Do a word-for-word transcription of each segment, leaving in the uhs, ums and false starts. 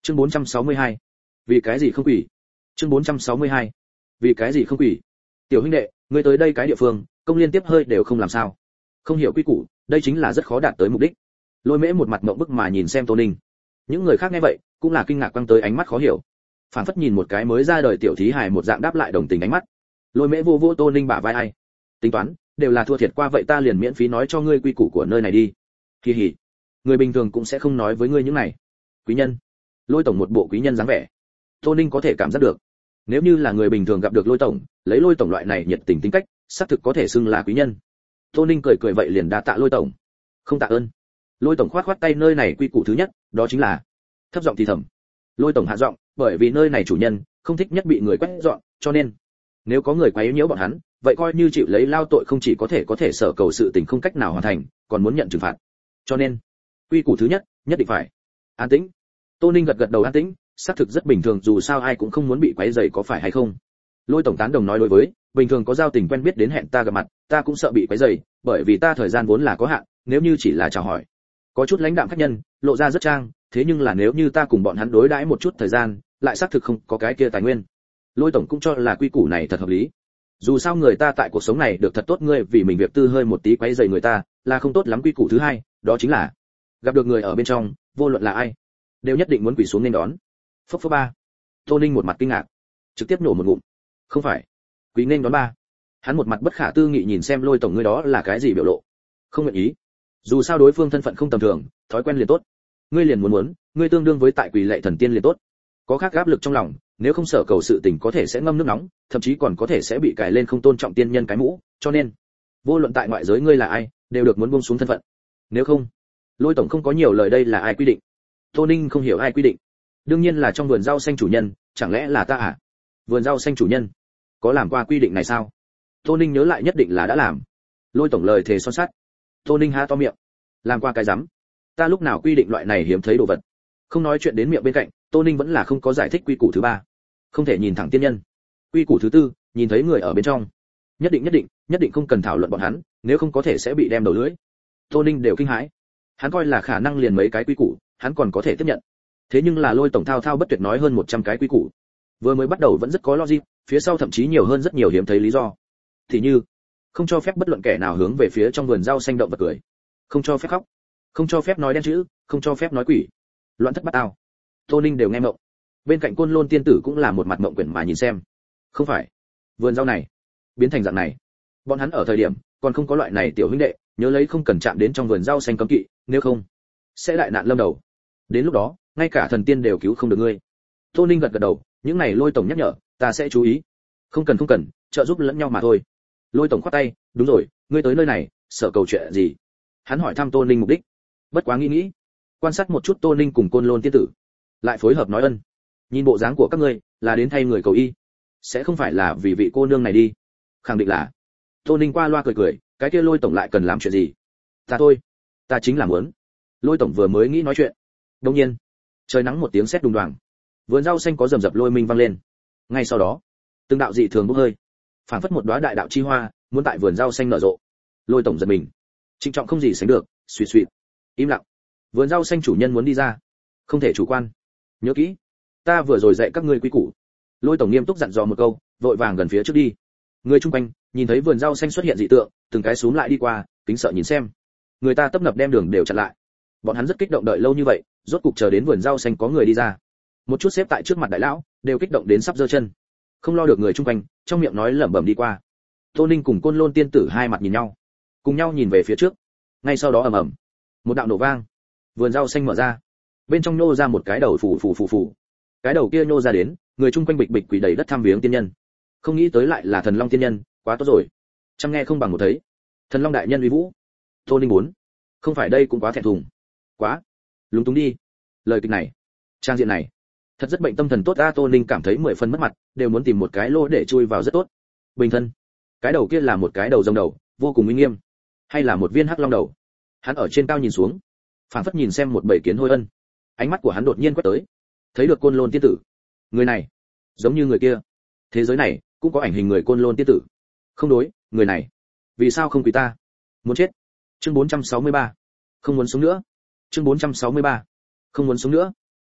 Chương bốn trăm sáu mươi hai. Vì cái gì không quỷ? Chương bốn trăm sáu mươi hai. Vì cái gì không quỷ? Tiểu huynh đệ, ngươi tới đây cái địa phương, công liên tiếp hơi đều không làm sao? Không hiểu quy củ, đây chính là rất khó đạt tới mục đích. Lôi Mễ một mặt ngượng bức mà nhìn xem Tô Ninh. Những người khác nghe vậy, cũng là kinh ngạc quăng tới ánh mắt khó hiểu. Phản phất nhìn một cái mới ra đời tiểu thí hài một dạng đáp lại đồng tình ánh mắt. Lôi Mễ vô vô Tô Ninh bả vai ai? Tính toán, đều là thua thiệt qua vậy ta liền miễn phí nói cho ngươi quy củ của nơi này đi. Kỳ hỉ. Người bình thường cũng sẽ không nói với ngươi những này. Quý nhân. Lôi tổng một bộ quý nhân dáng vẻ. Tô Ninh có thể cảm giác được. Nếu như là người bình thường gặp được Lôi tổng, lấy Lôi tổng loại này nhiệt tình tính cách, xác thực có thể xưng là quý nhân. Tô Ninh cười cười vậy liền đa tạ Lôi tổng. Không tạ ơn. Lôi tổng khoát khoát tay nơi này quy củ thứ nhất, đó chính là thấp giọng thì thầm. Lôi tổng hạ giọng, bởi vì nơi này chủ nhân không thích nhất bị người quét dọn, cho nên nếu có người quấy nhiễu bọn hắn, vậy coi như chịu lấy lao tội không chỉ có thể có thể sở cầu sự tình không cách nào hoàn thành, còn muốn nhận trừng phạt. Cho nên, quy củ thứ nhất, nhất định phải an tĩnh. Tô Ninh gật gật đầu an tĩnh, xác thực rất bình thường dù sao ai cũng không muốn bị quấy rầy có phải hay không. Lôi tổng tán đồng nói đối với, bình thường có giao tình quen biết đến hẹn ta gặp mặt, ta cũng sợ bị quấy rầy, bởi vì ta thời gian vốn là có hạn, nếu như chỉ là chào hỏi. Có chút lãnh đạm khách nhân, lộ ra rất trang, thế nhưng là nếu như ta cùng bọn hắn đối đãi một chút thời gian, lại xác thực không có cái kia tài nguyên. Lôi tổng cũng cho là quy củ này thật hợp lý. Dù sao người ta tại cuộc sống này được thật tốt, ngươi vì mình việc tư hơi một tí quấy rầy người ta, là không tốt lắm. Quy củ thứ hai, đó chính là gặp được người ở bên trong, vô luận là ai, đều nhất định muốn quỳ xuống nên đón. Phốc phốc ba. Tô Ninh một mặt kinh ngạc, trực tiếp nổ một ngụm. Không phải, quỳ nên đón ba. Hắn một mặt bất khả tư nghị nhìn xem Lôi tổng ngươi đó là cái gì biểu lộ. Không nguyện ý. Dù sao đối phương thân phận không tầm thường, thói quen liền tốt. Ngươi liền muốn muốn, ngươi tương đương với tại quỳ lạy thần tiên liền tốt. Có khác áp lực trong lòng, nếu không sở cầu sự tình có thể sẽ ngâm nước nóng, thậm chí còn có thể sẽ bị cài lên không tôn trọng tiên nhân cái mũ, cho nên, vô luận tại ngoại giới ngươi là ai, đều được muốn buông xuống thân phận. Nếu không, Lôi tổng không có nhiều lời đây là ai quy định? Tô Ninh không hiểu ai quy định. Đương nhiên là trong vườn rau xanh chủ nhân, chẳng lẽ là ta à? Vườn rau xanh chủ nhân, có làm qua quy định này sao? Tô Ninh nhớ lại nhất định là đã làm. Lôi tổng lời thề son sắt. Tô Ninh há to miệng. Làm qua cái rắm? Ta lúc nào quy định loại này hiếm thấy đồ vật? Không nói chuyện đến miệng bên cạnh, Tô Ninh vẫn là không có giải thích quy củ thứ ba. Không thể nhìn thẳng tiên nhân. Quy củ thứ tư, nhìn thấy người ở bên trong, nhất định nhất định, nhất định không cần thảo luận bọn hắn, nếu không có thể sẽ bị đem đầu lưỡi. Tô Ninh đều kinh hãi. Hắn coi là khả năng liền mấy cái quy củ, hắn còn có thể tiếp nhận. Thế nhưng là Lôi tổng thao thao bất tuyệt nói hơn một trăm cái quy củ. Vừa mới bắt đầu vẫn rất có logic, phía sau thậm chí nhiều hơn rất nhiều hiếm thấy lý do. Thì như, không cho phép bất luận kẻ nào hướng về phía trong vườn rau xanh động vật cười, không cho phép khóc, không cho phép nói đen chữ, không cho phép nói quỷ. Loạn thất bát ao. Tô Ninh đều nghe mộng. Bên cạnh Côn Lôn tiên tử cũng là một mặt mộng quyển mà nhìn xem. Không phải, vườn rau này biến thành dạng này. Bọn hắn ở thời điểm còn không có loại này tiểu huynh đệ, nhớ lấy không cần chạm đến trong vườn rau xanh cấm kỵ, nếu không sẽ đại nạn lâm đầu. Đến lúc đó, ngay cả thần tiên đều cứu không được ngươi. Tô Ninh gật gật đầu, những này Lôi tổng nhắc nhở, ta sẽ chú ý. Không cần không cần, trợ giúp lẫn nhau mà thôi. Lôi tổng khoát tay, đúng rồi, ngươi tới nơi này, sợ cầu chuyện gì? Hắn hỏi thăm Tô Ninh mục đích. Bất quá nghĩ nghĩ, quan sát một chút Tô Ninh cùng Côn Lôn tiên tử, lại phối hợp nói ân. Nhìn bộ dáng của các ngươi, là đến thay người cầu y, sẽ không phải là vì vị cô nương này đi? Khẳng định là. Tô Ninh qua loa cười cười, cái kia Lôi tổng lại cần làm chuyện gì? Ta thôi, ta chính là muốn. Lôi tổng vừa mới nghĩ nói chuyện, đột nhiên, trời nắng một tiếng sét đùng đoàng, vườn rau xanh có rầm rập lôi minh vang lên. Ngay sau đó, từng đạo dị thường bốc hơi, phảng phất một đóa đại đạo chi hoa, muốn tại vườn rau xanh nở rộ. Lôi tổng giật mình, trịnh trọng không gì sánh được, suýt suýt, im lặng. Vườn rau xanh chủ nhân muốn đi ra, không thể chủ quan. Nhớ kỹ, ta vừa rồi dạy các ngươi quy củ. Lôi tổng nghiêm túc dặn dò một câu, vội vàng gần phía trước đi. Người chung quanh nhìn thấy vườn rau xanh xuất hiện dị tượng, từng cái xúm lại đi qua, kính sợ nhìn xem. Người ta tấp nập đem đường đều chặn lại. Bọn hắn rất kích động đợi lâu như vậy, rốt cục chờ đến vườn rau xanh có người đi ra. Một chút xếp tại trước mặt đại lão, đều kích động đến sắp giơ chân. Không lo được người chung quanh, trong miệng nói lẩm bẩm đi qua. Tô Ninh cùng Côn Lôn tiên tử hai mặt nhìn nhau, cùng nhau nhìn về phía trước. Ngay sau đó ầm ầm, một đạo nổ vang, vườn rau xanh mở ra, bên trong nhô ra một cái đầu phù phù phù phù. Cái đầu kia nhô ra đến, người chung quanh bịch bịch quỳ đầy đất thăm viếng tiên nhân. Không nghĩ tới lại là Thần Long tiên nhân, quá tốt rồi. Chăm nghe không bằng một thấy. Thần Long đại nhân uy vũ. Tô Ninh muốn, không phải đây cũng quá thẹn thùng, quá lúng túng đi. Lời kịch này, trang diện này, thật rất bệnh tâm thần tốt. A Tô Ninh cảm thấy mười phần mất mặt, đều muốn tìm một cái lỗ để chui vào rất tốt. Bình thân, cái đầu kia là một cái đầu rồng đầu, vô cùng uy nghiêm, hay là một viên hắc long đầu. Hắn ở trên cao nhìn xuống, phảng phất nhìn xem một bầy kiến hôi ân. Ánh mắt của hắn đột nhiên quét tới, thấy được Côn Lôn tiên tử. Người này giống như người kia, thế giới này cũng có ảnh hình người Côn Lôn tiên tử. Không đối, người này vì sao không quý ta? Muốn chết. Chương bốn trăm sáu mươi ba, không muốn sống nữa. Chương bốn trăm sáu mươi ba, không muốn sống nữa.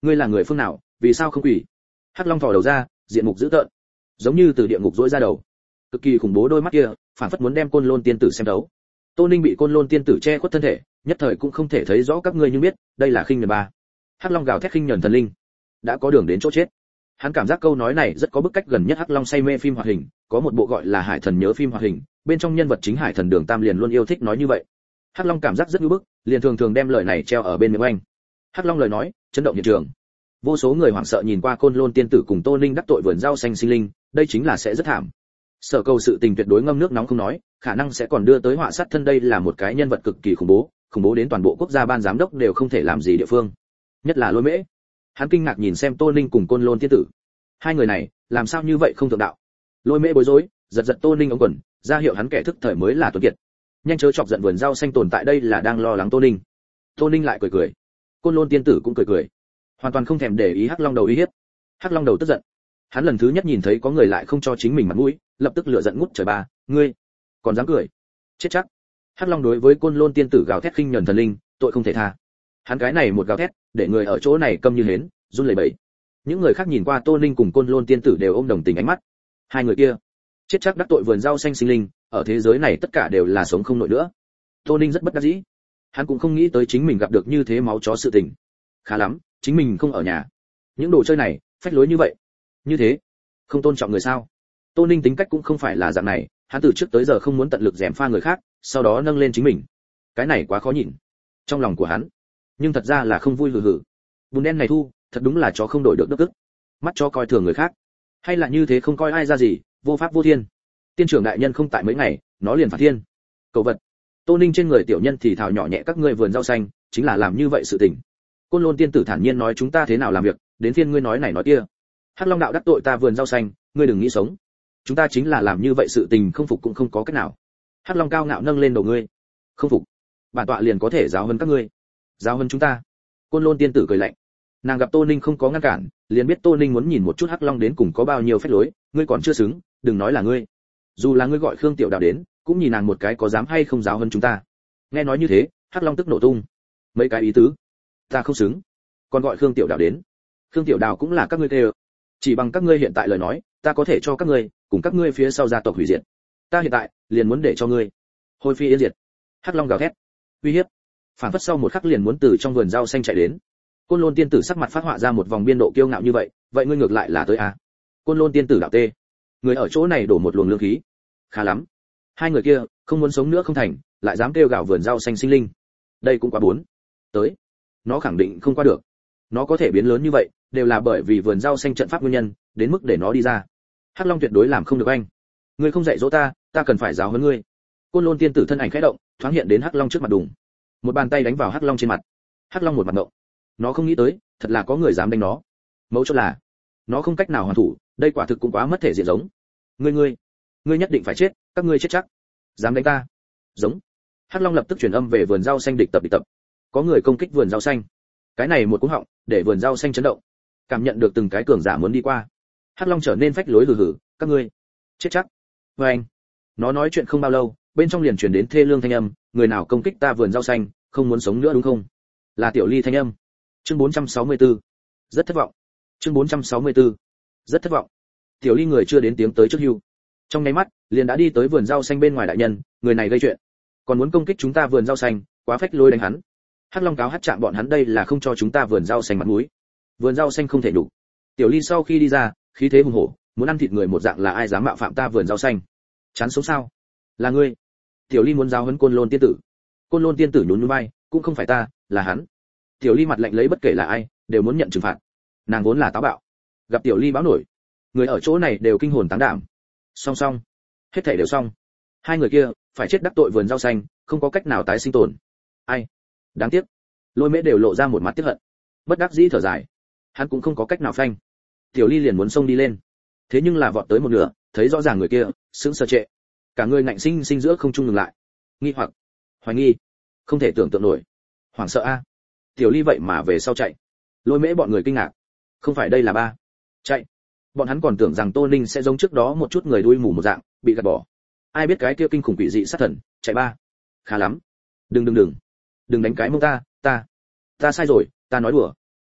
ngươi là người phương nào, vì sao không quỳ? Hắc Long thò đầu ra, diện mục dữ tợn, giống như từ địa ngục rỗi ra đầu, cực kỳ khủng bố đôi mắt kia, phản phất muốn đem Côn Lôn tiên tử xem đấu. Tô Ninh bị Côn Lôn tiên tử che khuất thân thể, nhất thời cũng không thể thấy rõ các ngươi, nhưng biết đây là khinh nhẫn ba. Hắc Long gào thét khinh nhẫn thần linh, đã có đường đến chỗ chết. Hắn cảm giác câu nói này rất có bức cách, gần nhất Hắc Long say mê phim hoạt hình, có một bộ gọi là Hải Thần nhớ phim hoạt hình, bên trong nhân vật chính Hải Thần Đường Tam liền luôn yêu thích nói như vậy. Hắc Long cảm giác rất nhu bức, liền thường thường đem lời này treo ở bên miệng anh. Hắc Long lời nói chấn động hiện trường, vô số người hoảng sợ nhìn qua Côn Lôn tiên tử cùng Tô Ninh đắc tội vườn rau xanh sinh linh, đây chính là sẽ rất thảm. Sở Cầu sự tình tuyệt đối ngâm nước nóng không nói, khả năng sẽ còn đưa tới họa sát thân, đây là một cái nhân vật cực kỳ khủng bố, khủng bố đến toàn bộ quốc gia ban giám đốc đều không thể làm gì địa phương, nhất là Lôi Mễ. Hắn kinh ngạc nhìn xem Tô Ninh cùng Côn Lôn tiên tử, hai người này làm sao như vậy không thượng đạo. Lôi Mễ bối rối, giật giật Tô Ninh ống quần, ra hiệu hắn kẻ thức thời mới là tuấn kiệt, nhanh chớ chọc giận vườn rau xanh tồn tại, đây là đang lo lắng Tô Ninh. Tô Ninh lại cười cười, Côn Lôn tiên tử cũng cười cười, hoàn toàn không thèm để ý Hắc Long đầu uy hiếp. Hắc Long đầu tức giận, hắn lần thứ nhất nhìn thấy có người lại không cho chính mình mặt mũi, lập tức lửa giận ngút trời, ba, ngươi còn dám cười, chết chắc. Hắc Long đối với Côn Lôn tiên tử gào thét khinh nhẫn thần linh, tội không thể tha. Hắn cái này một gào thét, để người ở chỗ này câm như hến, run lẩy bẩy. Những người khác nhìn qua Tô Ninh cùng Côn Lôn tiên tử đều ôm đồng tình ánh mắt. Hai người kia, chết chắc đắc tội vườn rau xanh sinh linh, ở thế giới này tất cả đều là sống không nổi nữa. Tô Ninh rất bất đắc dĩ, hắn cũng không nghĩ tới chính mình gặp được như thế máu chó sự tình. Khá lắm, chính mình không ở nhà, những đồ chơi này phách lối như vậy, như thế không tôn trọng người sao? Tô Ninh tính cách cũng không phải là dạng này, hắn từ trước tới giờ không muốn tận lực gièm pha người khác, sau đó nâng lên chính mình, cái này quá khó nhìn. Trong lòng của hắn, nhưng thật ra là không vui hừ hừ. Bùn đen này thu, thật đúng là chó không đổi được đức ức. Mắt cho coi thường người khác, hay là như thế không coi ai ra gì, vô pháp vô thiên. Tiên trưởng đại nhân không tại mấy ngày, nó liền phạt thiên. Cầu vật. Tô Ninh trên người tiểu nhân thì thào nhỏ nhẹ, các ngươi vườn rau xanh chính là làm như vậy sự tình. Côn Lôn tiên tử thản nhiên nói, chúng ta thế nào làm việc, đến phiên ngươi nói này nói kia. Hắc Long đạo đắc tội ta vườn rau xanh, ngươi đừng nghĩ sống. Chúng ta chính là làm như vậy sự tình, không phục cũng không có cách nào. Hắc Long cao ngạo nâng lên đầu, ngươi không phục, bản tọa liền có thể giáo huấn các ngươi. Giáo huấn chúng ta? Côn Lôn tiên tử cười lạnh. Nàng gặp Tô Ninh không có ngăn cản, liền biết Tô Ninh muốn nhìn một chút Hắc Long đến cùng có bao nhiêu phách lối, ngươi còn chưa xứng, đừng nói là ngươi. Dù là ngươi gọi Khương Tiểu Đào đến, cũng nhìn nàng một cái có dám hay không giáo huấn chúng ta. Nghe nói như thế, Hắc Long tức nổ tung. Mấy cái ý tứ, ta không xứng, còn gọi Khương Tiểu Đào đến. Khương Tiểu Đào cũng là các ngươi tê. Chỉ bằng các ngươi hiện tại lời nói, ta có thể cho các ngươi, cùng các ngươi phía sau gia tộc hủy diệt. Ta hiện tại liền muốn để cho ngươi hôi phi yên diệt. Hắc Long gào thét, uy hiếp, phản phất sau một khắc liền muốn từ trong vườn rau xanh chạy đến. Côn Lôn tiên tử sắc mặt phát họa ra một vòng biên độ kiêu ngạo, như vậy, vậy ngươi ngược lại là tới à? Côn Lôn tiên tử đạo tê, người ở chỗ này đổ một luồng lương khí. Khá lắm, hai người kia không muốn sống nữa không thành, lại dám kêu gào vườn rau xanh sinh linh, đây cũng quá bốn. Tới, nó khẳng định không qua được. Nó có thể biến lớn như vậy, đều là bởi vì vườn rau xanh trận pháp nguyên nhân, đến mức để nó đi ra. Hắc Long tuyệt đối làm không được anh. Ngươi không dạy dỗ ta, ta cần phải giáo huấn ngươi. Côn Lôn tiên tử thân ảnh khẽ động, thoáng hiện đến Hắc Long trước mặt, đùng, một bàn tay đánh vào Hắc Long trên mặt. Hắc Long một mặt ngộng, nó không nghĩ tới, thật là có người dám đánh nó. Mấu chốt là, nó không cách nào hoàn thủ, đây quả thực cũng quá mất thể diện giống. Ngươi ngươi, ngươi nhất định phải chết, các ngươi chết chắc. Dám đánh ta? Giống. Hắc Long lập tức truyền âm về vườn rau xanh, địch tập địch tập. Có người công kích vườn rau xanh. Cái này một cú họng, để vườn rau xanh chấn động. Cảm nhận được từng cái cường giả muốn đi qua. Hắc Long trở nên phách lối hừ hừ, các ngươi chết chắc. Với anh, nó nói chuyện không bao lâu, bên trong liền truyền đến thê lương thanh âm, người nào công kích ta vườn rau xanh, không muốn sống nữa đúng không? Là Tiểu Ly thanh âm. Chương bốn trăm sáu mươi tư. Rất thất vọng. Chương bốn trăm sáu mươi tư. Rất thất vọng. Tiểu Ly người chưa đến tiếng tới trước hưu. Trong nháy mắt, liền đã đi tới vườn rau xanh bên ngoài, đại nhân, người này gây chuyện, còn muốn công kích chúng ta vườn rau xanh, quá phách lối, đánh hắn. Hắc Long cáo hát trạng bọn hắn, đây là không cho chúng ta vườn rau xanh mặt mũi. Vườn rau xanh không thể đủ. Tiểu Ly sau khi đi ra, khí thế hùng hổ, muốn ăn thịt người một dạng, là ai dám mạo phạm ta vườn rau xanh? Chán sống sao? Là ngươi. Tiểu Ly muốn giáo huấn Côn Lôn tiên tử. Côn Lôn tiên tử nhún nhún vai, cũng không phải ta, là hắn. Tiểu Ly mặt lạnh lấy, bất kể là ai, đều muốn nhận trừng phạt. Nàng vốn là táo bạo, gặp Tiểu Ly báo nổi, người ở chỗ này đều kinh hồn táng đảm. Song song, hết thảy đều xong. Hai người kia phải chết đắc tội vườn rau xanh, không có cách nào tái sinh tồn. Ai? Đáng tiếc. Lôi Mễ đều lộ ra một mặt tiếc hận, bất đắc dĩ thở dài. Hắn cũng không có cách nào phanh. Tiểu Ly liền muốn xông đi lên, thế nhưng là vọt tới một nửa, thấy rõ ràng người kia sững sờ trệ, cả người ngạnh sinh sinh giữa không trung ngừng lại, nghi hoặc, hoài nghi, không thể tưởng tượng nổi, hoảng sợ a. Tiểu Ly vậy mà về sau chạy. Lôi Mễ bọn người kinh ngạc, không phải đây là ba chạy. Bọn hắn còn tưởng rằng Tô Ninh sẽ giống trước đó một chút người đuôi mù một dạng, bị gạt bỏ. Ai biết cái kia kinh khủng quỷ dị sát thần, chạy ba. Khá lắm. Đừng đừng đừng, đừng đánh cái mông ta, ta, ta sai rồi, ta nói đùa.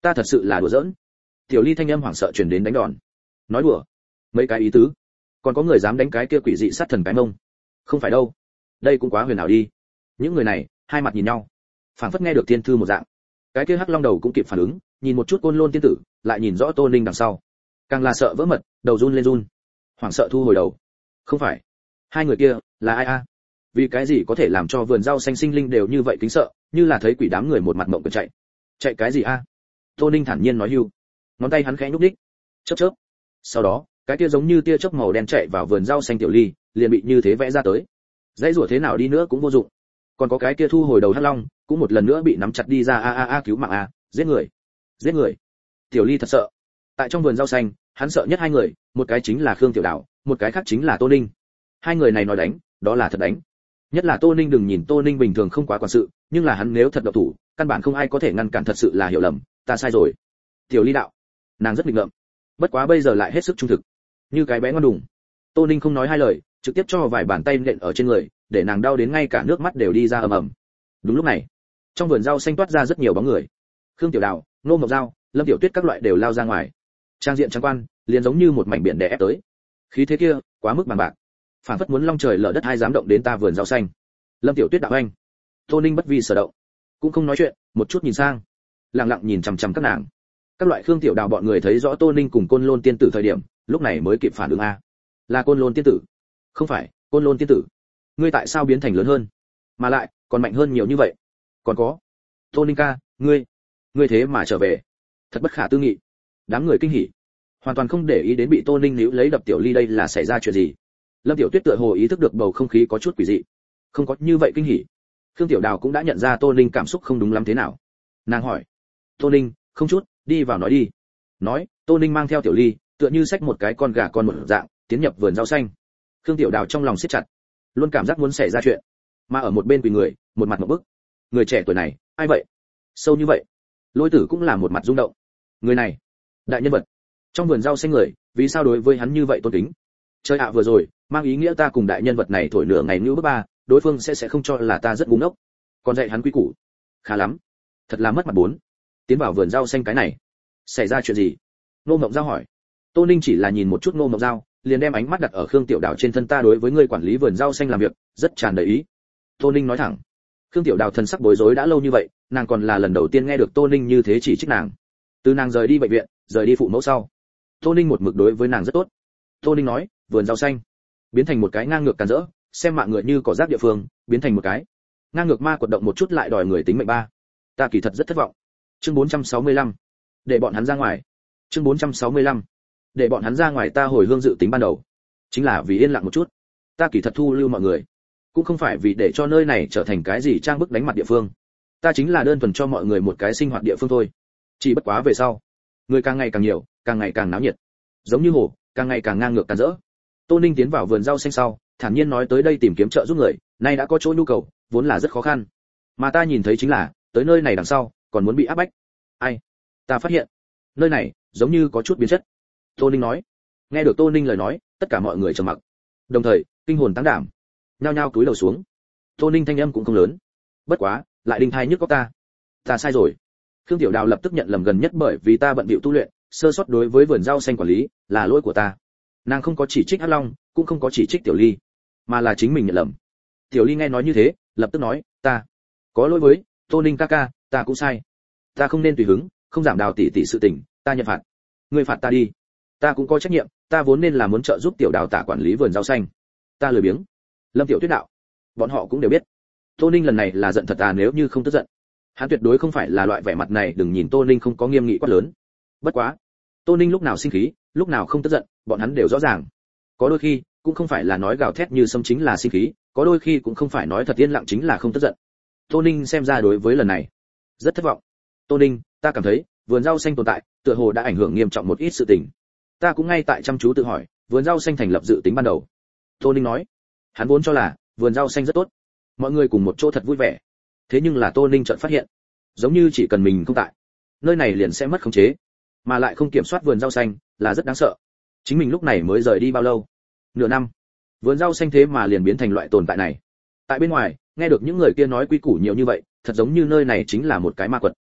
ta thật sự là đùa giỡn. Tiểu Ly thanh âm hoảng sợ truyền đến đánh đòn. Nói đùa? Mấy cái ý tứ? Còn có người dám đánh cái kia quỷ dị sát thần cái mông? Không phải đâu. Đây cũng quá huyền ảo đi. Những người này, hai mặt nhìn nhau, phảng phất nghe được tiên thư một dạng. Cái kia hắc long đầu cũng kịp phản ứng, nhìn một chút Côn Lôn tiên tử, lại nhìn rõ Tô Ninh đằng sau, càng là sợ vỡ mật, đầu run lên run, hoảng sợ thu hồi đầu. Không phải, hai người kia là ai a? Vì cái gì có thể làm cho vườn rau xanh sinh linh đều như vậy kính sợ, như là thấy quỷ đám người một mặt mộng cười chạy. Chạy cái gì a? Tô Ninh thản nhiên nói hưu. Ngón tay hắn khẽ nhúc nhích, chớp chớp. Sau đó, cái kia giống như tia chớp màu đen chạy vào vườn rau xanh Tiểu Ly, liền bị như thế vẽ ra tới. Dãy rủa thế nào đi nữa cũng vô dụng. Còn có cái kia thu hồi đầu hắc long, cũng một lần nữa bị nắm chặt đi ra a a a cứu mạng a, giết người, giết người. Tiểu Ly thật sợ. Tại trong vườn rau xanh, hắn sợ nhất hai người, một cái chính là Khương Tiểu Đào, một cái khác chính là Tô Ninh. Hai người này nói đánh, đó là thật đánh. Nhất là Tô Ninh, đừng nhìn Tô Ninh bình thường không quá quản sự, nhưng là hắn nếu thật động thủ, căn bản không ai có thể ngăn cản, thật sự là hiểu lầm, ta sai rồi. Tiểu Ly đạo, nàng rất nghịch ngợm, bất quá bây giờ lại hết sức trung thực, như cái bé ngoan đùng. Tô Ninh không nói hai lời, trực tiếp cho vài bàn tay nện ở trên người, để nàng đau đến ngay cả nước mắt đều đi ra ầm ầm. Đúng lúc này, trong vườn rau xanh toát ra rất nhiều bóng người. Khương Tiểu Đào, Nô Ngọc Giao, Lâm Tiểu Tuyết các loại đều lao ra ngoài. Trang diện trắng quan, liền giống như một mảnh biển đè ép tới. Khí thế kia, quá mức bằng bạc, phản phất muốn long trời lở đất, ai dám động đến ta vườn rau xanh. Lâm Tiểu Tuyết đạo anh. Tô Ninh bất vi sở động, cũng không nói chuyện, một chút nhìn sang, lặng lặng nhìn chằm chằm các nàng. Các loại Khương Tiểu Đào bọn người thấy rõ Tô Ninh cùng Côn Lôn tiên tử thời điểm, lúc này mới kịp phản ứng a. Là Côn Lôn tiên tử? Không phải, Côn Lôn tiên tử, ngươi tại sao biến thành lớn hơn, mà lại còn mạnh hơn nhiều như vậy? Còn có, Tô Ninh ca, ngươi, ngươi thế mà trở về, thật bất khả tư nghị. Đám người kinh hỉ, hoàn toàn không để ý đến bị Tô Ninh níu lấy đập Tiểu Ly, đây là xảy ra chuyện gì? Lâm Tiểu Tuyết tựa hồ ý thức được bầu không khí có chút quỷ dị, không có như vậy kinh hỉ. Khương Tiểu Đào cũng đã nhận ra Tô Ninh cảm xúc không đúng lắm thế nào, nàng hỏi, Tô Ninh, không chút, đi vào nói đi. Nói, Tô Ninh mang theo Tiểu Ly, tựa như xách một cái con gà con một dạng, tiến nhập vườn rau xanh. Khương Tiểu Đào trong lòng siết chặt, luôn cảm giác muốn xảy ra chuyện, mà ở một bên quỳ người, một mặt một bức. Người trẻ tuổi này, ai vậy? Sâu như vậy. Lôi Tử cũng là một mặt rung động. Người này, đại nhân vật. Trong vườn rau xanh người, vì sao đối với hắn như vậy tôn kính? Chơi ạ, vừa rồi, mang ý nghĩa ta cùng đại nhân vật này thổi nửa ngày nữa bước ba, đối phương sẽ sẽ không cho là ta rất ngu ngốc. Còn dạy hắn quy củ. Khá lắm. Thật là mất mặt bốn. Tiến vào vườn rau xanh cái này, xảy ra chuyện gì? Nô Mộng Giao hỏi. Tô Ninh chỉ là nhìn một chút Nô Mộng Giao, liền đem ánh mắt đặt ở Khương Tiểu Đào trên thân, ta đối với ngươi quản lý vườn rau xanh làm việc rất tràn đầy ý. Tô Ninh nói thẳng. Khương Tiểu Đào thân sắc bối rối đã lâu như vậy, nàng còn là lần đầu tiên nghe được Tô Ninh như thế chỉ trích nàng. Từ nàng rời đi bệnh viện, rời đi phụ mẫu sau, Tô Ninh một mực đối với nàng rất tốt. Tô Ninh nói, vườn rau xanh biến thành một cái ngang ngược càn rỡ, xem mạng người như cỏ rác địa phương, biến thành một cái ngang ngược ma quật động một chút lại đòi người tính mệnh ba. Ta kỳ thật rất thất vọng. Chương bốn trăm sáu mươi lăm, để bọn hắn ra ngoài. Chương bốn trăm sáu mươi lăm, để bọn hắn ra ngoài. Ta hồi hương dự tính ban đầu chính là vì yên lặng một chút, ta kỳ thật thu lưu mọi người, cũng không phải vì để cho nơi này trở thành cái gì trang bức đánh mặt địa phương, ta chính là đơn thuần cho mọi người một cái sinh hoạt địa phương thôi. Chỉ bất quá về sau, người càng ngày càng nhiều, càng ngày càng náo nhiệt, giống như hồ, càng ngày càng ngang ngược càn rỡ. Tô Ninh tiến vào vườn rau xanh sau, thản nhiên nói, tới đây tìm kiếm trợ giúp người, nay đã có chỗ nhu cầu, vốn là rất khó khăn, mà ta nhìn thấy chính là tới nơi này đằng sau còn muốn bị áp bách. Ai? Ta phát hiện nơi này giống như có chút biến chất. Tô Ninh nói. Nghe được Tô Ninh lời nói, tất cả mọi người trầm mặc, đồng thời kinh hồn tăng đảm, nhao nhao cúi đầu xuống. Tô Ninh thanh âm cũng không lớn, bất quá lại đinh thai nhức óc ta. Ta sai rồi. Khương Tiểu Đào lập tức nhận lầm, gần nhất bởi vì ta bận bịu tu luyện, sơ sót đối với vườn rau xanh quản lý, là lỗi của ta. Nàng không có chỉ trích Hắc Long, cũng không có chỉ trích Tiểu Ly, mà là chính mình nhận lầm. Tiểu Ly nghe nói như thế, lập tức nói, ta có lỗi với Tô Ninh ca ca, ta cũng sai, ta không nên tùy hứng, không giảm Đào tỷ tỷ sự tình, ta nhận phạt. Ngươi phạt ta đi, ta cũng có trách nhiệm, ta vốn nên là muốn trợ giúp Tiểu Đào tả quản lý vườn rau xanh, ta lười biếng. Lâm Tiểu Tuyết đạo. Bọn họ cũng đều biết, Tô Ninh lần này là giận thật à, nếu như không tức giận, hắn tuyệt đối không phải là loại vẻ mặt này. Đừng nhìn Tô Ninh không có nghiêm nghị quá lớn, bất quá Tô Ninh lúc nào sinh khí, lúc nào không tức giận, bọn hắn đều rõ ràng. Có đôi khi cũng không phải là nói gào thét như sấm chính là sinh khí, có đôi khi cũng không phải nói thật yên lặng chính là không tức giận. Tô Ninh xem ra đối với lần này rất thất vọng. Tô Ninh, ta cảm thấy vườn rau xanh tồn tại tựa hồ đã ảnh hưởng nghiêm trọng một ít sự tình. Ta cũng ngay tại chăm chú tự hỏi, vườn rau xanh thành lập dự tính ban đầu. Tô Ninh nói, hắn vốn cho là vườn rau xanh rất tốt, mọi người cùng một chỗ thật vui vẻ. Thế nhưng là Tô Ninh chợt phát hiện, giống như chỉ cần mình không tại, nơi này liền sẽ mất khống chế, mà lại không kiểm soát vườn rau xanh là rất đáng sợ. Chính mình lúc này mới rời đi bao lâu? Nửa năm. Vườn rau xanh thế mà liền biến thành loại tồn tại này. Tại bên ngoài, nghe được những người kia nói quy củ nhiều như vậy, thật giống như nơi này chính là một cái ma quật.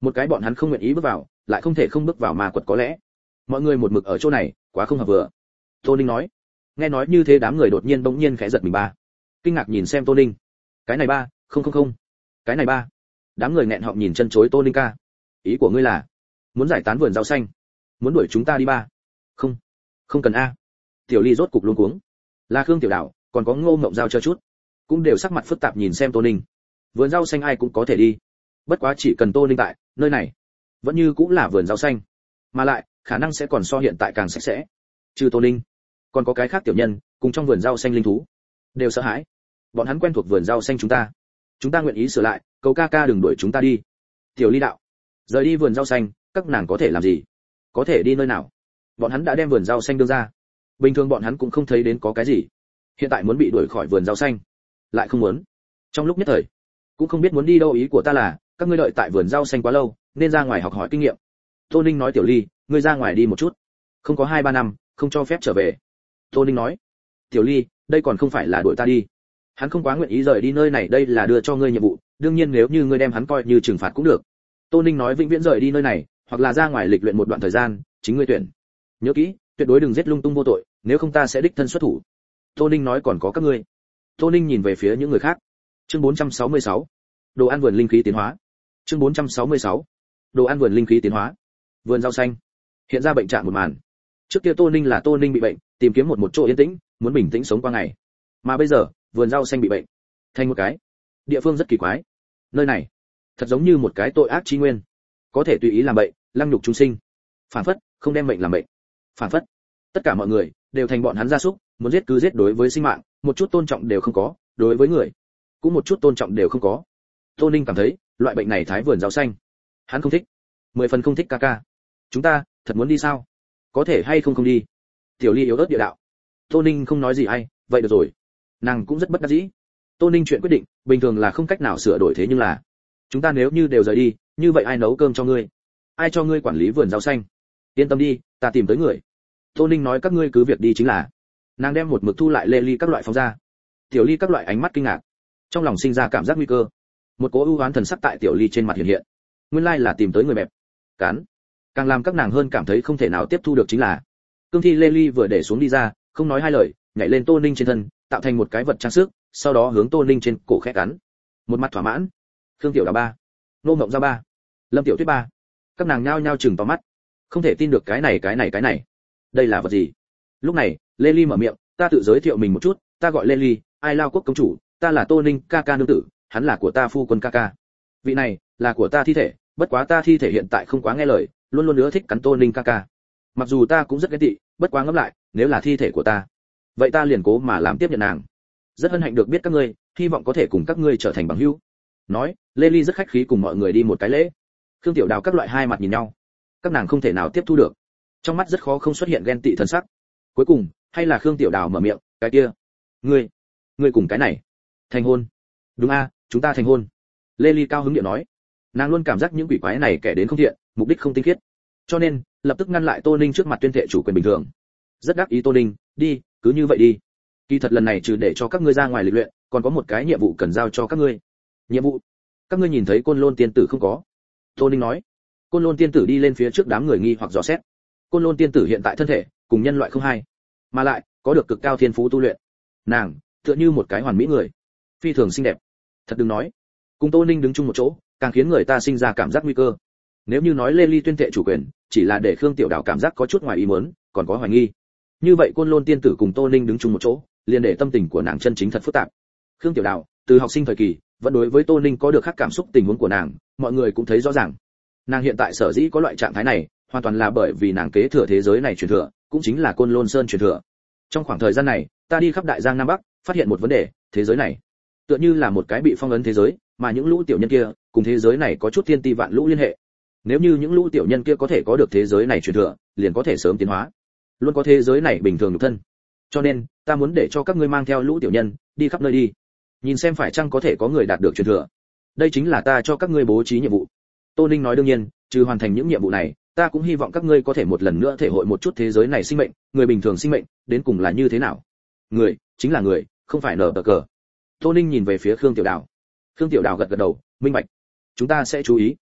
một cái bọn hắn không nguyện ý bước vào, lại không thể không bước vào ma quật có lẽ. Mọi người một mực ở chỗ này, quá không hợp vừa. Tô Ninh nói. Nghe nói như thế đám người đột nhiên bỗng nhiên khẽ giật mình ba. Kinh ngạc nhìn xem Tô Ninh. Cái này ba, không không không. Cái này ba. Đám người nghẹn họng nhìn chân chối Tô Ninh ca. Ý của ngươi là muốn giải tán vườn rau xanh, muốn đuổi chúng ta đi ba? Không, không cần a. Tiểu Ly rốt cục luống cuống. Là Khương Tiểu Đạo, còn có Ngô Ngộng Giao chờ chút, cũng đều sắc mặt phức tạp nhìn xem Tô Ninh. Vườn rau xanh ai cũng có thể đi, bất quá chỉ cần Tô Ninh tại nơi này, vẫn như cũng là vườn rau xanh, mà lại khả năng sẽ còn so hiện tại càng sạch sẽ. Trừ Tô Ninh, còn có cái khác tiểu nhân cùng trong vườn rau xanh linh thú đều sợ hãi. Bọn hắn quen thuộc vườn rau xanh chúng ta, chúng ta nguyện ý sửa lại, cầu ca ca đừng đuổi chúng ta đi. Tiểu Ly đạo, rời đi vườn rau xanh, các nàng có thể làm gì? Có thể đi nơi nào? Bọn hắn đã đem vườn rau xanh đưa ra, bình thường bọn hắn cũng không thấy đến có cái gì, hiện tại muốn bị đuổi khỏi vườn rau xanh, lại không muốn. Trong lúc nhất thời, cũng không biết muốn đi đâu. Ý của ta là, các ngươi đợi tại vườn rau xanh quá lâu, nên ra ngoài học hỏi kinh nghiệm. Tô Ninh nói. Tiểu Ly, ngươi ra ngoài đi một chút, không có hai ba năm, không cho phép trở về. Tô Ninh nói. Tiểu Ly, đây còn không phải là đuổi ta đi. Hắn không quá nguyện ý rời đi nơi này, đây là đưa cho ngươi nhiệm vụ, đương nhiên nếu như ngươi đem hắn coi như trừng phạt cũng được. Tô Ninh nói. Vĩnh viễn rời đi nơi này, hoặc là ra ngoài lịch luyện một đoạn thời gian, chính ngươi tuyển. Nhớ kỹ, tuyệt đối đừng giết lung tung vô tội, nếu không ta sẽ đích thân xuất thủ. Tô Ninh nói. Còn có các ngươi. Tô Ninh nhìn về phía những người khác. Chương bốn trăm sáu mươi sáu. Đồ ăn vườn linh khí tiến hóa. Chương bốn trăm sáu mươi sáu. Đồ ăn vườn linh khí tiến hóa. Vườn rau xanh hiện ra bệnh trạng một màn. Trước kia Tô Ninh là Tô Ninh bị bệnh, tìm kiếm một một chỗ yên tĩnh, muốn bình tĩnh sống qua ngày. Mà bây giờ, vườn rau xanh bị bệnh, thành một cái địa phương rất kỳ quái. Nơi này thật giống như một cái tội ác chi nguyên, có thể tùy ý làm bệnh, lăng nhục chúng sinh. Phản phất không đem bệnh làm bệnh. Phản phất tất cả mọi người đều thành bọn hắn gia súc, muốn giết cứ giết, đối với sinh mạng một chút tôn trọng đều không có, đối với người cũng một chút tôn trọng đều không có. Tô Ninh cảm thấy loại bệnh này thái vườn rau xanh, hắn không thích, mười phần không thích. Ca ca, chúng ta thật muốn đi sao? Có thể hay không không đi? Tiểu Ly yếu ớt địa đạo. Tô Ninh không nói gì. Ai, vậy được rồi. Nàng cũng rất bất đắc dĩ. Tô Ninh chuyện quyết định, bình thường là không cách nào sửa đổi, thế nhưng là chúng ta nếu như đều rời đi, như vậy ai nấu cơm cho ngươi? Ai cho ngươi quản lý vườn rau xanh? Yên tâm đi, ta tìm tới người. Tô Ninh nói. Các ngươi cứ việc đi chính là. Nàng đem một mực thu lại Lê Ly các loại phóng ra. Tiểu Ly các loại ánh mắt kinh ngạc, trong lòng sinh ra cảm giác nguy cơ. Một cỗ ưu oán thần sắc tại Tiểu Ly trên mặt hiện hiện. Nguyên lai là tìm tới người bẹp cán. Càng làm các nàng hơn cảm thấy không thể nào tiếp thu được chính là, cương thi Lê Ly vừa để xuống đi ra, không nói hai lời, nhảy lên Tô Ninh trên thân, tạo thành một cái vật trang sức, sau đó hướng Tô Ninh trên cổ khẽ cắn. Một mặt thỏa mãn. Khương Tiểu Đào ba, Nô Ngộng Giao ba, Lâm Tiểu Tuyết ba, các nàng nhao nhao chừng to mắt, không thể tin được cái này cái này cái này, đây là vật gì? Lúc này, Lê Ly mở miệng. Ta tự giới thiệu mình một chút, ta gọi Lê Ly, Ai Lao Quốc công chủ, ta là Tô Ninh ca ca nương tử, hắn là của ta phu quân ca ca. Vị này là của ta thi thể, bất quá ta thi thể hiện tại không quá nghe lời, luôn luôn ưa thích cắn Tô Ninh ca ca. Mặc dù ta cũng rất ghét tị, bất quá ngẫm lại, nếu là thi thể của ta, vậy ta liền cố mà làm tiếp nhận nàng. Rất hân hạnh được biết các ngươi, hy vọng có thể cùng các ngươi trở thành bằng hữu. Nói, Lê Ly rất khách khí cùng mọi người đi một cái lễ. Khương Tiểu Đào các loại hai mặt nhìn nhau, các nàng không thể nào tiếp thu được, trong mắt rất khó không xuất hiện ghen tị thần sắc. Cuối cùng, hay là Khương Tiểu Đào mở miệng. Cái kia, ngươi, ngươi cùng cái này thành hôn? Đúng a, chúng ta thành hôn. Lê Ly cao hứng điện nói. Nàng luôn cảm giác những quỷ quái này kẻ đến không thiện, mục đích không tinh khiết, cho nên lập tức ngăn lại Tô Ninh trước mặt tuyên thệ chủ quyền bình thường. Rất đắc ý Tô Ninh, đi, cứ như vậy đi. Kỳ thật lần này trừ để cho các ngươi ra ngoài lịch luyện, còn có một cái nhiệm vụ cần giao cho các ngươi. Nhiệm vụ? Các ngươi nhìn thấy Côn Lôn tiên tử không có? Tô Ninh nói. Côn Lôn tiên tử đi lên phía trước đám người nghi hoặc dò xét. Côn Lôn tiên tử hiện tại thân thể cùng nhân loại không hai, mà lại có được cực cao thiên phú tu luyện. Nàng tựa như một cái hoàn mỹ người, phi thường xinh đẹp. Thật đừng nói, cùng Tô Ninh đứng chung một chỗ, càng khiến người ta sinh ra cảm giác nguy cơ. Nếu như nói Lê Ly tuyên thệ chủ quyền chỉ là để Khương Tiểu Đào cảm giác có chút ngoài ý muốn, còn có hoài nghi, như vậy Côn Lôn tiên tử cùng Tô Ninh đứng chung một chỗ, liền để tâm tình của nàng chân chính thật phức tạp. Khương Tiểu Đào từ học sinh thời kỳ vẫn đối với Tô Ninh có được khác cảm xúc, tình huống của nàng mọi người cũng thấy rõ ràng. Nàng hiện tại sở dĩ có loại trạng thái này, hoàn toàn là bởi vì nàng kế thừa thế giới này truyền thừa, cũng chính là Côn Lôn Sơn truyền thừa. Trong khoảng thời gian này, ta đi khắp Đại Giang Nam Bắc, phát hiện một vấn đề, thế giới này tựa như là một cái bị phong ấn thế giới, mà những lũ tiểu nhân kia cùng thế giới này có chút thiên ti vạn lũ liên hệ. Nếu như những lũ tiểu nhân kia có thể có được thế giới này truyền thừa, liền có thể sớm tiến hóa, luôn có thế giới này bình thường nhục thân. Cho nên, ta muốn để cho các ngươi mang theo lũ tiểu nhân đi khắp nơi đi, nhìn xem phải chăng có thể có người đạt được truyền thừa. Đây chính là ta cho các ngươi bố trí nhiệm vụ. Tô Ninh nói. Đương nhiên, trừ hoàn thành những nhiệm vụ này, ta cũng hy vọng các ngươi có thể một lần nữa thể hội một chút thế giới này sinh mệnh, người bình thường sinh mệnh đến cùng là như thế nào. Người chính là người, không phải nở bờ cờ. Tô Ninh nhìn về phía Khương Tiểu Đào. Khương Tiểu Đào gật gật đầu, minh bạch, chúng ta sẽ chú ý.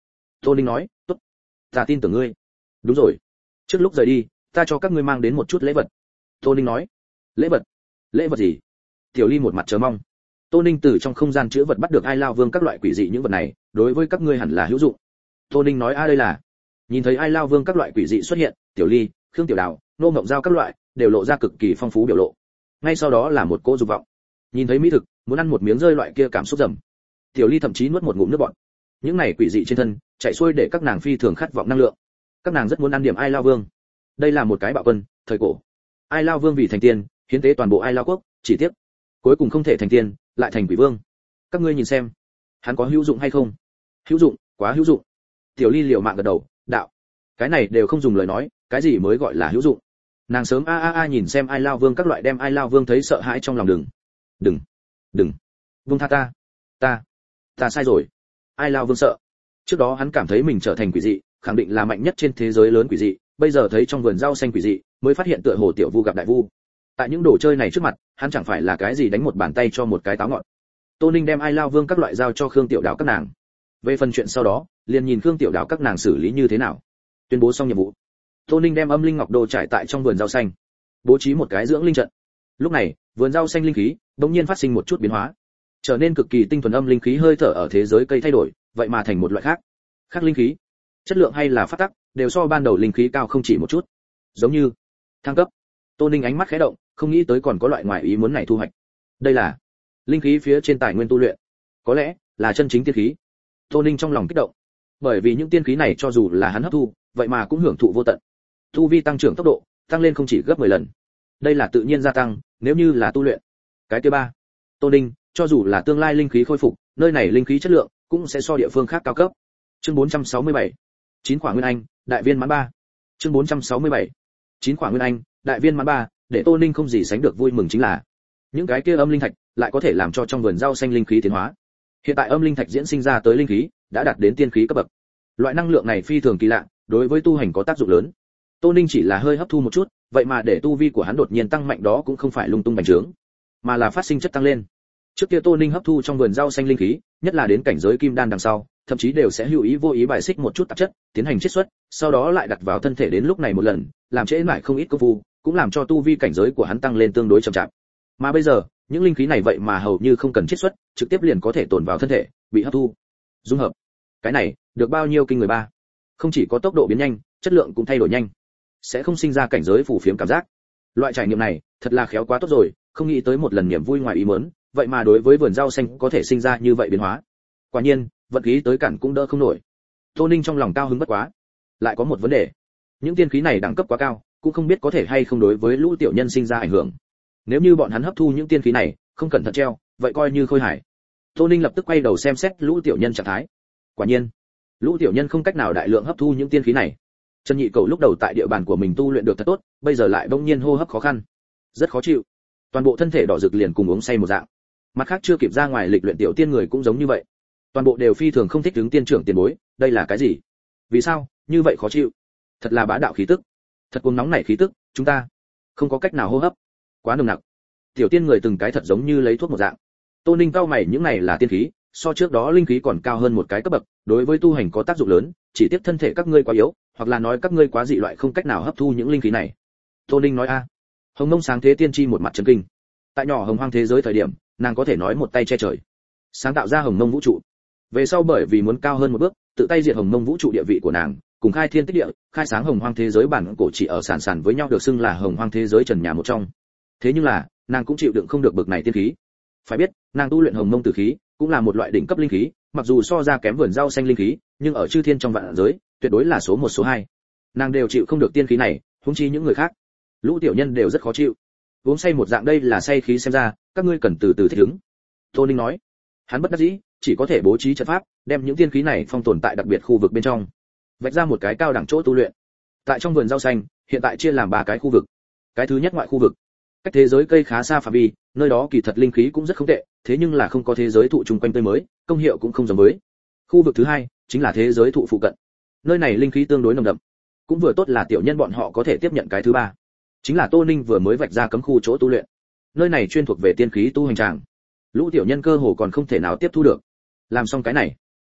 Tô Ninh nói, tốt, ta tin tưởng ngươi. Đúng rồi, trước lúc rời đi, ta cho các ngươi mang đến một chút lễ vật. Tô Ninh nói, lễ vật? Lễ vật gì? Tiểu Ly một mặt chờ mong. Tô Ninh từ trong không gian chứa vật bắt được Ai Lao Vương các loại quỷ dị những vật này, đối với các ngươi hẳn là hữu dụng. Tô Ninh nói, a đây là. Nhìn thấy Ai Lao Vương các loại quỷ dị xuất hiện, Tiểu Ly, Khương Tiểu Đào, Nô Ngộng Giao các loại đều lộ ra cực kỳ phong phú biểu lộ. Ngay sau đó là một cô dục vọng. Nhìn thấy mỹ thực, muốn ăn một miếng rơi loại kia cảm xúc dầm. Tiểu Ly thậm chí nuốt một ngụm nước bọt. Những này quỷ dị trên thân, chạy xuôi để các nàng phi thường khát vọng năng lượng. Các nàng rất muốn ăn điểm Ai Lao Vương. Đây là một cái bạo quân, thời cổ. Ai Lao Vương vì thành tiên, hiến tế toàn bộ Ai Lao quốc, chỉ tiếc cuối cùng không thể thành tiên, lại thành quỷ vương. Các ngươi nhìn xem, hắn có hữu dụng hay không? Hữu dụng, quá hữu dụng. Tiểu Ly liều mạng gật đầu, đạo, cái này đều không dùng lời nói, cái gì mới gọi là hữu dụng? Nàng sớm a a a nhìn xem Ai Lao Vương các loại đem Ai Lao Vương thấy sợ hãi trong lòng, đừng, đừng, đừng, vương tha ta, ta, ta sai rồi. Ai Lao Vương sợ. Trước đó hắn cảm thấy mình trở thành quỷ dị, khẳng định là mạnh nhất trên thế giới lớn quỷ dị, bây giờ thấy trong vườn rau xanh quỷ dị, mới phát hiện tựa hồ tiểu vu gặp đại vu. Tại những đồ chơi này trước mặt, hắn chẳng phải là cái gì đánh một bàn tay cho một cái táo ngọn. Tô Ninh đem Ai Lao Vương các loại giao cho Khương Tiểu Đào các nàng. Về phần chuyện sau đó, liền nhìn Khương Tiểu Đào các nàng xử lý như thế nào. Tuyên bố xong nhiệm vụ, Tô Ninh đem âm linh ngọc đồ trải tại trong vườn rau xanh, bố trí một cái dưỡng linh trận. Lúc này, vườn rau xanh linh khí bỗng nhiên phát sinh một chút biến hóa, trở nên cực kỳ tinh thuần, âm linh khí hơi thở ở thế giới cây thay đổi, vậy mà thành một loại khác. Khác linh khí, chất lượng hay là phát tắc, đều so ban đầu linh khí cao không chỉ một chút. Giống như thăng cấp. Tô Ninh ánh mắt khẽ động, không nghĩ tới còn có loại ngoại ý muốn này thu hoạch. Đây là linh khí phía trên tài nguyên tu luyện, có lẽ là chân chính tiên khí. Tô Ninh trong lòng kích động, bởi vì những tiên khí này cho dù là hắn hấp thu, vậy mà cũng hưởng thụ vô tận. Tu vi tăng trưởng tốc độ tăng lên không chỉ gấp mười lần. Đây là tự nhiên gia tăng, nếu như là tu luyện. Cái thứ ba, Tô Ninh, cho dù là tương lai linh khí khôi phục, nơi này linh khí chất lượng cũng sẽ so địa phương khác cao cấp. Chương bốn trăm sáu mươi bảy, chín quả nguyên anh, đại viên mãn ba. Chương bốn trăm sáu mươi bảy, chín quả nguyên anh, đại viên mãn ba, để Tô Ninh không gì sánh được vui mừng chính là những cái kia âm linh thạch lại có thể làm cho trong vườn rau xanh linh khí tiến hóa. Hiện tại âm linh thạch diễn sinh ra tới linh khí đã đạt đến tiên khí cấp bậc. Loại năng lượng này phi thường kỳ lạ, đối với tu hành có tác dụng lớn. Tô Ninh chỉ là hơi hấp thu một chút, vậy mà để tu vi của hắn đột nhiên tăng mạnh, đó cũng không phải lung tung bành trướng, mà là phát sinh chất tăng lên. Trước kia Tô Ninh hấp thu trong vườn rau xanh linh khí, nhất là đến cảnh giới kim đan đằng sau, thậm chí đều sẽ hữu ý vô ý bài xích một chút tạp chất, tiến hành chiết xuất, sau đó lại đặt vào thân thể, đến lúc này một lần, làm trễ mãi không ít công phu, cũng làm cho tu vi cảnh giới của hắn tăng lên tương đối chậm chạp. Mà bây giờ, những linh khí này vậy mà hầu như không cần chiết xuất, trực tiếp liền có thể tồn vào thân thể, bị hấp thu, dung hợp. Cái này, được bao nhiêu kinh người ba. Không chỉ có tốc độ biến nhanh, chất lượng cũng thay đổi nhanh, sẽ không sinh ra cảnh giới phù phiếm cảm giác. Loại trải nghiệm này, thật là khéo quá tốt rồi, không nghĩ tới một lần niềm vui ngoài ý muốn, vậy mà đối với vườn rau xanh có thể sinh ra như vậy biến hóa. Quả nhiên, vận khí tới cản cũng đỡ không nổi. Tô Ninh trong lòng cao hứng bất quá. Lại có một vấn đề, những tiên khí này đẳng cấp quá cao, cũng không biết có thể hay không đối với lũ tiểu nhân sinh ra ảnh hưởng. Nếu như bọn hắn hấp thu những tiên khí này, không cẩn thận treo, vậy coi như khôi hài. Tô Ninh lập tức quay đầu xem xét lũ tiểu nhân trạng thái. Quả nhiên, lũ tiểu nhân không cách nào đại lượng hấp thu những tiên khí này. Trần Nhị Cẩu lúc đầu tại địa bàn của mình tu luyện được thật tốt, bây giờ lại bỗng nhiên hô hấp khó khăn, rất khó chịu, toàn bộ thân thể đỏ rực liền cùng uống say một dạng. Mặt khác chưa kịp ra ngoài lịch luyện tiểu tiên người cũng giống như vậy, toàn bộ đều phi thường không thích ứng tiên trưởng tiền bối. Đây là cái gì? Vì sao như vậy khó chịu? Thật là bá đạo khí tức, thật cuồng nóng này khí tức, chúng ta không có cách nào hô hấp, quá nồng nặc. Tiểu tiên người từng cái thật giống như lấy thuốc một dạng. Tô Ninh cao mày, những này là tiên khí, so trước đó linh khí còn cao hơn một cái cấp bậc, đối với tu hành có tác dụng lớn, chỉ tiếc thân thể các ngươi quá yếu, hoặc là nói các ngươi quá dị loại, không cách nào hấp thu những linh khí này. Tô Ninh nói a. Hồng Nông sáng thế tiên tri một mặt chấn kinh. Tại nhỏ hồng hoang thế giới thời điểm, nàng có thể nói một tay che trời, sáng tạo ra Hồng Nông vũ trụ. Về sau bởi vì muốn cao hơn một bước, tự tay diệt Hồng Nông vũ trụ, địa vị của nàng cùng khai thiên tích địa, khai sáng hồng hoang thế giới bản cổ chỉ ở sàn sàn với nhau, được xưng là hồng hoang thế giới trần nhà một trong. Thế nhưng là, nàng cũng chịu đựng không được bực này tiên khí. Phải biết, nàng tu luyện Hồng Nông tử khí, cũng là một loại đỉnh cấp linh khí, mặc dù so ra kém vườn rau xanh linh khí, nhưng ở chư thiên trong vạn giới, tuyệt đối là số một số hai. Nàng đều chịu không được tiên khí này, huống chi những người khác. Lũ tiểu nhân đều rất khó chịu. Uống say một dạng, đây là say khí, xem ra các ngươi cần từ từ thích ứng. Tô Ninh nói. Hắn bất đắc dĩ, chỉ có thể bố trí trận pháp, đem những tiên khí này phong tồn tại đặc biệt khu vực bên trong, vạch ra một cái cao đẳng chỗ tu luyện. Tại trong vườn rau xanh, hiện tại chia làm ba cái khu vực. Cái thứ nhất ngoại khu vực, cách thế giới cây khá xa phạm vi, nơi đó kỳ thật linh khí cũng rất không tệ, thế nhưng là không có thế giới thụ chung quanh tươi mới, công hiệu cũng không giống với. Khu vực thứ hai chính là thế giới thụ phụ cận, nơi này linh khí tương đối nồng đậm, cũng vừa tốt là tiểu nhân bọn họ có thể tiếp nhận. Cái thứ ba chính là Tô Ninh vừa mới vạch ra cấm khu chỗ tu luyện, nơi này chuyên thuộc về tiên khí tu hành tràng, lũ tiểu nhân cơ hồ còn không thể nào tiếp thu được. Làm xong cái này,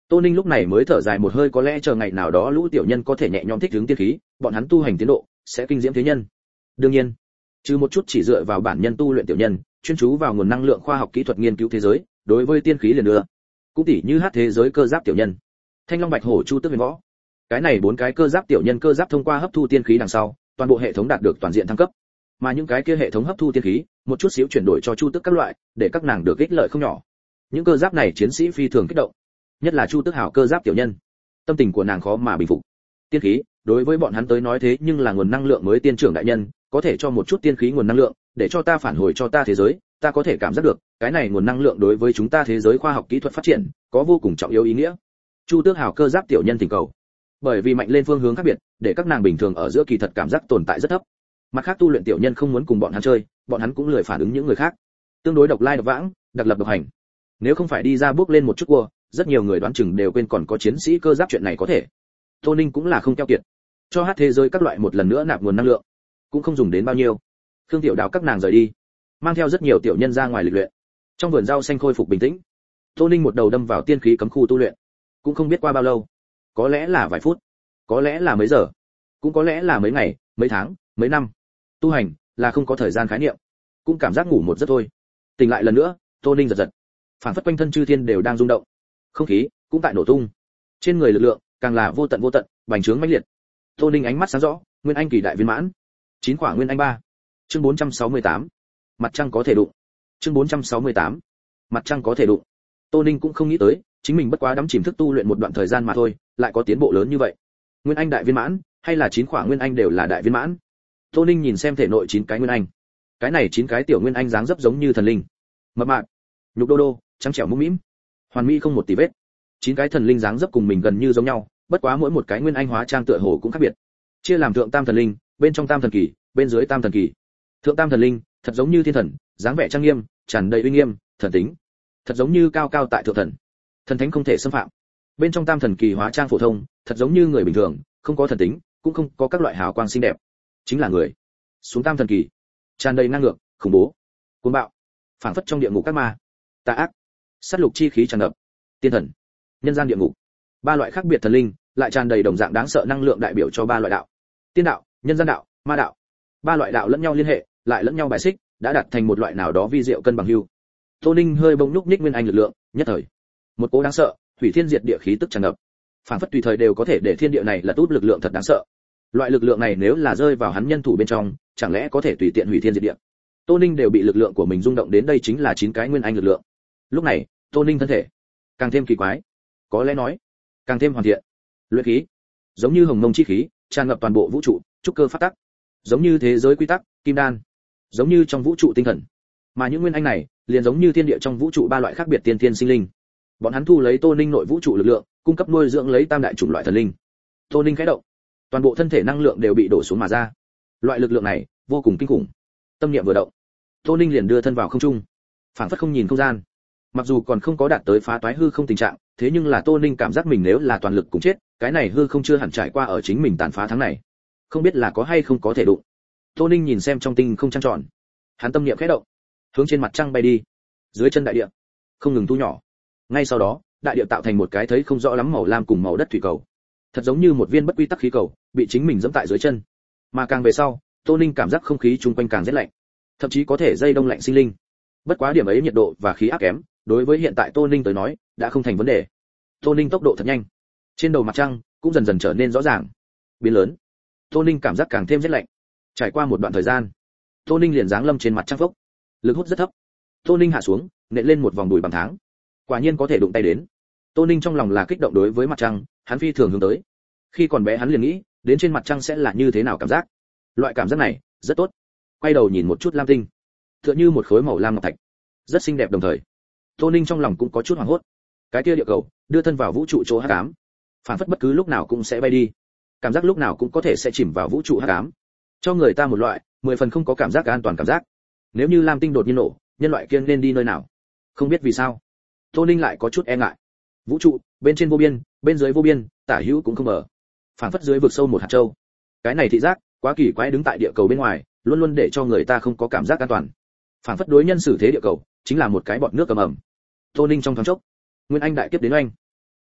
Tô Ninh lúc này mới thở dài một hơi, có lẽ chờ ngày nào đó lũ tiểu nhân có thể nhẹ nhõm thích ứng tiên khí, bọn hắn tu hành tiến độ sẽ kinh diễm thế nhân. Đương nhiên, trừ một chút chỉ dựa vào bản nhân tu luyện tiểu nhân, chuyên chú vào nguồn năng lượng khoa học kỹ thuật nghiên cứu thế giới, đối với tiên khí liền đưa. Cũng tỉ như hát thế giới cơ giáp tiểu nhân, Thanh Long Bạch Hổ Chu Tước Huyền Võ. Cái này bốn cái cơ giáp tiểu nhân cơ giáp thông qua hấp thu tiên khí đằng sau, toàn bộ hệ thống đạt được toàn diện thăng cấp. Mà những cái kia hệ thống hấp thu tiên khí, một chút xíu chuyển đổi cho Chu Tước các loại, để các nàng được ích lợi không nhỏ. Những cơ giáp này chiến sĩ phi thường kích động, nhất là Chu Tước Hảo cơ giáp tiểu nhân. Tâm tình của nàng khó mà bình phục. Tiên khí, đối với bọn hắn tới nói thế nhưng là nguồn năng lượng mới, tiên trưởng đại nhân, có thể cho một chút tiên khí nguồn năng lượng, để cho ta phản hồi cho ta thế giới, ta có thể cảm giác được, cái này nguồn năng lượng đối với chúng ta thế giới khoa học kỹ thuật phát triển, có vô cùng trọng yếu ý nghĩa. Chu Tước Hảo cơ giáp tiểu nhân thỉnh cầu. Bởi vì mạnh lên phương hướng khác biệt, để các nàng bình thường ở giữa kỳ thật cảm giác tồn tại rất thấp. Mặt khác tu luyện tiểu nhân không muốn cùng bọn hắn chơi, bọn hắn cũng lười phản ứng những người khác. Tương đối độc lai độc vãng, đặc lập độc hành. Nếu không phải đi ra bước lên một chút cua, rất nhiều người đoán chừng đều quên còn có chiến sĩ cơ giáp chuyện này có thể. Tô Ninh cũng là không keo kiệt, cho hát thế giới các loại một lần nữa nạp nguồn năng lượng, cũng không dùng đến bao nhiêu. Khương Tiểu Đào các nàng rời đi, mang theo rất nhiều tiểu nhân ra ngoài lịch luyện. Trong vườn rau xanh khôi phục bình tĩnh, Tô Ninh một đầu đâm vào tiên khí cấm khu tu luyện, cũng không biết qua bao lâu, có lẽ là vài phút, có lẽ là mấy giờ, cũng có lẽ là mấy ngày, mấy tháng, mấy năm. Tu hành là không có thời gian khái niệm, cũng cảm giác ngủ một giấc thôi. Tỉnh lại lần nữa, Tô Ninh giật giật, phản phất quanh thân chư thiên đều đang rung động, không khí cũng tại nổ tung, trên người lực lượng càng là vô tận vô tận, bành trướng mãnh liệt. Tô Ninh ánh mắt sáng rõ, nguyên anh kỳ đại viên mãn, chín quả nguyên anh ba. Chương bốn trăm sáu mươi tám, mặt trăng có thể đụng. Chương bốn trăm sáu mươi tám, mặt trăng có thể đụng. Tô Ninh cũng không nghĩ tới, chính mình bất quá đắm chìm thức tu luyện một đoạn thời gian mà thôi, lại có tiến bộ lớn như vậy. Nguyên anh đại viên mãn, hay là chín quả nguyên anh đều là đại viên mãn. Tô Ninh nhìn xem thể nội chín cái nguyên anh, cái này chín cái tiểu nguyên anh dáng dấp giống như thần linh, mập mạp, nhục đô đô, trắng trẻo mũm mĩm, hoàn mỹ không một tì vết. Chín cái thần linh dáng dấp cùng mình gần như giống nhau, bất quá mỗi một cái nguyên anh hóa trang tựa hồ cũng khác biệt. Chia làm thượng tam thần linh, bên trong tam thần kỳ, bên dưới tam thần kỳ. Thượng tam thần linh, thật giống như thiên thần, dáng vẻ trang nghiêm, tràn đầy uy nghiêm, thần tính. Thật giống như cao cao tại thượng thần, thần thánh không thể xâm phạm. Bên trong tam thần kỳ hóa trang phổ thông, thật giống như người bình thường, không có thần tính, cũng không có các loại hào quang xinh đẹp, chính là người. Xuống tam thần kỳ, tràn đầy năng lượng, khủng bố, cuồng bạo, phảng phất trong địa ngục các ma, tà ác, sát lục chi khí tràn ngập. Tiên thần, nhân gian địa ngục, ba loại khác biệt thần linh, lại tràn đầy đồng dạng đáng sợ năng lượng đại biểu cho ba loại đạo: tiên đạo, nhân gian đạo, ma đạo. Ba loại đạo lẫn nhau liên hệ, lại lẫn nhau bài xích, đã đạt thành một loại nào đó vi diệu cân bằng hưu. Tô Ninh hơi bỗng nhúc nhích nguyên anh lực lượng, nhất thời, một cỗ đáng sợ, hủy thiên diệt địa khí tức tràn ngập, phảng phất tùy thời đều có thể để thiên địa này là tút lực lượng thật đáng sợ. Loại lực lượng này nếu là rơi vào hắn nhân thủ bên trong, chẳng lẽ có thể tùy tiện hủy thiên diệt địa. Tô Ninh đều bị lực lượng của mình rung động đến, đây chính là chín cái nguyên anh lực lượng. Lúc này, Tô Ninh thân thể càng thêm kỳ quái, có lẽ nói, càng thêm hoàn thiện. Luyện khí, giống như hồng mông chi khí, tràn ngập toàn bộ vũ trụ, trúc cơ phát tắc, giống như thế giới quy tắc, kim đan, giống như trong vũ trụ tinh thần. Mà những nguyên anh này, liền giống như thiên địa trong vũ trụ ba loại khác biệt tiên thiên sinh linh. Bọn hắn thu lấy Tô Ninh nội vũ trụ lực lượng, cung cấp nuôi dưỡng lấy tam đại chủng loại thần linh. Tô Ninh khẽ động, toàn bộ thân thể năng lượng đều bị đổ xuống mà ra. Loại lực lượng này vô cùng kinh khủng. Tâm niệm vừa động, Tô Ninh liền đưa thân vào không trung, phảng phất không nhìn không gian. Mặc dù còn không có đạt tới phá toái hư không tình trạng, thế nhưng là Tô Ninh cảm giác mình nếu là toàn lực cũng chết, cái này hư không chưa hẳn trải qua ở chính mình tàn phá tháng này, không biết là có hay không có thể đụng. Tô Ninh nhìn xem trong tinh không trăng tròn, hắn tâm niệm khẽ động, hướng trên mặt trăng bay đi. Dưới chân đại địa không ngừng thu nhỏ, ngay sau đó đại địa tạo thành một cái thấy không rõ lắm màu lam cùng màu đất thủy cầu, thật giống như một viên bất quy tắc khí cầu bị chính mình dẫm tại dưới chân. Mà càng về sau, Tô Ninh cảm giác không khí chung quanh càng rét lạnh, thậm chí có thể dây đông lạnh sinh linh. Bất quá điểm ấy nhiệt độ và khí áp kém, đối với hiện tại Tô Ninh tới nói đã không thành vấn đề. Tô Ninh tốc độ thật nhanh, trên đầu mặt trăng cũng dần dần trở nên rõ ràng, biến lớn. Tô Ninh cảm giác càng thêm rét lạnh. Trải qua một đoạn thời gian, Tô Ninh liền giáng lâm trên mặt trăng phốc, lực hút rất thấp. Tô Ninh hạ xuống, nện lên một vòng đùi bằng tháng, quả nhiên có thể đụng tay đến. Tô Ninh trong lòng là kích động, đối với mặt trăng, hắn phi thường hướng tới. Khi còn bé hắn liền nghĩ, đến trên mặt trăng sẽ là như thế nào cảm giác. Loại cảm giác này rất tốt. Quay đầu nhìn một chút lam tinh, tựa như một khối màu lam ngọc thạch, rất xinh đẹp. Đồng thời, Tô Ninh trong lòng cũng có chút hoảng hốt. Cái kia địa cầu, đưa thân vào vũ trụ chỗ hắc ám, phản phất bất cứ lúc nào cũng sẽ bay đi, cảm giác lúc nào cũng có thể sẽ chìm vào vũ trụ hắc ám, cho người ta một loại mười phần không có cảm giác an toàn cảm giác. Nếu như lam tinh đột nhiên nổ, nhân loại kia nên đi nơi nào? Không biết vì sao, Tô Ninh lại có chút e ngại. Vũ trụ, bên trên vô biên, bên dưới vô biên, tả hữu cũng không mở, phản phất dưới vực sâu một hạt châu. Cái này thị giác quá kỳ quái, đứng tại địa cầu bên ngoài, luôn luôn để cho người ta không có cảm giác an toàn. Phản phất đối nhân xử thế địa cầu chính là một cái bọt nước cầm ẩm. Tô Ninh trong thoáng chốc, nguyên anh đại kiếp đến oanh.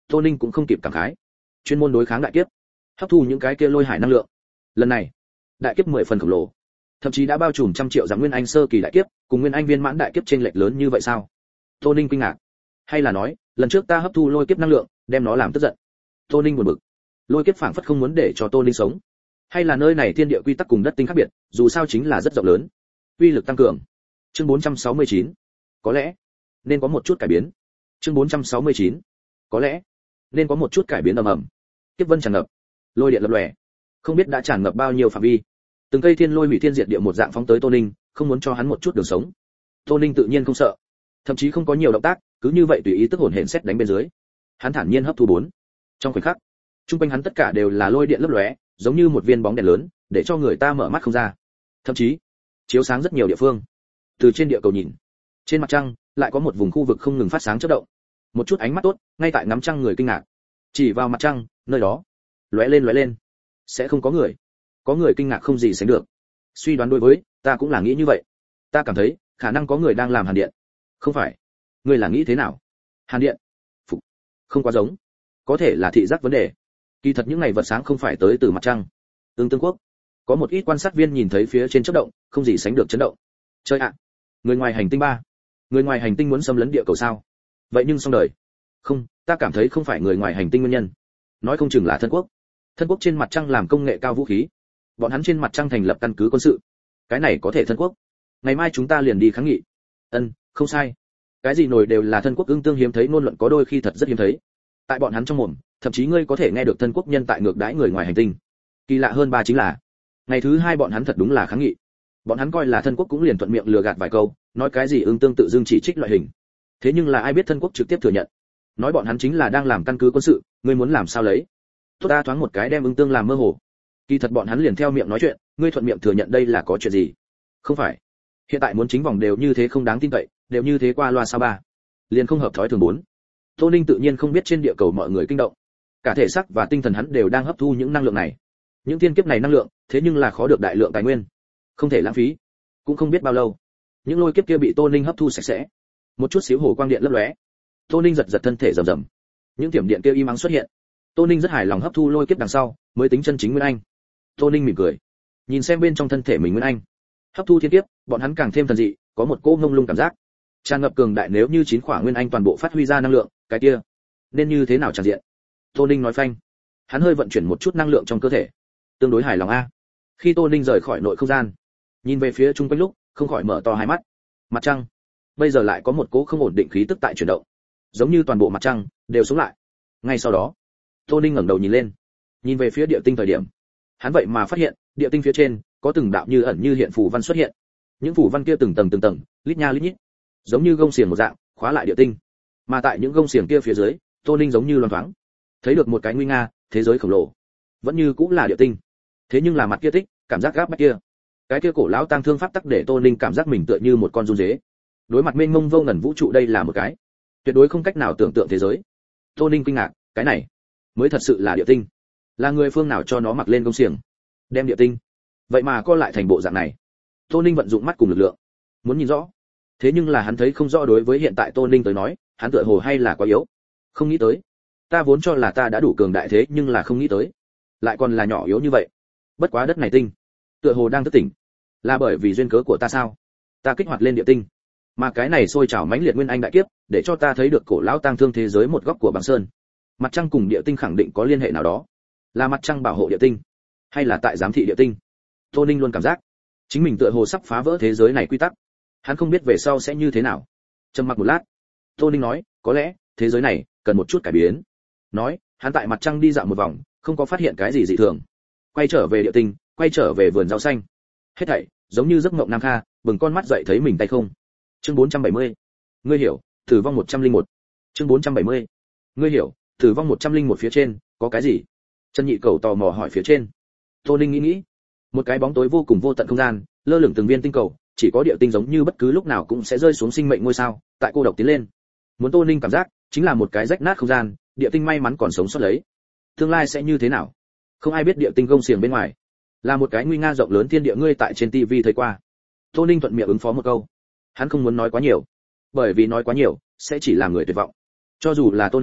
Tô Ninh cũng không kịp cảm khái. Chuyên môn đối kháng đại kiếp, hấp thu những cái kia lôi hải năng lượng. Lần này, đại kiếp mười phần khổng lồ, thậm chí đã bao trùm trăm triệu dặm nguyên anh sơ kỳ đại kiếp, cùng nguyên anh viên mãn đại kiếp chênh lệch lớn như vậy sao? Tô Ninh kinh ngạc. Hay là nói, lần trước ta hấp thu lôi kiếp năng lượng, đem nó làm tức giận. Tô Ninh buồn bực. Lôi kiếp phảng phất không muốn để cho Tô Ninh sống. Hay là nơi này thiên địa quy tắc cùng đất tinh khác biệt, dù sao chính là rất rộng lớn. Uy lực tăng cường. Chương bốn trăm sáu mươi chín. Có lẽ nên có một chút cải biến. Chương bốn trăm sáu mươi chín. Có lẽ nên có một chút cải biến ầm ầm. Kiếp vân tràn ngập, lôi điện lập lòe, không biết đã tràn ngập bao nhiêu phạm vi. Từng cây thiên lôi hủy thiên diệt địa một dạng phóng tới Tô Ninh, không muốn cho hắn một chút đường sống. Tô Ninh tự nhiên không sợ, thậm chí không có nhiều động tác, cứ như vậy tùy ý tức hồn hển xét đánh bên dưới. Hắn thản nhiên hấp thu bốn. Trong khoảnh khắc, trung quanh hắn tất cả đều là lôi điện lấp lóe, giống như một viên bóng đèn lớn, để cho người ta mở mắt không ra. Thậm chí, chiếu sáng rất nhiều địa phương. Từ trên địa cầu nhìn, trên mặt trăng lại có một vùng khu vực không ngừng phát sáng chớp động. Một chút ánh mắt tốt, ngay tại ngắm trăng người kinh ngạc. Chỉ vào mặt trăng, nơi đó, lóe lên lóe lên, sẽ không có người. Có người kinh ngạc không gì sánh được. Suy đoán đối với, ta cũng là nghĩ như vậy. Ta cảm thấy, khả năng có người đang làm hàn điện. Không phải. Ngươi là nghĩ thế nào? Hàn điện? Phục. Không quá giống. Có thể là thị giác vấn đề. Kỳ thật những ngày vật sáng không phải tới từ mặt trăng. Ưng Tương Quốc, có một ít quan sát viên nhìn thấy phía trên chớp động, không gì sánh được chấn động. Chơi ạ, người ngoài hành tinh ba, người ngoài hành tinh muốn xâm lấn địa cầu sao? Vậy nhưng xong đời. Không, ta cảm thấy không phải người ngoài hành tinh nguyên nhân. Nói không chừng là thân quốc. Thân quốc trên mặt trăng làm công nghệ cao vũ khí. Bọn hắn trên mặt trăng thành lập căn cứ quân sự. Cái này có thể thân quốc. Ngày mai chúng ta liền đi kháng nghị. Ân, không sai. Cái gì nổi đều là thân quốc ưng tương hiếm thấy, ngôn luận có đôi khi thật rất hiếm thấy. Tại bọn hắn trong mồm, thậm chí ngươi có thể nghe được thân quốc nhân tại ngược đãi người ngoài hành tinh. Kỳ lạ hơn ba chính là, ngày thứ hai bọn hắn thật đúng là kháng nghị. Bọn hắn coi là thân quốc cũng liền thuận miệng lừa gạt vài câu, nói cái gì ưng tương tự dưng chỉ trích loại hình. Thế nhưng là ai biết thân quốc trực tiếp thừa nhận, nói bọn hắn chính là đang làm căn cứ quân sự, ngươi muốn làm sao lấy? Tốt, ta thoáng một cái đem ưng tương làm mơ hồ. Kỳ thật bọn hắn liền theo miệng nói chuyện, ngươi thuận miệng thừa nhận đây là có chuyện gì? Không phải. Hiện tại muốn chính vòng đều như thế không đáng tin cậy, đều như thế qua loa sao ba? Liền không hợp thói thường bốn. Tô Ninh tự nhiên không biết trên địa cầu mọi người kinh động, cả thể xác và tinh thần hắn đều đang hấp thu những năng lượng này. Những thiên kiếp này năng lượng, thế nhưng là khó được đại lượng tài nguyên, không thể lãng phí. Cũng không biết bao lâu, những lôi kiếp kia bị Tô Ninh hấp thu sạch sẽ. Một chút xíu hồ quang điện lấp lóe, Tô Ninh giật giật thân thể rầm rầm. Những tiềm điện kia im ắng xuất hiện. Tô Ninh rất hài lòng hấp thu lôi kiếp đằng sau, mới tính chân chính nguyên anh. Tô Ninh mỉm cười, nhìn xem bên trong thân thể mình nguyên anh, hấp thu thiên kiếp, bọn hắn càng thêm thần dị, có một cỗ ngông lung cảm giác, tràn ngập cường đại. Nếu như chín khỏa nguyên anh toàn bộ phát huy ra năng lượng, cái kia nên như thế nào tràn diện? Tô Ninh nói phanh, hắn hơi vận chuyển một chút năng lượng trong cơ thể, tương đối hài lòng a. Khi Tô Ninh rời khỏi nội không gian, nhìn về phía chung quanh lúc, không khỏi mở to hai mắt. Mặt trăng bây giờ lại có một cỗ không ổn định khí tức tại chuyển động, giống như toàn bộ mặt trăng đều sống lại. Ngay sau đó, Tô Ninh ngẩng đầu nhìn lên, nhìn về phía địa tinh thời điểm, hắn vậy mà phát hiện địa tinh phía trên có từng đạo như ẩn như hiện phù văn xuất hiện. Những phù văn kia từng tầng từng tầng, lít nha lít nhít, giống như gông xiềng một dạng khóa lại địa tinh. Mà tại những gông xiềng kia phía dưới, Tô Ninh giống như loáng thoáng thấy được một cái nguy nga thế giới khổng lồ, vẫn như cũng là địa tinh, thế nhưng là mặt kia tích, cảm giác gáp bách kia, cái kia cổ lão tang thương pháp tắc để Tô Ninh cảm giác mình tựa như một con run dế đối mặt mênh mông vô ngần vũ trụ. Đây là một cái tuyệt đối không cách nào tưởng tượng thế giới. Tô Ninh kinh ngạc, cái này mới thật sự là địa tinh. Là người phương nào cho nó mặc lên gông xiềng, đem địa tinh vậy mà co lại thành bộ dạng này? Tô Ninh vận dụng mắt cùng lực lượng, muốn nhìn rõ, thế nhưng là hắn thấy không rõ. Đối với hiện tại Tô Ninh tới nói, hắn tựa hồ hay là quá yếu. Không nghĩ tới, ta vốn cho là ta đã đủ cường đại, thế nhưng là không nghĩ tới lại còn là nhỏ yếu như vậy. Bất quá đất này tinh tựa hồ đang thức tỉnh, là bởi vì duyên cớ của ta sao? Ta kích hoạt lên địa tinh, mà cái này sôi trào mãnh liệt nguyên anh đại kiếp, để cho ta thấy được cổ lão tang thương thế giới một góc của băng sơn. Mặt trăng cùng địa tinh khẳng định có liên hệ nào đó, là mặt trăng bảo hộ địa tinh, hay là tại giám thị địa tinh? Tô Ninh luôn cảm giác chính mình tựa hồ sắp phá vỡ thế giới này quy tắc. Hắn không biết về sau sẽ như thế nào. Trầm mặc một lát, Tô Ninh nói, có lẽ thế giới này cần một chút cải biến. Nói, hắn tại mặt trăng đi dạo một vòng, không có phát hiện cái gì dị thường. Quay trở về địa tinh, quay trở về vườn rau xanh. Hết thảy giống như giấc mộng Nam Kha, bừng con mắt dậy thấy mình tay không. Chương bốn trăm bảy mươi. Ngươi hiểu, tử vong một trăm linh một. Chương bốn trăm bảy mươi. Ngươi hiểu, tử vong một trăm linh một phía trên, có cái gì? Trần Nhị Cầu tò mò hỏi phía trên. Tô Ninh nghĩ nghĩ, một cái bóng tối vô cùng vô tận không gian, lơ lửng từng viên tinh cầu, chỉ có địa tinh giống như bất cứ lúc nào cũng sẽ rơi xuống sinh mệnh ngôi sao, tại cô độc tiến lên. Muốn Tô Ninh cảm giác, chính là một cái rách nát không gian, địa tinh may mắn còn sống sót lấy. Tương lai sẽ như thế nào? Không ai biết. Địa tinh gông xiềng bên ngoài, là một cái nguy nga rộng lớn thiên địa, ngươi tại trên tivi thấy qua. Tô Ninh thuận miệng ứng phó một câu. Hắn không muốn nói quá nhiều, bởi vì nói quá nhiều sẽ chỉ làm người tuyệt vọng. Cho dù là Tô Ninh,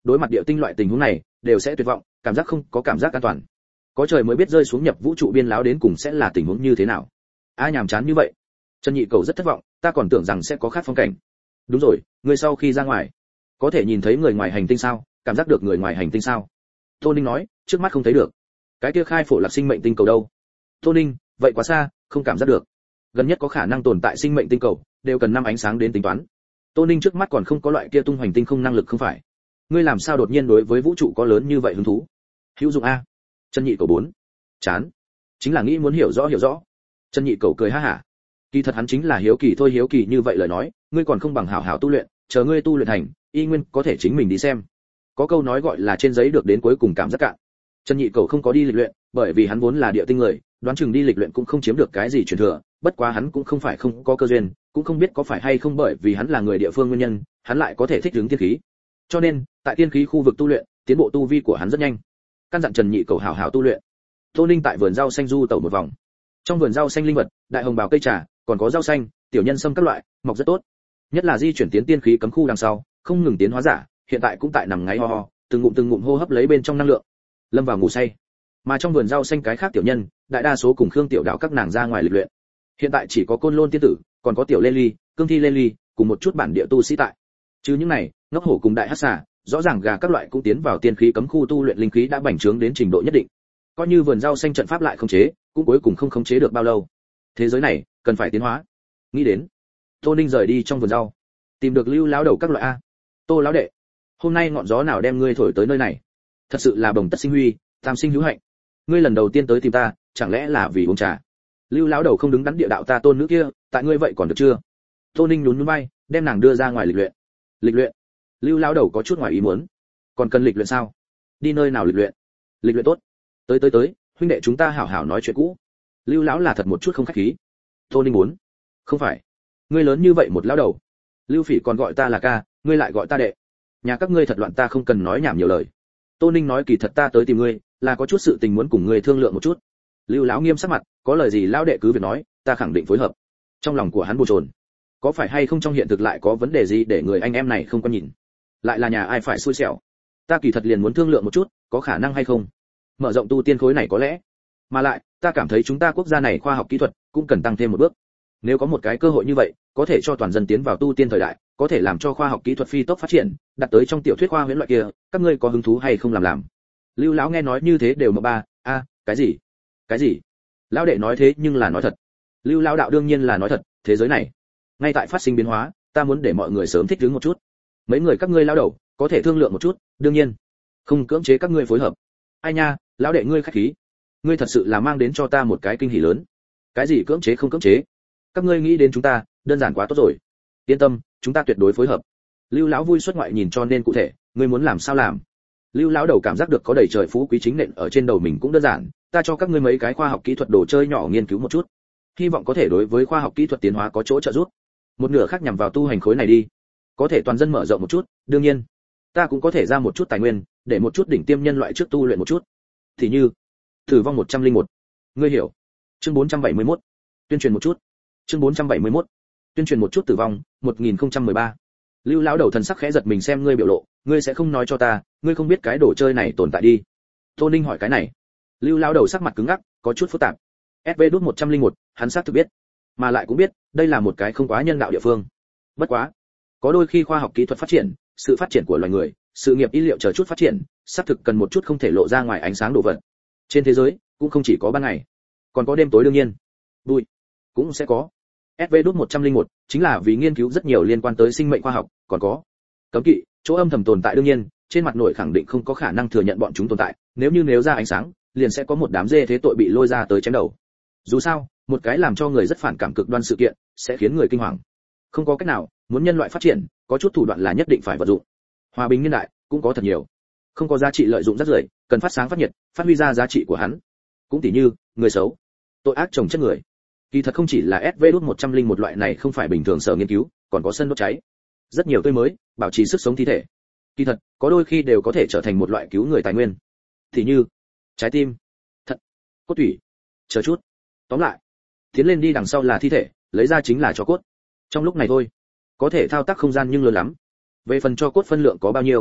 đối mặt địa tinh loại tình huống này đều sẽ tuyệt vọng, cảm giác không có cảm giác an toàn. Có trời mới biết rơi xuống nhập vũ trụ biên láo đến cùng sẽ là tình huống như thế nào. Ai nhàm chán như vậy. Trần Nhị Cầu rất thất vọng, ta còn tưởng rằng sẽ có khác phong cảnh. Đúng rồi, người sau khi ra ngoài có thể nhìn thấy người ngoài hành tinh sao, cảm giác được người ngoài hành tinh sao? Tô Ninh nói, trước mắt không thấy được. Cái kia khai phổ lạc sinh mệnh tinh cầu đâu? Tô Ninh, vậy quá xa, không cảm giác được. Gần nhất có khả năng tồn tại sinh mệnh tinh cầu đều cần năm ánh sáng đến tính toán. Tô Ninh trước mắt còn không có loại kia tung hoành tinh không năng lực không phải? Ngươi làm sao đột nhiên đối với vũ trụ có lớn như vậy hứng thú? Hữu dụng a. Trần Nhị Cầu bốn. Chán. Chính là nghĩ muốn hiểu rõ hiểu rõ. Trần Nhị Cầu cười ha hả. Kỳ thật hắn chính là hiếu kỳ thôi, hiếu kỳ như vậy lời nói, ngươi còn không bằng hảo hảo tu luyện, chờ ngươi tu luyện thành, y nguyên có thể chính mình đi xem. Có câu nói gọi là trên giấy được đến cuối cùng cảm giác cạn. Trần Nhị Cầu không có đi lịch luyện, bởi vì hắn vốn là địa tinh người, đoán chừng đi lịch luyện cũng không chiếm được cái gì truyền thừa, bất quá hắn cũng không phải không có cơ duyên, cũng không biết có phải hay không bởi vì hắn là người địa phương nguyên nhân, hắn lại có thể thích ứng tiên khí. Cho nên, tại tiên khí khu vực tu luyện, tiến bộ tu vi của hắn rất nhanh. Căn dặn Trần Nhị Cầu hảo hảo tu luyện. Tô Ninh tại vườn rau xanh du tẩu một vòng. Trong vườn rau xanh linh vật, đại hồng bào cây trà, còn có rau xanh, tiểu nhân sâm các loại, mọc rất tốt. Nhất là di chuyển tiến tiên khí cấm khu đằng sau, không ngừng tiến hóa giả, hiện tại cũng tại nằm ngáy ho ho, từng ngụm từng ngụm hô hấp lấy bên trong năng lượng, lâm vào ngủ say. Mà trong vườn rau xanh cái khác tiểu nhân, đại đa số cùng Khương Tiểu Đạo các nàng ra ngoài lịch luyện. Hiện tại chỉ có Côn Lôn tiên tử, còn có tiểu Lê Ly, Cương Thi Lê Ly, cùng một chút bản địa tu sĩ tại. Chứ những này, ngốc hổ cùng đại hắc xà, rõ ràng gà các loại cũng tiến vào tiên khí cấm khu tu luyện linh khí đã bành trướng đến trình độ nhất định. Coi như vườn rau xanh trận pháp lại không chế, cũng cuối cùng không khống chế được bao lâu. Thế giới này cần phải tiến hóa. Nghĩ đến, Tô Ninh rời đi trong vườn rau, tìm được Lưu lão đầu các loại a. Tô lão đệ, hôm nay ngọn gió nào đem ngươi thổi tới nơi này? Thật sự là bồng tất sinh huy, tam sinh hữu hạnh. Ngươi lần đầu tiên tới tìm ta, chẳng lẽ là vì uống trà? Lưu lão đầu không đứng đắn địa đạo ta tôn nữ kia, tại ngươi vậy còn được chưa? Tô Ninh nhún nhún vai, đem nàng đưa ra ngoài lịch luyện. Lịch luyện? Lưu lão đầu có chút ngoài ý muốn. Còn cần lịch luyện sao? Đi nơi nào lịch luyện? Lịch luyện tốt. Tới tới tới, huynh đệ chúng ta hảo hảo nói chuyện cũ. Lưu lão là thật một chút không khách khí. Tô Ninh muốn. Không phải. Ngươi lớn như vậy một lão đầu. Lưu Phỉ còn gọi ta là ca, ngươi lại gọi ta đệ. Nhà các ngươi thật loạn, ta không cần nói nhảm nhiều lời. Tô Ninh nói kỳ thật ta tới tìm ngươi, là có chút sự tình muốn cùng ngươi thương lượng một chút. Lưu lão nghiêm sắc mặt, có lời gì lão đệ cứ việc nói, ta khẳng định phối hợp. Trong lòng của hắn bồn chồn, có phải hay không trong hiện thực lại có vấn đề gì để người anh em này không có nhìn? Lại là nhà ai phải xui xẻo? Ta kỳ thật liền muốn thương lượng một chút, có khả năng hay không? Mở rộng tu tiên khối này có lẽ. Mà lại, ta cảm thấy chúng ta quốc gia này khoa học kỹ thuật cũng cần tăng thêm một bước. Nếu có một cái cơ hội như vậy, có thể cho toàn dân tiến vào tu tiên thời đại, có thể làm cho khoa học kỹ thuật phi tốc phát triển, đạt tới trong tiểu thuyết khoa huyễn loại kia, các ngươi có hứng thú hay không làm làm? Lưu lão nghe nói như thế đều mở ba, a, cái gì? Cái gì? Lão đệ nói thế nhưng là nói thật. Lưu lão đạo đương nhiên là nói thật, thế giới này ngay tại phát sinh biến hóa, ta muốn để mọi người sớm thích ứng một chút. Mấy người các ngươi lão đầu, có thể thương lượng một chút, đương nhiên không cưỡng chế các ngươi phối hợp. Ai nha, lão đệ ngươi khách khí. Ngươi thật sự là mang đến cho ta một cái kinh hỉ lớn. Cái gì cưỡng chế không cưỡng chế? Các ngươi nghĩ đến chúng ta, đơn giản quá tốt rồi. Yên tâm, chúng ta tuyệt đối phối hợp. Lưu lão vui xuất ngoại nhìn cho nên cụ thể, ngươi muốn làm sao làm? Lưu lão đầu cảm giác được có đầy trời phú quý chính nện ở trên đầu mình cũng đơn giản, ta cho các ngươi mấy cái khoa học kỹ thuật đồ chơi nhỏ nghiên cứu một chút, hy vọng có thể đối với khoa học kỹ thuật tiến hóa có chỗ trợ giúp. Một nửa khác nhằm vào tu hành khối này đi, có thể toàn dân mở rộng một chút, đương nhiên, ta cũng có thể ra một chút tài nguyên, để một chút đỉnh tiêm nhân loại trước tu luyện một chút. Thì như, Tử vong một trăm lẻ một. Ngươi hiểu. Chương bốn trăm bảy mươi mốt. Tuyên truyền một chút. Chương bốn trăm bảy mươi mốt. Tuyên truyền một chút Tử vong, một nghìn không trăm mười ba. Lưu lão đầu thần sắc khẽ giật mình xem ngươi biểu lộ, ngươi sẽ không nói cho ta, ngươi không biết cái đồ chơi này tồn tại đi. Tô Ninh hỏi cái này. Lưu lão đầu sắc mặt cứng ngắc, có chút phức tạp. ét vê đút một trăm lẻ một, hắn xác thực biết, mà lại cũng biết, đây là một cái không quá nhân đạo địa phương. Bất quá, có đôi khi khoa học kỹ thuật phát triển, sự phát triển của loài người, sự nghiệp y liệu chờ chút phát triển, xác thực cần một chút không thể lộ ra ngoài ánh sáng đồ vật. Trên thế giới, cũng không chỉ có ban ngày, còn có đêm tối đương nhiên. Bụi cũng sẽ có. ét vê đút một trăm lẻ một chính là vì nghiên cứu rất nhiều liên quan tới sinh mệnh khoa học, còn có cấm kỵ, chỗ âm thầm tồn tại đương nhiên, trên mặt nội khẳng định không có khả năng thừa nhận bọn chúng tồn tại, nếu như nếu ra ánh sáng, liền sẽ có một đám dê thế tội bị lôi ra tới chém đầu. Dù sao, một cái làm cho người rất phản cảm cực đoan sự kiện, sẽ khiến người kinh hoàng. Không có cách nào, muốn nhân loại phát triển, có chút thủ đoạn là nhất định phải vận dụng. Hòa bình niên đại cũng có thật nhiều. Không có giá trị lợi dụng rất rưởi, cần phát sáng phát nhiệt, phát huy ra giá trị của hắn. Cũng tỉ như, người xấu, tội ác chồng chất người. Kỳ thật không chỉ là ét vê đút một trăm lẻ một loại này không phải bình thường sở nghiên cứu, còn có sân đốt cháy. Rất nhiều tươi mới, bảo trì sức sống thi thể. Kỳ thật, có đôi khi đều có thể trở thành một loại cứu người tài nguyên. Thì như, trái tim, thận, cốt tủy, chờ chút. Tóm lại, tiến lên đi đằng sau là thi thể, lấy ra chính là tro cốt. Trong lúc này thôi, có thể thao tác không gian nhưng lớn lắm. Về phần tro cốt phân lượng có bao nhiêu,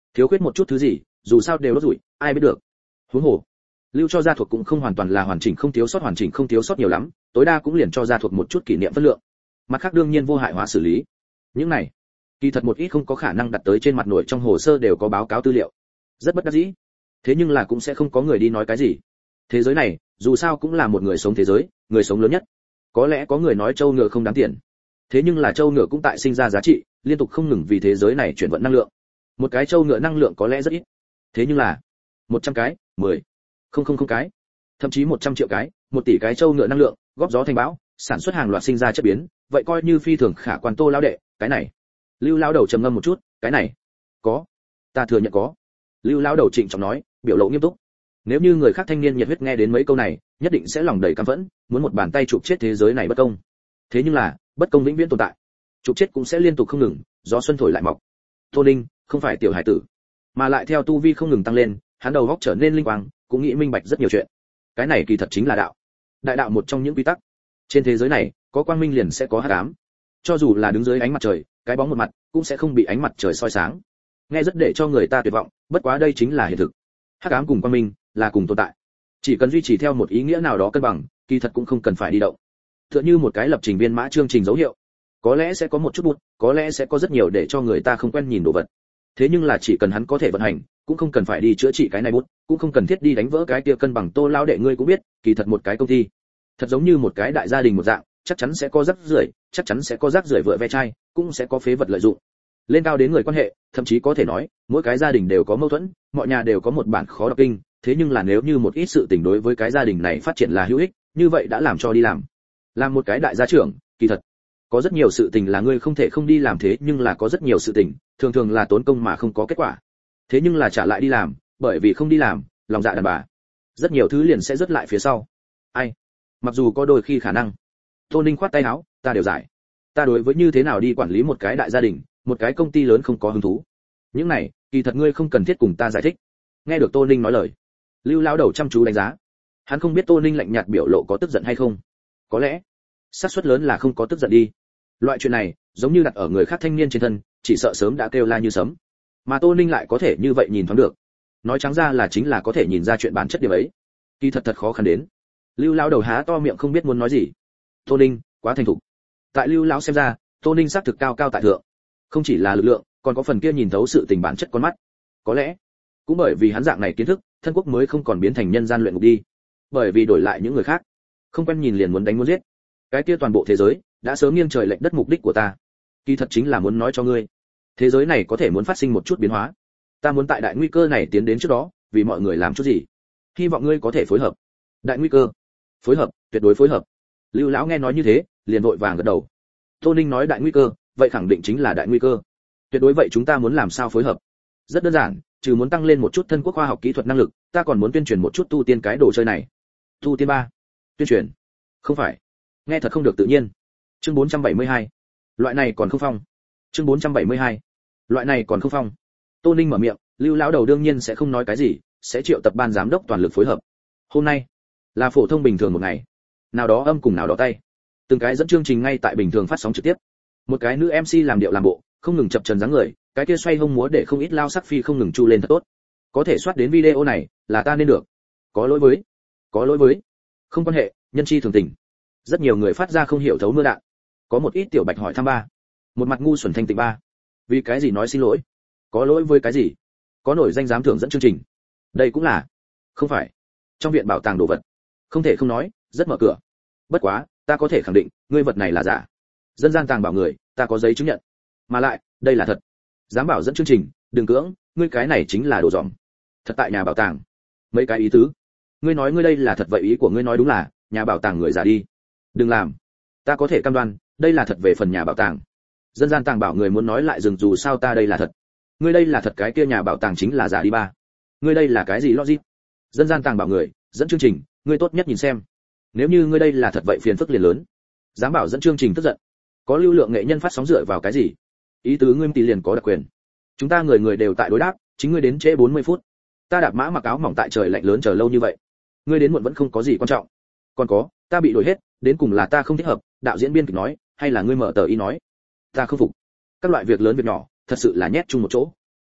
thiếu khuyết một chút thứ gì, dù sao đều đốt rủi, ai biết được. Huống hồ, lưu cho gia thuộc cũng không hoàn toàn là hoàn chỉnh không thiếu sót hoàn chỉnh không thiếu sót nhiều lắm, tối đa cũng liền cho gia thuộc một chút kỷ niệm phân lượng. Mặt khác đương nhiên vô hại hóa xử lý. Những này, kỳ thật một ít không có khả năng đặt tới trên mặt nổi trong hồ sơ đều có báo cáo tư liệu. Rất bất đắc dĩ. Thế nhưng là cũng sẽ không có người đi nói cái gì. Thế giới này, dù sao cũng là một người sống thế giới, người sống lớn nhất. Có lẽ có người nói châu ngựa không đáng tiền. Thế nhưng là châu ngựa cũng tại sinh ra giá trị, liên tục không ngừng vì thế giới này chuyển vận năng lượng. Một cái châu ngựa năng lượng có lẽ rất ít. Thế nhưng là một trăm cái, mười, không không không cái, thậm chí một trăm triệu cái, một tỷ cái châu ngựa năng lượng, góp gió thành bão, sản xuất hàng loạt sinh ra chất biến, vậy coi như phi thường khả quan. Tô lão đệ, cái này. Lưu lão đầu trầm ngâm một chút, cái này, có, ta thừa nhận có. Lưu lão đầu trịnh trọng nói, biểu lộ nghiêm túc. Nếu như người khác thanh niên nhiệt huyết nghe đến mấy câu này, nhất định sẽ lòng đầy căm phẫn, muốn một bàn tay chụp chết thế giới này bất công. Thế nhưng là, bất công vĩnh viễn tồn tại. Chụp chết cũng sẽ liên tục không ngừng, gió xuân thổi lại mọc. Tô Ninh, không phải tiểu hải tử, mà lại theo tu vi không ngừng tăng lên, hắn đầu óc trở nên linh quang, cũng nghĩ minh bạch rất nhiều chuyện. Cái này kỳ thật chính là đạo. Đại đạo một trong những quy tắc. Trên thế giới này, có quang minh liền sẽ có hắc ám. Cho dù là đứng dưới ánh mặt trời, cái bóng một mặt cũng sẽ không bị ánh mặt trời soi sáng. Nghe rất để cho người ta tuyệt vọng, bất quá đây chính là hiện thực. Hắc ám cùng quang minh là cùng tồn tại. Chỉ cần duy trì theo một ý nghĩa nào đó cân bằng, kỳ thật cũng không cần phải đi động. Tựa như một cái lập trình viên mã chương trình dấu hiệu, có lẽ sẽ có một chút bút, có lẽ sẽ có rất nhiều để cho người ta không quen nhìn đồ vật. Thế nhưng là chỉ cần hắn có thể vận hành, cũng không cần phải đi chữa trị cái này bút, cũng không cần thiết đi đánh vỡ cái kia cân bằng. Tô lão đệ ngươi cũng biết, kỳ thật một cái công ty, thật giống như một cái đại gia đình một dạng, chắc chắn sẽ có rác rưởi, chắc chắn sẽ có rác rưởi vựa ve chai, cũng sẽ có phế vật lợi dụng. Lên cao đến người quan hệ, thậm chí có thể nói, mỗi cái gia đình đều có mâu thuẫn, mọi nhà đều có một bản khó đọc kinh. Thế nhưng là nếu như một ít sự tình đối với cái gia đình này phát triển là hữu ích, như vậy đã làm cho đi làm. Làm một cái đại gia trưởng, kỳ thật có rất nhiều sự tình là ngươi không thể không đi làm, thế nhưng là có rất nhiều sự tình, thường thường là tốn công mà không có kết quả. Thế nhưng là trả lại đi làm, bởi vì không đi làm, lòng dạ đàn bà, rất nhiều thứ liền sẽ rớt lại phía sau. Ai? Mặc dù có đôi khi khả năng. Tô Ninh khoát tay áo, ta đều giải. Ta đối với như thế nào đi quản lý một cái đại gia đình, một cái công ty lớn không có hứng thú. Những này, kỳ thật ngươi không cần thiết cùng ta giải thích. Nghe được Tô Ninh nói lời, Lưu lão đầu chăm chú đánh giá. Hắn không biết Tô Ninh lạnh nhạt biểu lộ có tức giận hay không. Có lẽ, xác suất lớn là không có tức giận đi. Loại chuyện này, giống như đặt ở người khác thanh niên trên thân, chỉ sợ sớm đã kêu la như sấm. Mà Tô Ninh lại có thể như vậy nhìn thoáng được. Nói trắng ra là chính là có thể nhìn ra chuyện bản chất điểm ấy. Kỳ thật thật khó khăn đến. Lưu lão đầu há to miệng không biết muốn nói gì. Tô Ninh, quá thành thục. Tại Lưu lão xem ra, Tô Ninh xác thực cao cao tại thượng. Không chỉ là lực lượng, còn có phần kia nhìn thấu sự tình bản chất con mắt. Có lẽ, cũng bởi vì hắn dạng này kiến thức, thân quốc mới không còn biến thành nhân gian luyện ngục đi. Bởi vì đổi lại những người khác, không quen nhìn liền muốn đánh muốn giết. Cái kia toàn bộ thế giới đã sớm nghiêng trời lệch đất. Mục đích của ta, kỳ thật chính là muốn nói cho ngươi, thế giới này có thể muốn phát sinh một chút biến hóa. Ta muốn tại đại nguy cơ này tiến đến trước đó, vì mọi người làm chút gì. Hy vọng ngươi có thể phối hợp. Đại nguy cơ? Phối hợp, tuyệt đối phối hợp. Lưu lão nghe nói như thế, liền vội vàng gật đầu. Tô Ninh nói đại nguy cơ, vậy khẳng định chính là đại nguy cơ. Tuyệt đối vậy chúng ta muốn làm sao phối hợp? Rất đơn giản, trừ muốn tăng lên một chút thân quốc khoa học kỹ thuật năng lực, ta còn muốn tuyên truyền một chút tu tiên cái đồ chơi này. Tu tiên ba? Tuyên truyền? Không phải. Nghe thật không được tự nhiên. Chương bốn trăm bảy mươi hai. Loại này còn không phong. Chương bốn trăm bảy mươi hai. Loại này còn không phong. Tô Ninh mở miệng, Lưu lão đầu đương nhiên sẽ không nói cái gì, sẽ triệu tập ban giám đốc toàn lực phối hợp. Hôm nay là phổ thông bình thường một ngày, nào đó âm cùng nào đó tay, từng cái dẫn chương trình ngay tại bình thường phát sóng trực tiếp. Một cái nữ em xê làm điệu làm bộ, không ngừng chập chờn dáng người, cái kia xoay hông múa để không ít lao sắc phi không ngừng chu lên thật tốt. Có thể soát đến video này, là ta nên được. Có lỗi với, có lỗi với. Không quan hệ, nhân chi thường tình. Rất nhiều người phát ra không hiểu thấu mưa đạn. Có một ít tiểu bạch hỏi thăm ba, một mặt ngu xuẩn thanh tịnh ba. Vì cái gì nói xin lỗi? Có lỗi với cái gì? Có nổi danh giám thưởng dẫn chương trình. Đây cũng là. Không phải. Trong viện bảo tàng đồ vật. Không thể không nói, rất mở cửa. Bất quá, ta có thể khẳng định, ngươi vật này là giả. Dân gian tàng bảo người, ta có giấy chứng nhận. Mà lại, đây là thật. Giám bảo dẫn chương trình, đừng cưỡng, ngươi cái này chính là đồ dỏng. Thật tại nhà bảo tàng. Mấy cái ý tứ. Ngươi nói ngươi đây là thật, vậy ý của ngươi nói đúng là, nhà bảo tàng người giả đi. Đừng làm. Ta có thể cam đoan, đây là thật về phần nhà bảo tàng. Dân gian tàng bảo người muốn nói lại dừng, dù sao ta đây là thật. Ngươi đây là thật, cái kia nhà bảo tàng chính là giả đi ba. Ngươi đây là cái gì logic? Dân gian tàng bảo người, dẫn chương trình, ngươi tốt nhất nhìn xem. Nếu như ngươi đây là thật vậy phiền phức liền lớn. Giám bảo dẫn chương trình tức giận. Có lưu lượng nghệ nhân phát sóng dựa vào cái gì? Ý tứ ngươi tỷ liền có đặc quyền. Chúng ta người người đều tại đối đáp, chính ngươi đến trễ bốn mươi phút. Ta đạp mã mặc áo mỏng tại trời lạnh lớn chờ lâu như vậy. Ngươi đến muộn vẫn không có gì quan trọng. Còn có, ta bị đổi hết, đến cùng là ta không thích hợp, đạo diễn biên kịch nói, hay là ngươi mở tờ y nói? Ta không phục. Các loại việc lớn việc nhỏ, thật sự là nhét chung một chỗ.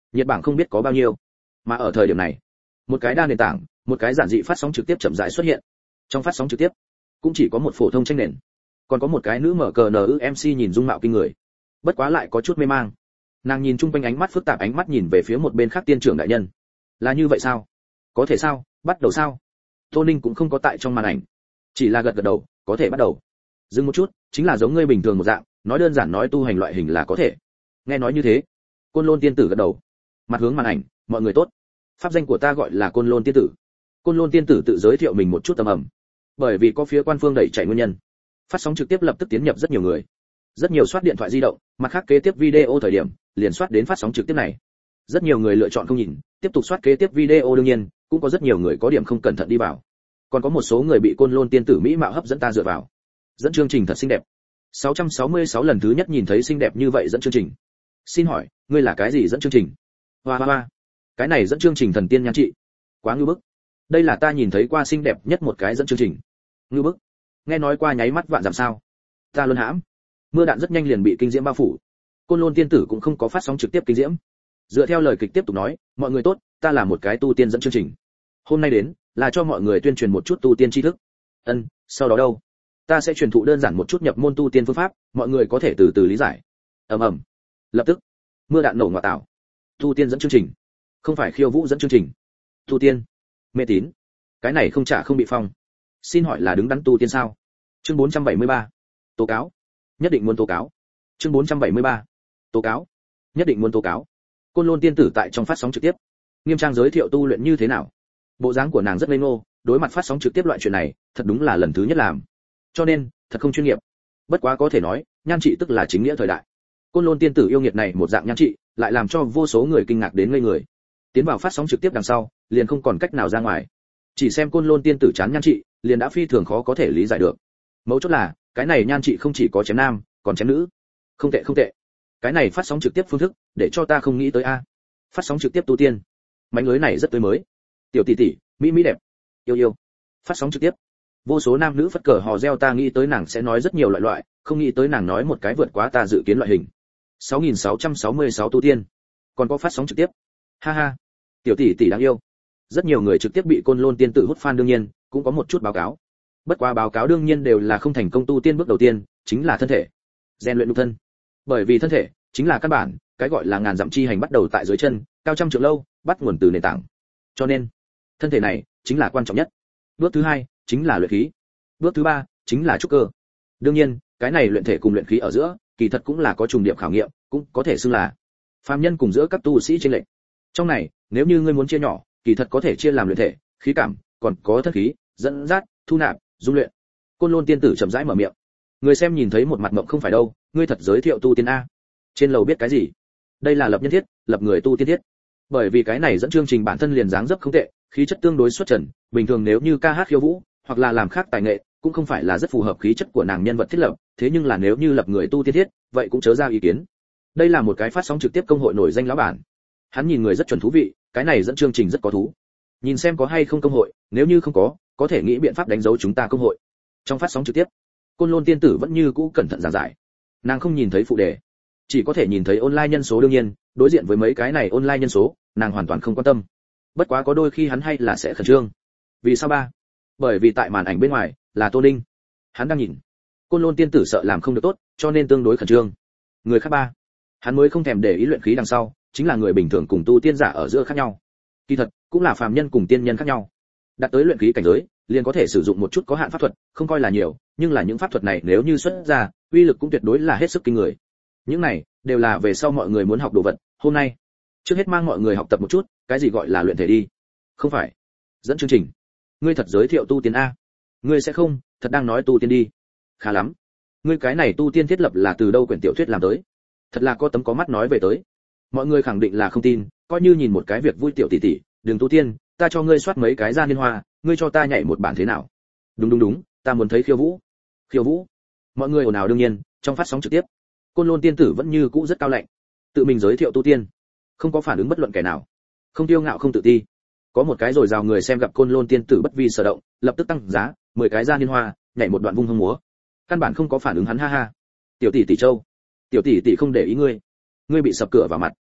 nhiệt bảng không biết có bao nhiêu. Mà ở thời điểm này, một cái đa nền tảng, một cái giản dị phát sóng trực tiếp chậm rãi xuất hiện. Trong phát sóng trực tiếp, cũng chỉ có một phổ thông tranh nền, còn có một cái nữ mở cờ nữ em xê nhìn dung mạo kinh người, bất quá lại có chút mê mang. Nàng nhìn chung quanh, ánh mắt phức tạp, ánh mắt nhìn về phía một bên khác tiên trưởng đại nhân. Là như vậy sao? Có thể sao? Bắt đầu sao? Tô Ninh cũng không có tại trong màn ảnh, chỉ là gật gật đầu, có thể bắt đầu. Dừng một chút, chính là giống ngươi bình thường một dạng, nói đơn giản nói tu hành loại hình là có thể. Nghe nói như thế, Côn Lôn tiên tử gật đầu, mặt hướng màn ảnh, mọi người tốt, pháp danh của ta gọi là Côn Lôn tiên tử. Côn Lôn tiên tử tự giới thiệu mình một chút tầm ẩm. Bởi vì có phía quan phương đẩy chạy nguyên nhân, phát sóng trực tiếp lập tức tiến nhập rất nhiều người, rất nhiều soát điện thoại di động, mặt khác kế tiếp video thời điểm liền soát đến phát sóng trực tiếp này. Rất nhiều người lựa chọn không nhìn, tiếp tục soát kế tiếp video, đương nhiên cũng có rất nhiều người có điểm không cẩn thận đi vào, còn có một số người bị Côn Lôn tiên tử mỹ mạo hấp dẫn ta dựa vào. Dẫn chương trình thật xinh đẹp. sáu trăm sáu mươi sáu lần thứ nhất nhìn thấy xinh đẹp như vậy dẫn chương trình. Xin hỏi, ngươi là cái gì dẫn chương trình? Hoa hoa hoa. Cái này dẫn chương trình thần tiên nhan trị. Quá ngưu bức. Đây là ta nhìn thấy qua xinh đẹp nhất một cái dẫn chương trình. Ngưu bức. Nghe nói qua nháy mắt vạn giảm sao? Ta luôn hãm. Mưa đạn rất nhanh liền bị kinh diễm bao phủ. Côn Lôn tiên tử cũng không có phát sóng trực tiếp kinh diễm. Dựa theo lời kịch tiếp tục nói, mọi người tốt, ta là một cái tu tiên dẫn chương trình. Hôm nay đến là cho mọi người tuyên truyền một chút tu tiên tri thức. Ân, sau đó đâu? Ta sẽ truyền thụ đơn giản một chút nhập môn tu tiên phương pháp, mọi người có thể từ từ lý giải. Ầm ầm. Lập tức, mưa đạn nổ ngọa tạo. Tu tiên dẫn chương trình, không phải khiêu vũ dẫn chương trình. Tu tiên, mê tín, cái này không trả không bị phong. Xin hỏi là đứng đắn tu tiên sao? Chương bốn trăm bảy mươi ba. Tố cáo. Nhất định muốn tố cáo. Chương bốn trăm bảy mươi ba. Tố cáo. Nhất định muốn tố cáo. Côn Lôn tiên tử tại trong phát sóng trực tiếp, nghiêm trang giới thiệu tu luyện như thế nào. Bộ dáng của nàng rất ngây ngô, đối mặt phát sóng trực tiếp loại chuyện này, thật đúng là lần thứ nhất làm. Cho nên, thật không chuyên nghiệp. Bất quá có thể nói, nhan trị tức là chính nghĩa thời đại. Côn Lôn tiên tử yêu nghiệt này một dạng nhan trị, lại làm cho vô số người kinh ngạc đến ngây người. Tiến vào phát sóng trực tiếp đằng sau, liền không còn cách nào ra ngoài. Chỉ xem Côn Lôn tiên tử chán nhan trị, liền đã phi thường khó có thể lý giải được. Mấu chốt là, cái này nhan trị không chỉ có chém nam, còn chém nữ. Không tệ không tệ. Cái này phát sóng trực tiếp phương thức, để cho ta không nghĩ tới a. Phát sóng trực tiếp tu tiên, mánh lưới này rất tươi mới. Tiểu tỷ tỷ, mỹ mỹ đẹp, yêu yêu. Phát sóng trực tiếp, vô số nam nữ phất cờ hò reo, ta nghĩ tới nàng sẽ nói rất nhiều loại loại, không nghĩ tới nàng nói một cái vượt quá ta dự kiến loại hình. sáu nghìn sáu trăm sáu mươi sáu tu tiên, còn có phát sóng trực tiếp. Ha ha, tiểu tỷ tỷ đáng yêu. Rất nhiều người trực tiếp bị Côn Lôn tiên tử hút fan, đương nhiên cũng có một chút báo cáo. Bất quá báo cáo đương nhiên đều là không thành công tu tiên bước đầu tiên, chính là thân thể, rèn luyện nhục thân. Bởi vì thân thể chính là căn bản, cái gọi là ngàn dặm chi hành bắt đầu tại dưới chân, cao trăm trượng lâu, bắt nguồn từ nền tảng. Cho nên, thân thể này chính là quan trọng nhất. Bước thứ hai chính là luyện khí. Bước thứ ba chính là trúc cơ. Đương nhiên, cái này luyện thể cùng luyện khí ở giữa, kỳ thật cũng là có trùng điệp khảo nghiệm, cũng có thể xưng là phàm nhân cùng giữa các tu sĩ trên lệnh. Trong này, nếu như ngươi muốn chia nhỏ, kỳ thật có thể chia làm luyện thể, khí cảm, còn có thân khí, dẫn dắt, thu nạp, dung luyện. Côn Lôn tiên tử chậm rãi mở miệng. Người xem nhìn thấy một mặt mộng, không phải đâu, ngươi thật giới thiệu tu tiên a. Trên lầu biết cái gì? Đây là lập nhân thiết, lập người tu tiên thiết. Bởi vì cái này dẫn chương trình bản thân liền dáng dấp không tệ, khí chất tương đối xuất trần, bình thường nếu như ca hát khiêu vũ, hoặc là làm khác tài nghệ, cũng không phải là rất phù hợp khí chất của nàng nhân vật thiết lập, thế nhưng là nếu như lập người tu tiên thiết, vậy cũng chớ ra ý kiến. Đây là một cái phát sóng trực tiếp công hội nổi danh lão bản. Hắn nhìn người rất chuẩn thú vị, cái này dẫn chương trình rất có thú. Nhìn xem có hay không công hội, nếu như không có, có thể nghĩ biện pháp đánh dấu chúng ta công hội. Trong phát sóng trực tiếp, Côn Lôn tiên tử vẫn như cũ cẩn thận giảng giải. Nàng không nhìn thấy phụ đề, chỉ có thể nhìn thấy online nhân số, đương nhiên, đối diện với mấy cái này online nhân số, nàng hoàn toàn không quan tâm. Bất quá có đôi khi hắn hay là sẽ khẩn trương. Vì sao ba? Bởi vì tại màn ảnh bên ngoài là Tô Ninh, hắn đang nhìn. Côn Lôn tiên tử sợ làm không được tốt, cho nên tương đối khẩn trương. Người khác ba, hắn mới không thèm để ý luyện khí đằng sau, chính là người bình thường cùng tu tiên giả ở giữa khác nhau. Kỳ thật, cũng là phàm nhân cùng tiên nhân khác nhau. Đạt tới luyện khí cảnh giới, liền có thể sử dụng một chút có hạn pháp thuật, không coi là nhiều, nhưng là những pháp thuật này nếu như xuất ra, uy lực cũng tuyệt đối là hết sức kinh người. Những này đều là về sau mọi người muốn học đồ vật. Hôm nay, trước hết mang mọi người học tập một chút, cái gì gọi là luyện thể đi. Không phải dẫn chương trình. Ngươi thật giới thiệu tu tiên a? Ngươi sẽ không thật đang nói tu tiên đi? Khá lắm. Ngươi cái này tu tiên thiết lập là từ đâu quyển tiểu thuyết làm tới? Thật là có tấm có mắt nói về tới. Mọi người khẳng định là không tin, coi như nhìn một cái việc vui, tiểu tỷ tỷ, đừng tu tiên, ta cho ngươi soát mấy cái ra liên hoa, ngươi cho ta nhảy một bản thế nào? Đúng đúng đúng, ta muốn thấy khiêu vũ. Khiêu vũ? Mọi người ồn ào. Đương nhiên, trong phát sóng trực tiếp, Côn Lôn tiên tử vẫn như cũ rất cao lạnh, tự mình giới thiệu tu tiên, không có phản ứng bất luận kẻ nào, không tiêu ngạo không tự ti. Có một cái rồi rào người xem gặp Côn Lôn tiên tử bất vi sở động, lập tức tăng giá, mười cái ra liên hoa, nhảy một đoạn vung hông múa. Căn bản không có phản ứng hắn, ha ha. Tiểu tỷ tỷ châu, tiểu tỷ tỷ không để ý ngươi, ngươi bị sập cửa vào mặt.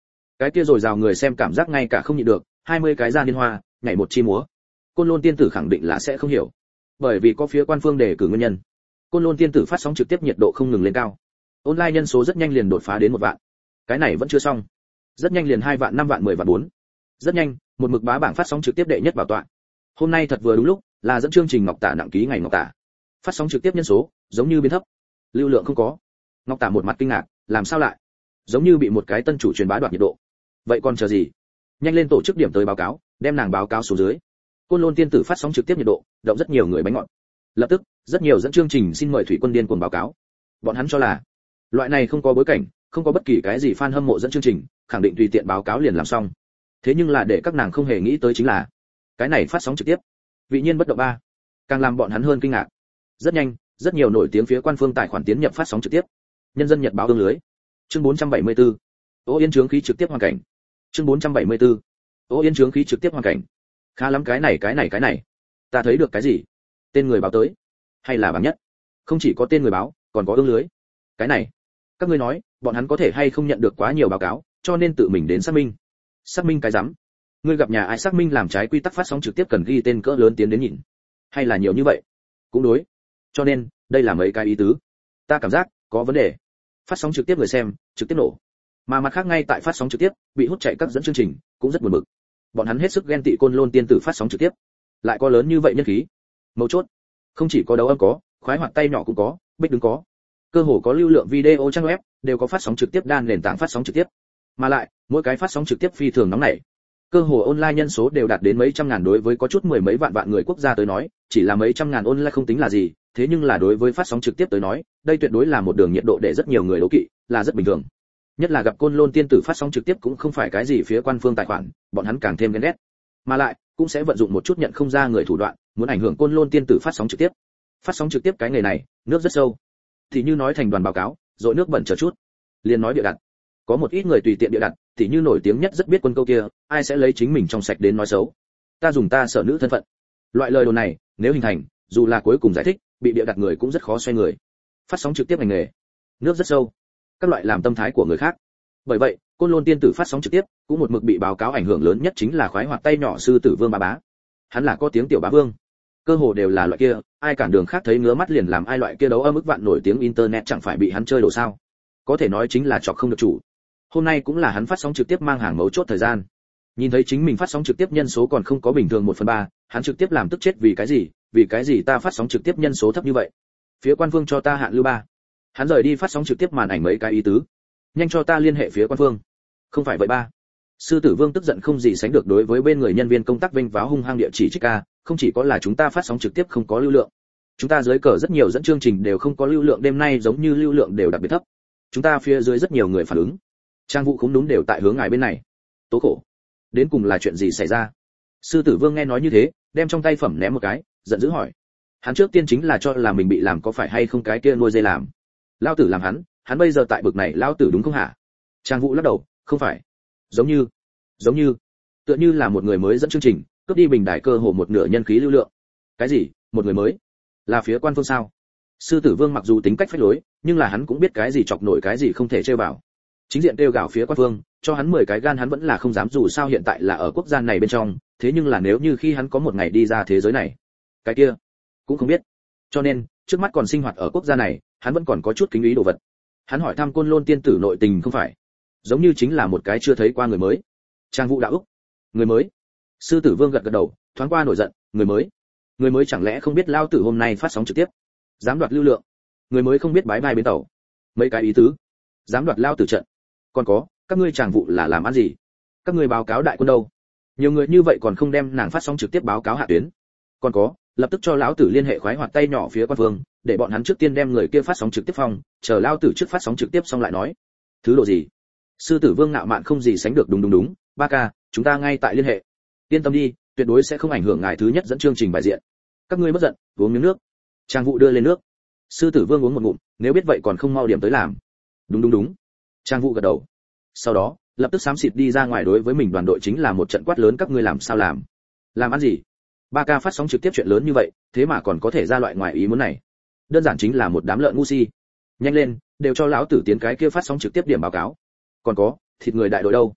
Cái kia rồi rào người xem cảm giác ngay cả không nhịn được, hai mươi cái ra liên hoa, nhảy một chi múa. Côn Lôn tiên tử khẳng định là sẽ không hiểu, bởi vì có phía quan phương đề cử nguyên nhân. Côn Lôn tiên tử phát sóng trực tiếp nhiệt độ không ngừng lên cao. Online nhân số rất nhanh liền đột phá đến một vạn. Cái này vẫn chưa xong. Rất nhanh liền hai vạn, năm vạn, mười vạn bốn. Rất nhanh, một mực bá bảng phát sóng trực tiếp đệ nhất bảo tọa. Hôm nay thật vừa đúng lúc, là dẫn chương trình Ngọc Tả nặng ký ngày Ngọc Tả. Phát sóng trực tiếp nhân số, giống như biến thấp. Lưu lượng không có. Ngọc Tả một mặt kinh ngạc, làm sao lại? Giống như bị một cái tân chủ truyền bá đoạt nhiệt độ. Vậy còn chờ gì? Nhanh lên tổ chức điểm tới báo cáo, đem nàng báo cáo xuống dưới. Côn Lôn tiên tử phát sóng trực tiếp nhiệt độ, động rất nhiều người bánh ngọt. Lập tức, rất nhiều dẫn chương trình xin mời Thủy Quân Điên cuồng báo cáo. Bọn hắn cho là, loại này không có bối cảnh, không có bất kỳ cái gì fan hâm mộ dẫn chương trình, khẳng định tùy tiện báo cáo liền làm xong. Thế nhưng là để các nàng không hề nghĩ tới chính là, cái này phát sóng trực tiếp, vị nhiên bất động ba, càng làm bọn hắn hơn kinh ngạc. Rất nhanh, rất nhiều nổi tiếng phía quan phương tài khoản tiến nhập phát sóng trực tiếp. Nhân dân Nhật báo ương lưới. Chương bốn trăm bảy mươi tư. Ô Yên trướng khí trực tiếp hoàn cảnh. Chương bốn trăm bảy mươi tư. Ô Yên trướng khí trực tiếp hoàn cảnh. Khá lắm, cái này cái này cái này. Ta thấy được cái gì? Tên người báo tới, hay là bảng nhất? Không chỉ có tên người báo, còn có ương lưới. Cái này, các ngươi nói, bọn hắn có thể hay không nhận được quá nhiều báo cáo, cho nên tự mình đến xác minh. Xác minh cái rắm? Ngươi gặp nhà ai xác minh làm trái quy tắc phát sóng trực tiếp cần ghi tên cỡ lớn tiến đến nhìn? Hay là nhiều như vậy? Cũng đối. Cho nên, đây là mấy cái ý tứ. Ta cảm giác có vấn đề. Phát sóng trực tiếp người xem, trực tiếp nổ. Mà mặt khác ngay tại phát sóng trực tiếp, bị hút chạy các dẫn chương trình, cũng rất buồn bực. Bọn hắn hết sức ghen tị Côn Lôn tiên tử phát sóng trực tiếp, lại có lớn như vậy nhân khí. Mấu chốt, không chỉ có đấu âm có, khoái hoạt tay nhỏ cũng có, bích đứng có. Cơ hồ có lưu lượng video trang web đều có phát sóng trực tiếp đan nền tảng phát sóng trực tiếp. Mà lại, mỗi cái phát sóng trực tiếp phi thường nóng nảy. Cơ hồ online nhân số đều đạt đến mấy trăm ngàn, đối với có chút mười mấy vạn vạn người quốc gia tới nói, chỉ là mấy trăm ngàn online không tính là gì, thế nhưng là đối với phát sóng trực tiếp tới nói, đây tuyệt đối là một đường nhiệt độ để rất nhiều người đố kỵ, là rất bình thường. Nhất là gặp Côn Lôn tiên tử phát sóng trực tiếp cũng không phải cái gì phía quan phương tài khoản, bọn hắn càng thêm ghen ghét. Mà lại, cũng sẽ vận dụng một chút nhận không ra người thủ đoạn, muốn ảnh hưởng Côn Lôn tiên tử phát sóng trực tiếp. Phát sóng trực tiếp cái nghề này, nước rất sâu. Thì như nói thành đoàn báo cáo, rồi nước bẩn chờ chút. Liền nói địa đặt. Có một ít người tùy tiện địa đặt, thì như nổi tiếng nhất rất biết quân câu kia, ai sẽ lấy chính mình trong sạch đến nói xấu. Ta dùng ta sở nữ thân phận. Loại lời đồn này, nếu hình thành, dù là cuối cùng giải thích, bị địa đặt người cũng rất khó xoay người. Phát sóng trực tiếp ngành nghề, nước rất sâu. Các loại làm tâm thái của người khác. Bởi vậy, Côn Lôn tiên tử phát sóng trực tiếp, cũng một mực bị báo cáo ảnh hưởng lớn nhất chính là khoái hoạt tay nhỏ sư tử Vương Bá Bá. Hắn là có tiếng tiểu bá vương. Cơ hồ đều là loại kia, ai cản đường khác thấy ngứa mắt liền làm ai loại kia đấu âm ức vạn nổi tiếng internet chẳng phải bị hắn chơi đồ sao? Có thể nói chính là chọc không được chủ. Hôm nay cũng là hắn phát sóng trực tiếp mang hàng mấu chốt thời gian. Nhìn thấy chính mình phát sóng trực tiếp nhân số còn không có bình thường một phần ba, hắn trực tiếp làm tức chết vì cái gì? Vì cái gì ta phát sóng trực tiếp nhân số thấp như vậy? Phía quan phương cho ta hạn lưu ba. Hắn rời đi phát sóng trực tiếp màn ảnh mấy cái ý tứ. Nhanh cho ta liên hệ phía quan phương. Không phải vậy ba. Sư tử Vương tức giận không gì sánh được, đối với bên người nhân viên công tác vênh váo hung hăng địa chỉ trích ca, không chỉ có là chúng ta phát sóng trực tiếp không có lưu lượng, chúng ta dưới cờ rất nhiều dẫn chương trình đều không có lưu lượng, đêm nay giống như lưu lượng đều đặc biệt thấp. Chúng ta phía dưới rất nhiều người phản ứng, trang vụ cũng đúng đều tại hướng ngài bên này. Tố khổ, đến cùng là chuyện gì xảy ra? Sư tử Vương nghe nói như thế, đem trong tay phẩm ném một cái, giận dữ hỏi. Hắn trước tiên chính là cho là mình bị làm có phải hay không cái kia nuôi dây làm. Lão tử làm hắn, hắn bây giờ tại bực này lão tử đúng không hả? Trang vụ lắc đầu, không phải. Giống như, giống như, tựa như là một người mới dẫn chương trình, cướp đi bình đài cơ hồ một nửa nhân khí lưu lượng. Cái gì? Một người mới? Là phía quan phương sao? Sư tử Vương mặc dù tính cách phách lối, nhưng là hắn cũng biết cái gì chọc nổi cái gì không thể trêu vào. Chính diện kêu gào phía quan phương, cho hắn mười cái gan hắn vẫn là không dám, dù sao hiện tại là ở quốc gia này bên trong, thế nhưng là nếu như khi hắn có một ngày đi ra thế giới này, cái kia cũng không biết. Cho nên, trước mắt còn sinh hoạt ở quốc gia này, hắn vẫn còn có chút kính ý đồ vật. Hắn hỏi thăm Côn Lôn tiên tử nội tình không phải, giống như chính là một cái chưa thấy qua người mới. Trang vụ đạo úc, người mới? Sư tử Vương gật gật đầu, thoáng qua nổi giận, người mới? Người mới chẳng lẽ không biết lao tử hôm nay phát sóng trực tiếp, dám đoạt lưu lượng? Người mới không biết bái bai bến tàu? Mấy cái ý tứ, dám đoạt lao tử trận. Còn có, các ngươi tràng vụ là làm ăn gì? Các ngươi báo cáo đại quân đâu? Nhiều người như vậy còn không đem nàng phát sóng trực tiếp báo cáo hạ tuyến. Còn có, lập tức cho lão tử liên hệ khoái hoạt tay nhỏ phía quan phương, để bọn hắn trước tiên đem người kia phát sóng trực tiếp phòng, chờ lao tử trước phát sóng trực tiếp xong lại nói. Thứ độ gì? Sư tử Vương ngạo mạn không gì sánh được, đúng đúng đúng, ba ca, chúng ta ngay tại liên hệ. Yên tâm đi, tuyệt đối sẽ không ảnh hưởng ngài thứ nhất dẫn chương trình bài diện. Các ngươi bất giận, uống miếng nước. Trang vụ đưa lên nước. Sư tử Vương uống một ngụm, nếu biết vậy còn không mau điểm tới làm. Đúng đúng đúng. Trang vụ gật đầu. Sau đó, lập tức xám xịt đi ra ngoài, đối với mình đoàn đội chính là một trận quát lớn, các ngươi làm sao làm? Làm ăn gì? ba ca phát sóng trực tiếp chuyện lớn như vậy, thế mà còn có thể ra loại ngoài ý muốn này. Đơn giản chính là một đám lợn ngu si. Nhanh lên, đều cho lão tử tiến cái kia phát sóng trực tiếp điểm báo cáo. Còn có, thịt người đại đội đâu?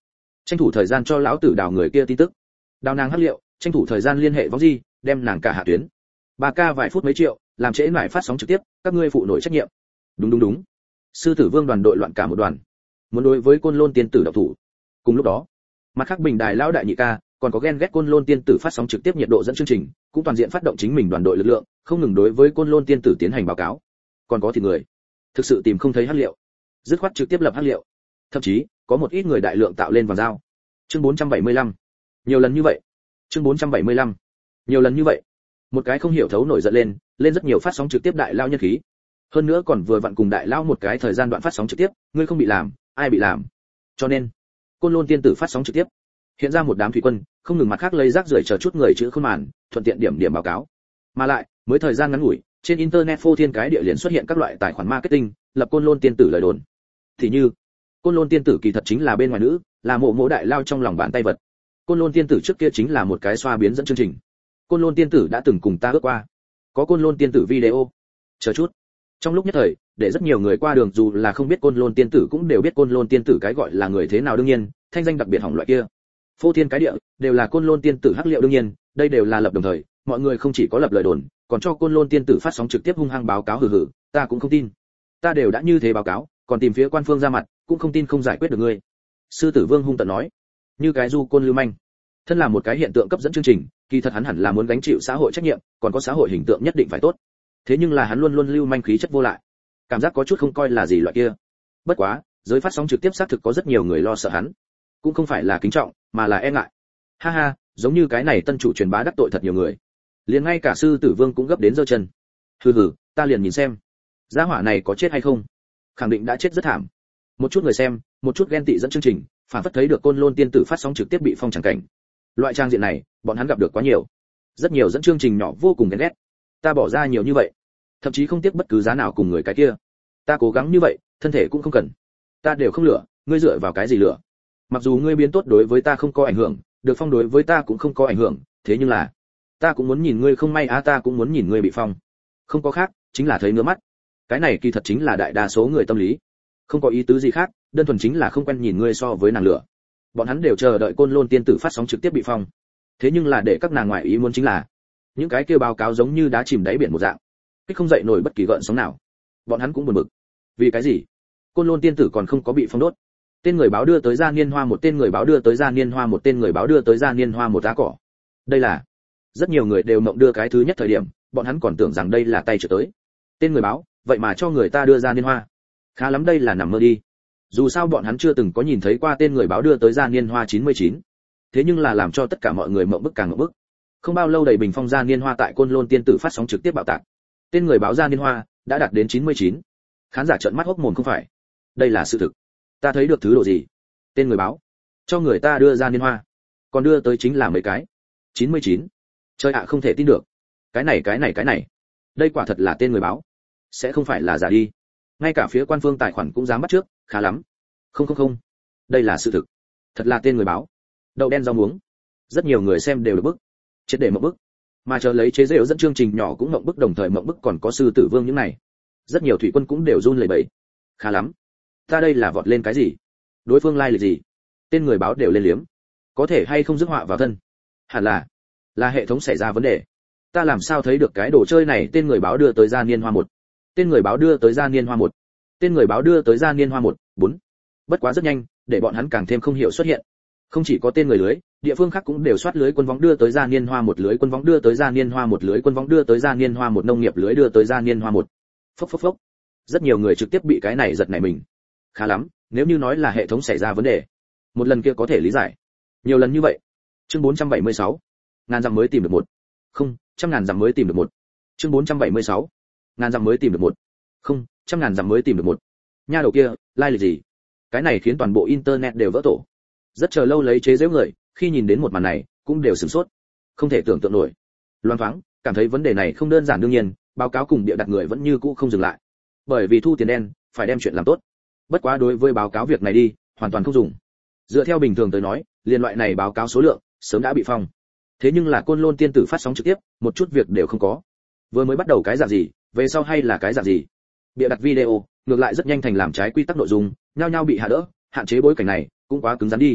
tranh thủ thời gian cho lão tử đào người kia tin tức. Đào nàng hắc liệu, tranh thủ thời gian liên hệ vong di, đem nàng cả hạ tuyến. Ba ca vài phút mấy triệu, làm trễ nải phát sóng trực tiếp, các ngươi phụ nổi trách nhiệm. Đúng đúng đúng. Sư tử vương đoàn đội loạn cả một đoàn, muốn đối với Côn Lôn tiên tử độc thủ. Cùng lúc đó, mặt khác bình đài lão đại nhị ca, còn có ghen ghét Côn Lôn tiên tử phát sóng trực tiếp nhiệt độ dẫn chương trình, cũng toàn diện phát động chính mình đoàn đội lực lượng, không ngừng đối với Côn Lôn tiên tử tiến hành báo cáo. Còn có thì người, thực sự tìm không thấy hắc liệu, dứt khoát trực tiếp lập hắc liệu. Thậm chí, có một ít người đại lượng tạo lên vàng dao. Chương bốn trăm bảy mươi lăm. Nhiều lần như vậy. Chương bốn trăm bảy mươi lăm. Nhiều lần như vậy. Một cái không hiểu thấu nổi giận lên, lên rất nhiều phát sóng trực tiếp đại lao nhân khí. Hơn nữa còn vừa vặn cùng đại lao một cái thời gian đoạn phát sóng trực tiếp, ngươi không bị làm, ai bị làm. Cho nên, Côn Lôn tiên tử phát sóng trực tiếp. Hiện ra một đám thủy quân, không ngừng mặt khác lấy rác rưởi chờ chút người chữ không màn, thuận tiện điểm điểm báo cáo. Mà lại, mới thời gian ngắn ngủi, trên internet phô thiên cái địa liền xuất hiện các loại tài khoản marketing, lập Côn Lôn tiên tử lời đồn. Thì như, Côn Lôn tiên tử kỳ thật chính là bên ngoài nữ, là mộ mộ đại lao trong lòng bàn tay vật. Côn Lôn tiên tử trước kia chính là một cái xoa biến dẫn chương trình. Côn Lôn tiên tử đã từng cùng ta ước qua. Có Côn Lôn tiên tử video. Chờ chút. Trong lúc nhất thời, để rất nhiều người qua đường dù là không biết Côn Lôn tiên tử cũng đều biết Côn Lôn tiên tử cái gọi là người thế nào đương nhiên, thanh danh đặc biệt hỏng loại kia. Phô thiên cái địa, đều là Côn Lôn tiên tử hắc liệu đương nhiên, đây đều là lập đồng thời, mọi người không chỉ có lập lời đồn, còn cho Côn Lôn tiên tử phát sóng trực tiếp hung hăng báo cáo hừ hừ, ta cũng không tin. Ta đều đã như thế báo cáo, còn tìm phía quan phương ra mặt, cũng không tin không giải quyết được ngươi. Sư tử vương hung tợn nói, như cái du côn lưu manh. Thân là một cái hiện tượng cấp dẫn chương trình, kỳ thật hắn hẳn là muốn gánh chịu xã hội trách nhiệm, còn có xã hội hình tượng nhất định phải tốt. Thế nhưng là hắn luôn luôn lưu manh khí chất vô lại, cảm giác có chút không coi là gì loại kia. Bất quá, giới phát sóng trực tiếp xác thực có rất nhiều người lo sợ hắn, cũng không phải là kính trọng, mà là e ngại. Ha ha, giống như cái này tân chủ truyền bá đắc tội thật nhiều người, liền ngay cả sư tử vương cũng gấp đến giơ chân. Hừ hừ, ta liền nhìn xem, gia hỏa này có chết hay không. Khẳng định đã chết rất thảm. Một chút người xem, một chút ghen tị dẫn chương trình, phản phất thấy được Côn Lôn tiên tử phát sóng trực tiếp bị phong chẳng cảnh. Loại trang diện này, bọn hắn gặp được quá nhiều. Rất nhiều dẫn chương trình nhỏ vô cùng ghen ghét. Ta bỏ ra nhiều như vậy, thậm chí không tiếc bất cứ giá nào cùng người cái kia. Ta cố gắng như vậy, thân thể cũng không cần. Ta đều không lựa, ngươi dựa vào cái gì lựa? Mặc dù ngươi biến tốt đối với ta không có ảnh hưởng, được phong đối với ta cũng không có ảnh hưởng, thế nhưng là, ta cũng muốn nhìn ngươi không may á, ta cũng muốn nhìn ngươi bị phong. Không có khác, chính là thấy ngứa mắt. Cái này kỳ thật chính là đại đa số người tâm lý. Không có ý tứ gì khác, đơn thuần chính là không quen nhìn ngươi so với nàng lửa. Bọn hắn đều chờ đợi Côn Lôn tiên tử phát sóng trực tiếp bị phong. Thế nhưng là để các nàng ngoại ý muốn chính là, những cái kia báo cáo giống như đá chìm đáy biển một dạng, kích không dậy nổi bất kỳ gợn sóng nào. Bọn hắn cũng buồn bực. Vì cái gì? Côn Lôn tiên tử còn không có bị phong đốt. Tên người báo đưa tới Gia Niên Hoa một tên người báo đưa tới Gia Niên Hoa một tên người báo đưa tới Gia Niên Hoa một tá cỏ. Đây là, rất nhiều người đều mộng đưa cái thứ nhất thời điểm, bọn hắn còn tưởng rằng đây là tay trở tới. Tên người báo, vậy mà cho người ta đưa Gia Niên Hoa. Khá lắm, đây là nằm mơ đi. Dù sao bọn hắn chưa từng có nhìn thấy qua tên người báo đưa tới Gia Niên Hoa chín mươi chín. Thế nhưng là làm cho tất cả mọi người mộng bức càng mộng bức. Không bao lâu đầy bình phong Gia Niên Hoa tại Côn Lôn tiên tử phát sóng trực tiếp bạo tạc. Tên người báo Gia Niên Hoa đã đạt đến chín mươi chín. Khán giả trợn mắt hốc mồm không phải. Đây là sự thực. Ta thấy được thứ độ gì? Tên người báo cho người ta đưa Gia Niên Hoa, còn đưa tới chính là mấy cái chín mươi chín. Trời ạ, không thể tin được. Cái này cái này cái này. Đây quả thật là tên người báo. Sẽ không phải là giả đi. Ngay cả phía quan phương tài khoản cũng dám bắt trước, khá lắm. Không không không. Đây là sự thực. Thật là tên người báo. Đậu đen rau muống. Rất nhiều người xem đều được bức. Chết để mộng bức. Mà chờ lấy chế giễu dẫn chương trình nhỏ cũng mộng bức, đồng thời mộng bức còn có sư tử vương những này. Rất nhiều thủy quân cũng đều run lẩy bẩy. Khá lắm. Ta đây là vọt lên cái gì? Đối phương lai like lịch gì? Tên người báo đều lên liếm. Có thể hay không rước họa vào thân? Hẳn là là hệ thống xảy ra vấn đề. Ta làm sao thấy được cái đồ chơi này? Tên người báo đưa tới Gia Niên Hoa một. Tên người báo đưa tới Gia Niên Hoa một. Tên người báo đưa tới Gia Niên Hoa một, bốn. Bất quá rất nhanh, để bọn hắn càng thêm không hiểu xuất hiện. Không chỉ có tên người lưới, địa phương khác cũng đều soát lưới quân võng đưa tới Gia Niên Hoa một, lưới quân võng đưa tới Gia Niên Hoa một, lưới quân võng đưa tới Gia Niên Hoa một, nông nghiệp lưới đưa tới Gia Niên Hoa một. Phốc phốc phốc. Rất nhiều người trực tiếp bị cái này giật nảy mình. Khá lắm, nếu như nói là hệ thống xảy ra vấn đề, một lần kia có thể lý giải. Nhiều lần như vậy. Chương bốn trăm bảy mươi sáu. Ngàn dặm mới tìm được một. Không, trăm ngàn dặm mới tìm được một. Chương bốn trăm bảy mươi sáu. Ngàn dặm mới tìm được một. Không, trăm ngàn dặm mới tìm được một. Nha đầu kia, lai lịch gì? Cái này khiến toàn bộ internet đều vỡ tổ. Rất chờ lâu lấy chế giễu người, khi nhìn đến một màn này, cũng đều sửng sốt. Không thể tưởng tượng nổi. Loan thoáng, cảm thấy vấn đề này không đơn giản đương nhiên, báo cáo cùng địa đặt người vẫn như cũ không dừng lại. Bởi vì thu tiền đen, phải đem chuyện làm tốt. Bất quá đối với báo cáo việc này đi, hoàn toàn không dùng. Dựa theo bình thường tới nói, liên loại này báo cáo số lượng, sớm đã bị phong. Thế nhưng là Côn Lôn tiên tử phát sóng trực tiếp, một chút việc đều không có. Vừa mới bắt đầu cái dạng gì, về sau hay là cái dạng gì. Bịa đặt video, ngược lại rất nhanh thành làm trái quy tắc nội dung, nhao nhao bị hạ đỡ, hạn chế bối cảnh này, cũng quá cứng rắn đi.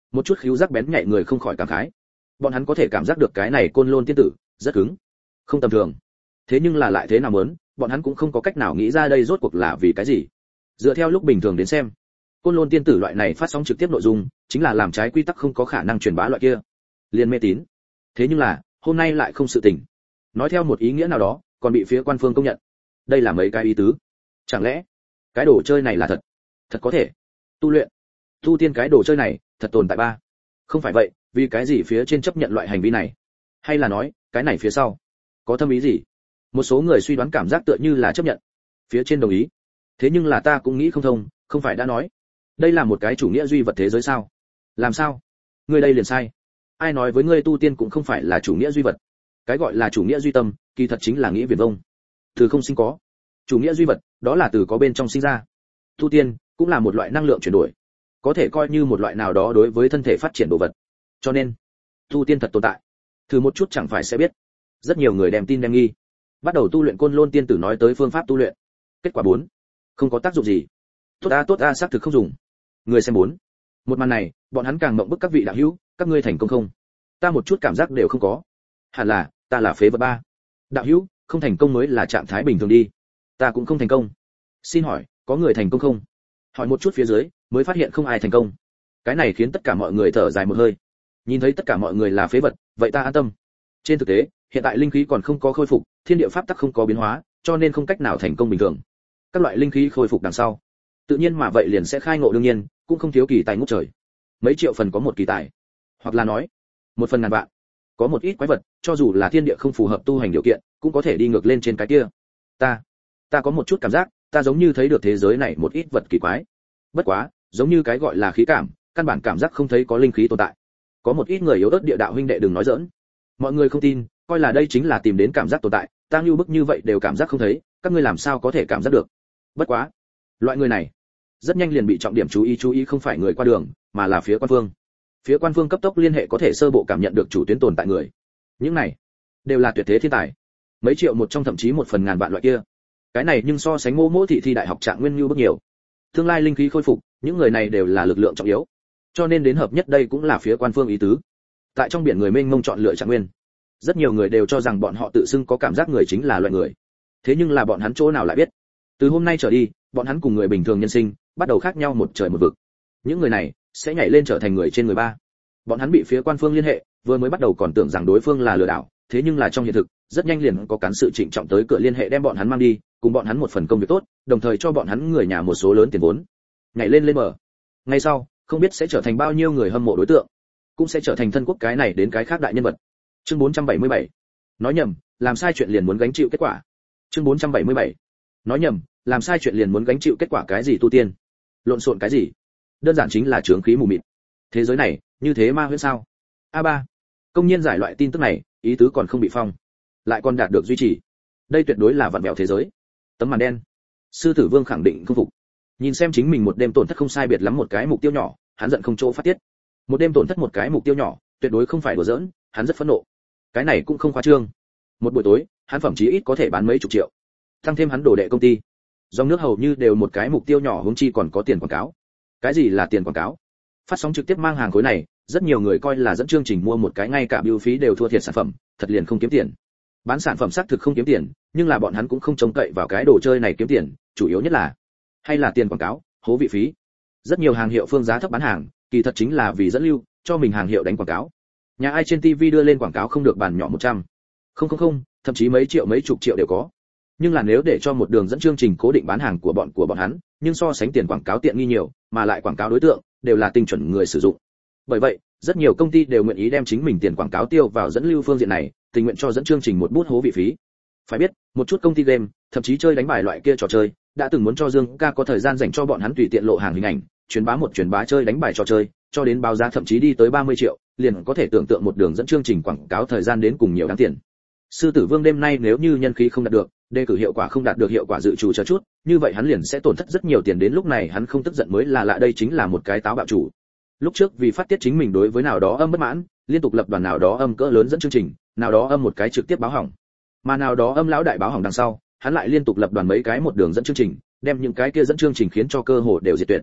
Một chút khíu giác bén nhạy người không khỏi cảm khái. Bọn hắn có thể cảm giác được cái này Côn Lôn tiên tử rất cứng, không tầm thường. Thế nhưng là lại thế nào muốn, bọn hắn cũng không có cách nào nghĩ ra đây rốt cuộc là vì cái gì. Dựa theo lúc bình thường đến xem, Côn Lôn tiên tử loại này phát sóng trực tiếp nội dung, chính là làm trái quy tắc không có khả năng truyền bá loại kia, liền mê tín. Thế nhưng là, hôm nay lại không sự tình. Nói theo một ý nghĩa nào đó, còn bị phía quan phương công nhận. Đây là mấy cái ý tứ. Chẳng lẽ, cái đồ chơi này là thật? Thật có thể. Tu luyện, tu tiên cái đồ chơi này, thật tồn tại ba. Không phải vậy, vì cái gì phía trên chấp nhận loại hành vi này? Hay là nói, cái này phía sau có thâm ý gì? Một số người suy đoán cảm giác tựa như là chấp nhận, phía trên đồng ý. Thế nhưng là ta cũng nghĩ không thông, không phải đã nói, đây là một cái chủ nghĩa duy vật thế giới sao? Làm sao? Ngươi đây liền sai. Ai nói với ngươi tu tiên cũng không phải là chủ nghĩa duy vật? Cái gọi là chủ nghĩa duy tâm, kỳ thật chính là nghĩa viển vông. Từ không sinh có. Chủ nghĩa duy vật, đó là từ có bên trong sinh ra. Tu tiên cũng là một loại năng lượng chuyển đổi, có thể coi như một loại nào đó đối với thân thể phát triển đồ vật. Cho nên, tu tiên thật tồn tại. Thử một chút chẳng phải sẽ biết. Rất nhiều người đem tin đem nghi, bắt đầu tu luyện Côn Lôn tiên tử nói tới phương pháp tu luyện. Kết quả bốn, không có tác dụng gì. Tốt a tốt a xác thực không dùng. Người xem bốn. Một màn này, bọn hắn càng mộng bức các vị đạo hữu, các ngươi thành công không? Ta một chút cảm giác đều không có. Hẳn là, ta là phế vật ba. Đạo hữu, không thành công mới là trạng thái bình thường đi. Ta cũng không thành công. Xin hỏi, có người thành công không? Hỏi một chút phía dưới, mới phát hiện không ai thành công. Cái này khiến tất cả mọi người thở dài một hơi. Nhìn thấy tất cả mọi người là phế vật, vậy ta an tâm. Trên thực tế, hiện tại linh khí còn không có khôi phục, thiên địa pháp tắc không có biến hóa, cho nên không cách nào thành công bình thường. Các loại linh khí khôi phục đằng sau, tự nhiên mà vậy liền sẽ khai ngộ đương nhiên, cũng không thiếu kỳ tài ngút trời. Mấy triệu phần có một kỳ tài, hoặc là nói, một phần ngàn vạn. Có một ít quái vật, cho dù là thiên địa không phù hợp tu hành điều kiện, cũng có thể đi ngược lên trên cái kia. Ta, ta có một chút cảm giác, ta giống như thấy được thế giới này một ít vật kỳ quái. Bất quá, giống như cái gọi là khí cảm, căn bản cảm giác không thấy có linh khí tồn tại. Có một ít người yếu ớt địa đạo huynh đệ đừng nói giỡn. Mọi người không tin, coi là đây chính là tìm đến cảm giác tồn tại, ta như bức như vậy đều cảm giác không thấy, các ngươi làm sao có thể cảm giác được? Bất quá, loại người này rất nhanh liền bị trọng điểm chú ý chú ý không phải người qua đường, mà là phía quan phương. Phía quan phương cấp tốc liên hệ có thể sơ bộ cảm nhận được chủ tuyến tồn tại người. Những này đều là tuyệt thế thiên tài, mấy triệu một trong thậm chí một phần ngàn vạn loại kia. Cái này nhưng so sánh Mô Mỗ thị thi đại học trạng nguyên như bước nhiều. Tương lai linh khí khôi phục, những người này đều là lực lượng trọng yếu. Cho nên đến hợp nhất đây cũng là phía quan phương ý tứ. Tại trong biển người mênh mông chọn lựa trạng nguyên, rất nhiều người đều cho rằng bọn họ tự xưng có cảm giác người chính là loại người. Thế nhưng là bọn hắn chỗ nào lại biết, từ hôm nay trở đi, bọn hắn cùng người bình thường nhân sinh bắt đầu khác nhau một trời một vực. Những người này sẽ nhảy lên trở thành người trên người ba. Bọn hắn bị phía quan phương liên hệ, vừa mới bắt đầu còn tưởng rằng đối phương là lừa đảo, thế nhưng là trong hiện thực, rất nhanh liền có cán sự trịnh trọng tới cửa liên hệ đem bọn hắn mang đi, cùng bọn hắn một phần công việc tốt, đồng thời cho bọn hắn người nhà một số lớn tiền vốn. Nhảy lên lên mở. Ngay sau, không biết sẽ trở thành bao nhiêu người hâm mộ đối tượng, cũng sẽ trở thành thân quốc cái này đến cái khác đại nhân vật. Chương bốn trăm bảy mươi bảy. Nói nhầm, làm sai chuyện liền muốn gánh chịu kết quả. Chương bốn trăm bảy mươi bảy. Nói nhầm, làm sai chuyện liền muốn gánh chịu kết quả cái gì tu tiên? Lộn xộn cái gì? Đơn giản chính là chướng khí mù mịt. Thế giới này, như thế ma huyễn sao? a ba. Công nhiên giải loại tin tức này, ý tứ còn không bị phong, lại còn đạt được duy trì. Đây tuyệt đối là vặn vẹo thế giới. Tấm màn đen. Sư tử Vương khẳng định không phục. Nhìn xem chính mình một đêm tổn thất không sai biệt lắm một cái mục tiêu nhỏ, hắn giận không chỗ phát tiết. Một đêm tổn thất một cái mục tiêu nhỏ, tuyệt đối không phải đùa giỡn, hắn rất phẫn nộ. Cái này cũng không khoa trương. Một buổi tối, hắn phẩm chí ít có thể bán mấy chục triệu. Tăng thêm hắn đổ đệ công ty, dòng nước hầu như đều một cái mục tiêu nhỏ huống chi còn có tiền quảng cáo. Cái gì là tiền quảng cáo? Phát sóng trực tiếp mang hàng khối này, rất nhiều người coi là dẫn chương trình mua một cái ngay cả bưu phí đều thua thiệt sản phẩm, thật liền không kiếm tiền. Bán sản phẩm xác thực không kiếm tiền, nhưng là bọn hắn cũng không trông cậy vào cái đồ chơi này kiếm tiền, chủ yếu nhất là hay là tiền quảng cáo, hố vị phí. Rất nhiều hàng hiệu phương giá thấp bán hàng, kỳ thật chính là vì dẫn lưu, cho mình hàng hiệu đánh quảng cáo. Nhà ai trên ti vi đưa lên quảng cáo không được bàn nhỏ một trăm, không không không, thậm chí mấy triệu mấy chục triệu đều có. Nhưng là nếu để cho một đường dẫn chương trình cố định bán hàng của bọn của bọn hắn, nhưng so sánh tiền quảng cáo tiện nghi nhiều, mà lại quảng cáo đối tượng đều là tinh chuẩn người sử dụng. Bởi vậy, rất nhiều công ty đều nguyện ý đem chính mình tiền quảng cáo tiêu vào dẫn lưu phương diện này, tình nguyện cho dẫn chương trình một bút hố vị phí. Phải biết, một chút công ty game, thậm chí chơi đánh bài loại kia trò chơi, đã từng muốn cho Dương ca có thời gian dành cho bọn hắn tùy tiện lộ hàng hình ảnh, truyền bá một truyền bá chơi đánh bài trò chơi, cho đến báo giá thậm chí đi tới ba mươi triệu, liền có thể tưởng tượng một đường dẫn chương trình quảng cáo thời gian đến cùng nhiều đáng tiền. Sư tử Vương đêm nay nếu như nhân khí không đạt được, đề cử hiệu quả không đạt được hiệu quả dự trù cho chút, như vậy hắn liền sẽ tổn thất rất nhiều tiền, đến lúc này hắn không tức giận mới là lạ, đây chính là một cái táo bạo chủ. Lúc trước vì phát tiết chính mình đối với nào đó âm bất mãn, liên tục lập đoàn nào đó âm cỡ lớn dẫn chương trình, nào đó âm một cái trực tiếp báo hỏng. Mà nào đó âm lão đại báo hỏng đằng sau, hắn lại liên tục lập đoàn mấy cái một đường dẫn chương trình, đem những cái kia dẫn chương trình khiến cho cơ hồ đều diệt tuyệt.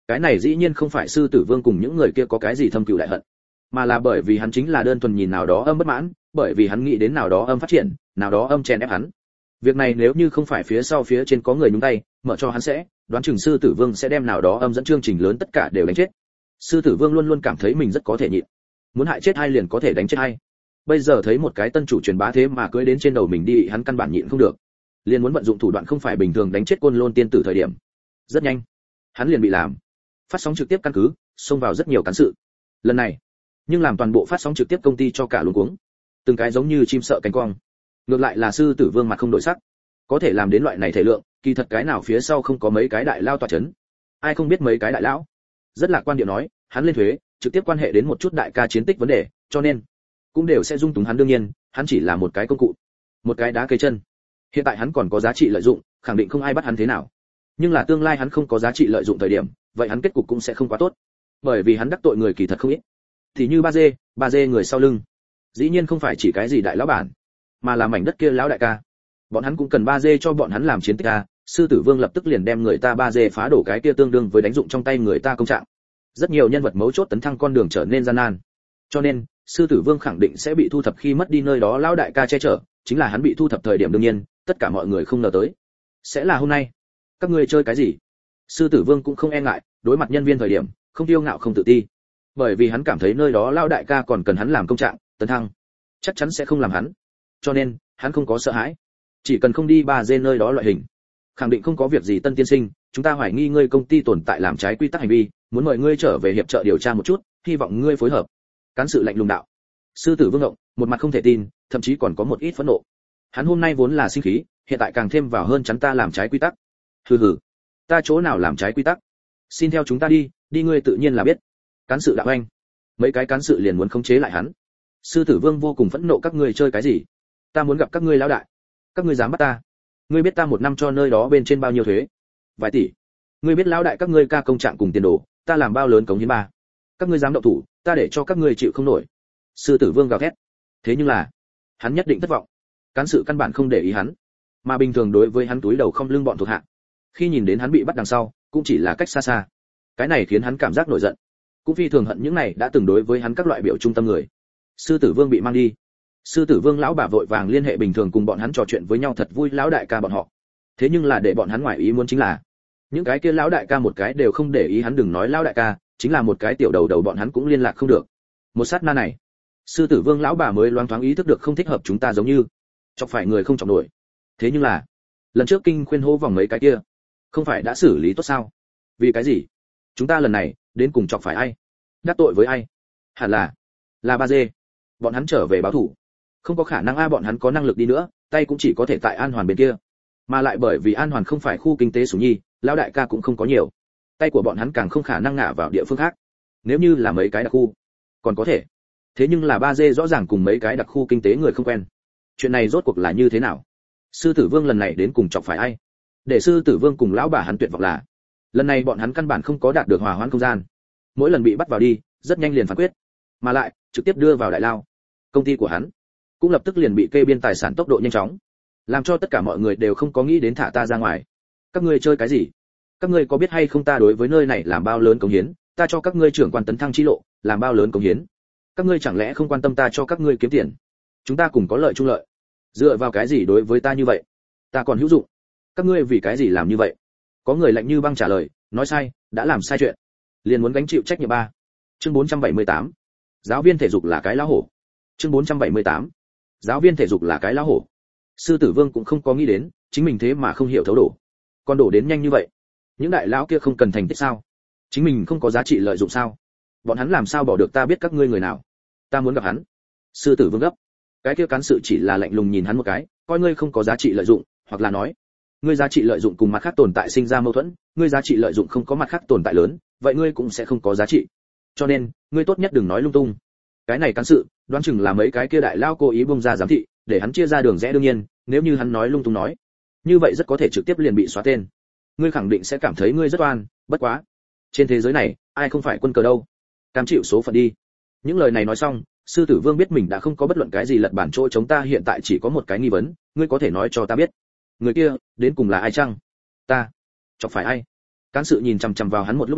Cái này dĩ nhiên không phải sư tử vương cùng những người kia có cái gì thâm cừu đại hận, mà là bởi vì hắn chính là đơn thuần nhìn nào đó âm bất mãn, bởi vì hắn nghĩ đến nào đó âm phát triển, nào đó âm chèn ép hắn. Việc này nếu như không phải phía sau phía trên có người nhúng tay, mở cho hắn sẽ, đoán chừng sư tử vương sẽ đem nào đó âm dẫn chương trình lớn tất cả đều đánh chết. Sư tử vương luôn luôn cảm thấy mình rất có thể nhịn, muốn hại chết hai liền có thể đánh chết hai. Bây giờ thấy một cái tân chủ truyền bá thế mà cưỡi đến trên đầu mình đi, hắn căn bản nhịn không được, liền muốn vận dụng thủ đoạn không phải bình thường đánh chết Côn Lôn tiên tử thời điểm. Rất nhanh, hắn liền bị làm. Phát sóng trực tiếp căn cứ, xông vào rất nhiều cán sự. Lần này, nhưng làm toàn bộ phát sóng trực tiếp công ty cho cả luống cuống. Từng cái giống như chim sợ cánh quang. Ngược lại là sư tử vương mặt không đổi sắc, có thể làm đến loại này thể lượng, kỳ thật cái nào phía sau không có mấy cái đại lao tọa chấn. Ai không biết mấy cái đại lão. Rất lạc quan điệu nói, hắn lên thuế, trực tiếp quan hệ đến một chút đại ca chiến tích vấn đề, cho nên cũng đều sẽ dung túng hắn. Đương nhiên, hắn chỉ là một cái công cụ, một cái đá cây chân. Hiện tại hắn còn có giá trị lợi dụng, khẳng định không ai bắt hắn thế nào. Nhưng là tương lai hắn không có giá trị lợi dụng thời điểm, vậy hắn kết cục cũng sẽ không quá tốt, bởi vì hắn đắc tội người kỳ thật không ít. Thì như ba dê, ba dê người sau lưng, dĩ nhiên không phải chỉ cái gì đại lão bản, mà là mảnh đất kia lão đại ca. Bọn hắn cũng cần ba dê cho bọn hắn làm chiến tích a. Sư tử vương lập tức liền đem người ta ba dê phá đổ cái kia tương đương với đánh dụng trong tay người ta công trạng. Rất nhiều nhân vật mấu chốt tấn thăng con đường trở nên gian nan, cho nên sư tử vương khẳng định sẽ bị thu thập khi mất đi nơi đó lão đại ca che chở. Chính là hắn bị thu thập thời điểm, đương nhiên tất cả mọi người không ngờ tới sẽ là hôm nay. Các ngươi chơi cái gì? Sư tử vương cũng không e ngại đối mặt nhân viên thời điểm, không kiêu ngạo không tự ti, bởi vì hắn cảm thấy nơi đó lão đại ca còn cần hắn làm công trạng tấn thăng, chắc chắn sẽ không làm hắn, cho nên hắn không có sợ hãi. Chỉ cần không đi ba dê nơi đó loại hình, khẳng định không có việc gì. Tân tiên sinh, chúng ta hoài nghi ngươi công ty tồn tại làm trái quy tắc hành vi, muốn mời ngươi trở về hiệp trợ điều tra một chút, hy vọng ngươi phối hợp. Cán sự lạnh lùng đạo. Sư tử vương ngộng, một mặt không thể tin, thậm chí còn có một ít phẫn nộ. Hắn hôm nay vốn là sinh khí, hiện tại càng thêm vào hơn chắn ta làm trái quy tắc. Hừ hừ, ta chỗ nào làm trái quy tắc? Xin theo chúng ta đi, đi ngươi tự nhiên là biết. Cán sự đạo anh, mấy cái cán sự liền muốn khống chế lại hắn. Sư tử vương vô cùng phẫn nộ, các ngươi chơi cái gì? Ta muốn gặp các ngươi lão đại, các ngươi dám bắt ta? Ngươi biết ta một năm cho nơi đó bên trên bao nhiêu thuế? Vài tỷ. Ngươi biết lão đại các ngươi ca công trạng cùng tiền đồ, ta làm bao lớn cống hiến ba? Các ngươi dám động thủ, ta để cho các ngươi chịu không nổi. Sư tử vương gào thét. Thế nhưng là, hắn nhất định thất vọng. Cán sự căn bản không để ý hắn, mà bình thường đối với hắn túi đầu không lưng bọn thuộc hạ. Khi nhìn đến hắn bị bắt đằng sau, cũng chỉ là cách xa xa. Cái này khiến hắn cảm giác nổi giận, cũng phi thường hận những này đã từng đối với hắn các loại biểu trung tâm người. Sư tử vương bị mang đi. Sư tử vương lão bà vội vàng liên hệ bình thường cùng bọn hắn trò chuyện với nhau thật vui lão đại ca bọn họ. Thế nhưng là để bọn hắn ngoài ý muốn chính là, những cái kia lão đại ca một cái đều không để ý hắn, đừng nói lão đại ca, chính là một cái tiểu đầu đầu bọn hắn cũng liên lạc không được. Một sát na này, sư tử vương lão bà mới loáng thoáng ý thức được không thích hợp, chúng ta giống như chọc phải người không chọc nổi. Thế nhưng là, lần trước kinh khuyên hô vòng mấy cái kia, không phải đã xử lý tốt sao? Vì cái gì? Chúng ta lần này đến cùng chọc phải ai? Đắc tội với ai? Hẳn là là ba dê. Bọn hắn trở về báo thủ. Không có khả năng a, bọn hắn có năng lực đi nữa, tay cũng chỉ có thể tại An Hoàn bên kia. Mà lại bởi vì An Hoàn không phải khu kinh tế Sủng Nhi, lão đại ca cũng không có nhiều. Tay của bọn hắn càng không khả năng ngả vào địa phương khác. Nếu như là mấy cái đặc khu, còn có thể. Thế nhưng là ba dê rõ ràng cùng mấy cái đặc khu kinh tế người không quen. Chuyện này rốt cuộc là như thế nào? Sư tử vương lần này đến cùng chọc phải ai? Để sư tử vương cùng lão bà hắn tuyệt vọng là, lần này bọn hắn căn bản không có đạt được hòa hoãn không gian. Mỗi lần bị bắt vào đi, rất nhanh liền phán quyết, mà lại trực tiếp đưa vào đại lao. Công ty của hắn cũng lập tức liền bị kê biên tài sản tốc độ nhanh chóng, làm cho tất cả mọi người đều không có nghĩ đến thả ta ra ngoài. Các ngươi chơi cái gì? Các ngươi có biết hay không ta đối với nơi này làm bao lớn cống hiến, ta cho các ngươi trưởng quan tấn thăng chi lộ, làm bao lớn cống hiến. Các ngươi chẳng lẽ không quan tâm ta cho các ngươi kiếm tiền? Chúng ta cùng có lợi chung lợi. Dựa vào cái gì đối với ta như vậy? Ta còn hữu dụng. Các ngươi vì cái gì làm như vậy? Có người lạnh như băng trả lời, nói sai, đã làm sai chuyện, liền muốn gánh chịu trách nhiệm ba. Chương bốn trăm bảy mươi tám. Giáo viên thể dục là cái lá hổ. Chương bốn trăm bảy mươi tám. Giáo viên thể dục là cái lá hổ. Sư tử vương cũng không có nghĩ đến, chính mình thế mà không hiểu thấu đổ. Còn đổ đến nhanh như vậy. Những đại lão kia không cần thành tích sao? Chính mình không có giá trị lợi dụng sao? Bọn hắn làm sao bỏ được ta biết các ngươi người nào? Ta muốn gặp hắn. Sư tử vương gấp. Cái kia cán sự chỉ là lạnh lùng nhìn hắn một cái, coi ngươi không có giá trị lợi dụng, hoặc là nói, ngươi giá trị lợi dụng cùng mặt khác tồn tại sinh ra mâu thuẫn, ngươi giá trị lợi dụng không có mặt khác tồn tại lớn, vậy ngươi cũng sẽ không có giá trị. Cho nên, ngươi tốt nhất đừng nói lung tung. Cái này cán sự, đoán chừng là mấy cái kia đại lao cố ý bung ra giám thị, để hắn chia ra đường rẽ. Đương nhiên, nếu như hắn nói lung tung nói, như vậy rất có thể trực tiếp liền bị xóa tên. Ngươi khẳng định sẽ cảm thấy ngươi rất oan, bất quá, trên thế giới này, ai không phải quân cờ đâu. Cam chịu số phận đi. Những lời này nói xong, sư tử vương biết mình đã không có bất luận cái gì lật bản chỗ chống. Ta hiện tại chỉ có một cái nghi vấn, ngươi có thể nói cho ta biết, người kia đến cùng là ai chăng? Ta chọc phải ai? Cán sự nhìn chằm chằm vào hắn một lúc lâu,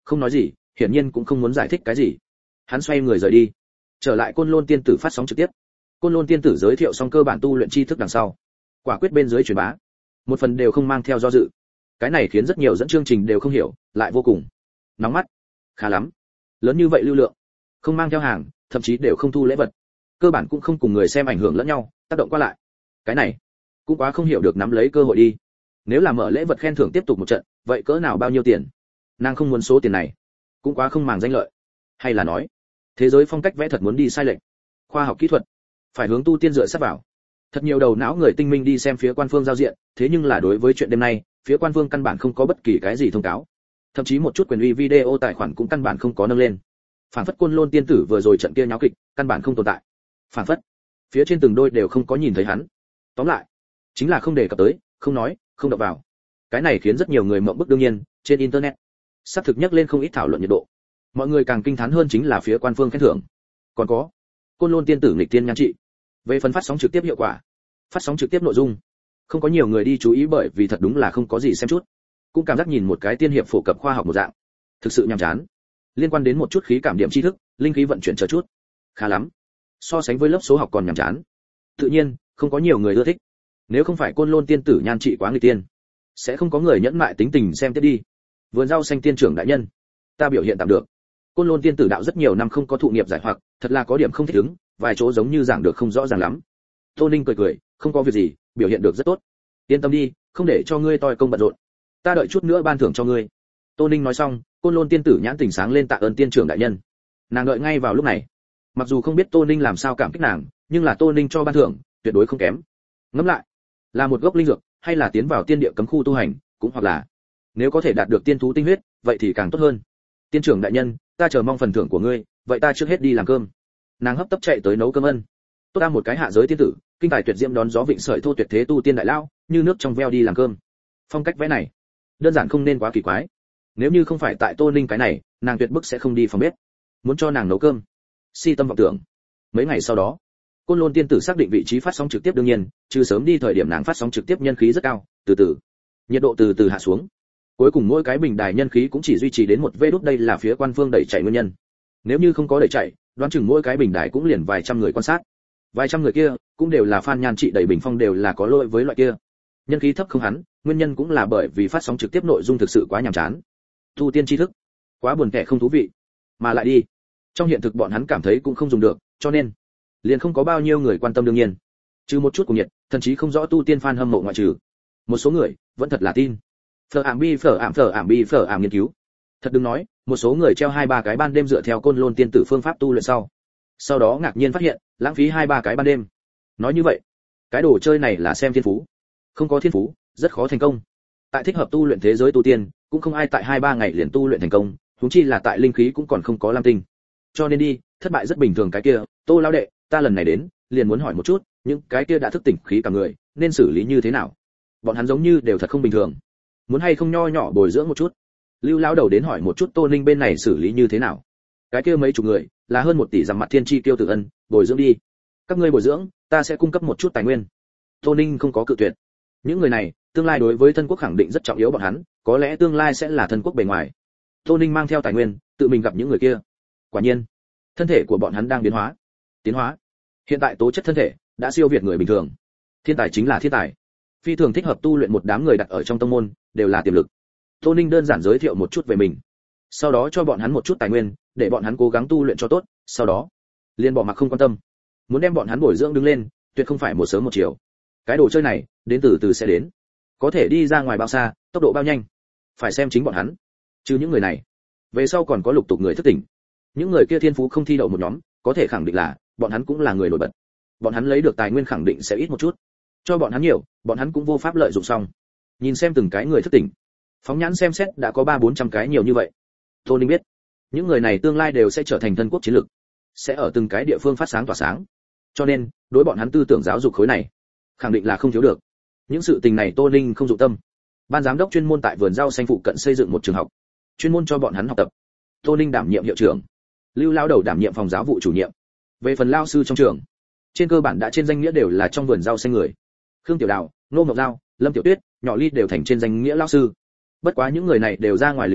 không nói gì, hiển nhiên cũng không muốn giải thích cái gì. Hắn xoay người rời đi, trở lại Côn Lôn Tiên Tử phát sóng trực tiếp. Côn Lôn Tiên Tử giới thiệu xong cơ bản tu luyện tri thức đằng sau, quả quyết bên dưới truyền bá, một phần đều không mang theo do dự. Cái này khiến rất nhiều dẫn chương trình đều không hiểu, lại vô cùng nóng mắt. Khá lắm, lớn như vậy lưu lượng, không mang theo hàng, thậm chí đều không thu lễ vật, cơ bản cũng không cùng người xem ảnh hưởng lẫn nhau, tác động qua lại. Cái này cũng quá không hiểu được nắm lấy cơ hội đi. Nếu là mở lễ vật khen thưởng tiếp tục một trận, vậy cỡ nào bao nhiêu tiền? Nàng không muốn số tiền này, cũng quá không màng danh lợi. Hay là nói, thế giới phong cách vẽ thật muốn đi sai lệch, khoa học kỹ thuật phải hướng tu tiên dựa sát vào. Thật nhiều đầu não người tinh minh đi xem phía quan phương giao diện, thế nhưng là đối với chuyện đêm nay, phía quan phương căn bản không có bất kỳ cái gì thông cáo, thậm chí một chút quyền uy video tài khoản cũng căn bản không có nâng lên. Phản phất Côn Lôn Tiên Tử vừa rồi trận kia nháo kịch, căn bản không tồn tại. Phản phất phía trên từng đôi đều không có nhìn thấy hắn. Tóm lại, chính là không đề cập tới, không nói, không đọc vào. Cái này khiến rất nhiều người mộng bức. Đương nhiên, trên internet sắp thực nhắc lên không ít thảo luận nhiệt độ. Mọi người càng kinh thán hơn chính là phía quan phương khen thưởng. Còn có Côn Lôn Tiên Tử nghịch tiên nhan trị. Về phần phát sóng trực tiếp hiệu quả, phát sóng trực tiếp nội dung, không có nhiều người đi chú ý bởi vì thật đúng là không có gì xem chút. Cũng cảm giác nhìn một cái tiên hiệp phổ cập khoa học một dạng, thực sự nhàm chán. Liên quan đến một chút khí cảm điểm tri thức, linh khí vận chuyển chờ chút. Khá lắm. So sánh với lớp số học còn nhàm chán. Tự nhiên, không có nhiều người ưa thích. Nếu không phải Côn Lôn Tiên Tử nhan trị quá nghịch tiên, sẽ không có người nhẫn mại tính tình xem tiếp đi. Vườn rau xanh tiên trưởng đại nhân, ta biểu hiện tạm được. Côn Lôn Tiên Tử đạo rất nhiều năm không có thụ nghiệp giải hoặc, thật là có điểm không thích ứng, vài chỗ giống như giảng được không rõ ràng lắm. Tô Ninh cười cười, không có việc gì, biểu hiện được rất tốt. Yên tâm đi, không để cho ngươi toi công bận rộn. Ta đợi chút nữa ban thưởng cho ngươi. Tô Ninh nói xong, Côn Lôn Tiên Tử nhãn tình sáng lên tạ ơn tiên trưởng đại nhân. Nàng đợi ngay vào lúc này. Mặc dù không biết Tô Ninh làm sao cảm kích nàng, nhưng là Tô Ninh cho ban thưởng, tuyệt đối không kém. Ngẫm lại, là một gốc linh dược, hay là tiến vào tiên địa cấm khu tu hành, cũng hoặc là nếu có thể đạt được tiên thú tinh huyết, vậy thì càng tốt hơn. Tiên trưởng đại nhân, ta chờ mong phần thưởng của ngươi, vậy ta trước hết đi làm cơm. Nàng hấp tấp chạy tới nấu cơm ân. Tốt ta một cái hạ giới tiên tử, kinh tài tuyệt diễm đón gió vịnh sợi thô tuyệt thế tu tiên đại lao, như nước trong veo đi làm cơm. Phong cách vẽ này, đơn giản không nên quá kỳ quái. Nếu như không phải tại Tô Ninh cái này, nàng tuyệt bức sẽ không đi phòng bếp. Muốn cho nàng nấu cơm, si tâm vọng tưởng. Mấy ngày sau đó, Côn Lôn Tiên Tử xác định vị trí phát sóng trực tiếp đương nhiên, trừ sớm đi thời điểm nàng phát sóng trực tiếp nhân khí rất cao, từ từ, nhiệt độ từ từ hạ xuống. Cuối cùng mỗi cái bình đài nhân khí cũng chỉ duy trì đến một vê đút, đây là phía quan phương đẩy chạy nguyên nhân. Nếu như không có đẩy chạy, đoán chừng mỗi cái bình đài cũng liền vài trăm người quan sát. Vài trăm người kia cũng đều là fan nhan trị đầy bình phong đều là có lỗi với loại kia. Nhân khí thấp không hắn, nguyên nhân cũng là bởi vì phát sóng trực tiếp nội dung thực sự quá nhàm chán. Tu tiên tri thức quá buồn tẻ không thú vị, mà lại đi trong hiện thực bọn hắn cảm thấy cũng không dùng được, cho nên liền không có bao nhiêu người quan tâm. Đương nhiên, trừ một chút cùng nhiệt, thậm chí không rõ tu tiên fan hâm mộ ngoại trừ, một số người vẫn thật là tin. Phở ảm bi phở ảm phở ảm bi phở ảm nghiên cứu. Thật đừng nói, một số người treo hai ba cái ban đêm dựa theo Côn Lôn Tiên Tử phương pháp tu luyện sau, sau đó ngạc nhiên phát hiện, lãng phí hai ba cái ban đêm. Nói như vậy, cái đồ chơi này là xem thiên phú. Không có thiên phú, rất khó thành công. Tại thích hợp tu luyện thế giới tu tiên, cũng không ai tại hai ba ngày liền tu luyện thành công, huống chi là tại linh khí cũng còn không có lam tinh. Cho nên đi, thất bại rất bình thường. Cái kia, Tô lão đệ, ta lần này đến, liền muốn hỏi một chút, những cái kia đã thức tỉnh khí cả người, nên xử lý như thế nào? Bọn hắn giống như đều thật không bình thường. Muốn hay không nho nhỏ bồi dưỡng một chút? Lưu lão đầu đến hỏi một chút Tô Ninh bên này xử lý như thế nào? Cái kia mấy chục người, là hơn một tỷ rằng mặt thiên chi tiêu tử ân, bồi dưỡng đi. Các ngươi bồi dưỡng, ta sẽ cung cấp một chút tài nguyên. Tô Ninh không có cự tuyệt. Những người này, tương lai đối với thân quốc khẳng định rất trọng yếu bọn hắn, có lẽ tương lai sẽ là thân quốc bề ngoài. Tô Ninh mang theo tài nguyên, tự mình gặp những người kia. Quả nhiên, thân thể của bọn hắn đang biến hóa, tiến hóa. Hiện tại tố chất thân thể đã siêu việt người bình thường. Thiên tài chính là thiên tài, phi thường thích hợp tu luyện. Một đám người đặt ở trong tông môn đều là tiềm lực. Tô Ninh đơn giản giới thiệu một chút về mình, sau đó cho bọn hắn một chút tài nguyên, để bọn hắn cố gắng tu luyện cho tốt. Sau đó, liền bỏ mặc không quan tâm, muốn đem bọn hắn bồi dưỡng đứng lên, tuyệt không phải một sớm một chiều. Cái đồ chơi này, đến từ từ sẽ đến, có thể đi ra ngoài bao xa, tốc độ bao nhanh, phải xem chính bọn hắn. Chứ những người này, về sau còn có lục tục người thức tỉnh. Những người kia thiên phú không thi đậu một nhóm, có thể khẳng định là bọn hắn cũng là người nổi bật. Bọn hắn lấy được tài nguyên khẳng định sẽ ít một chút. Cho bọn hắn nhiều, bọn hắn cũng vô pháp lợi dụng xong. Nhìn xem từng cái người thức tỉnh, phóng nhãn xem xét đã có ba bốn trăm cái nhiều như vậy. Tô Ninh biết, những người này tương lai đều sẽ trở thành thân quốc chiến lược, sẽ ở từng cái địa phương phát sáng tỏa sáng. Cho nên, đối bọn hắn tư tưởng giáo dục khối này, khẳng định là không thiếu được. Những sự tình này Tô Ninh không dụng tâm. Ban giám đốc chuyên môn tại vườn rau xanh phụ cận xây dựng một trường học, chuyên môn cho bọn hắn học tập. Tô Ninh đảm nhiệm hiệu trưởng, Lưu lão đầu đảm nhiệm phòng giáo vụ chủ nhiệm. Về phần lao sư trong trường, trên cơ bản đã trên danh nghĩa đều là trong vườn rau xanh người. Khương Tiểu Đào, Nô Ngọc Giao, Lâm Tiểu Tuyết, Nhỏ Ly đều thành trên danh nghĩa lao sư. Bất quá những người này đều ra ngoài lịch luyện,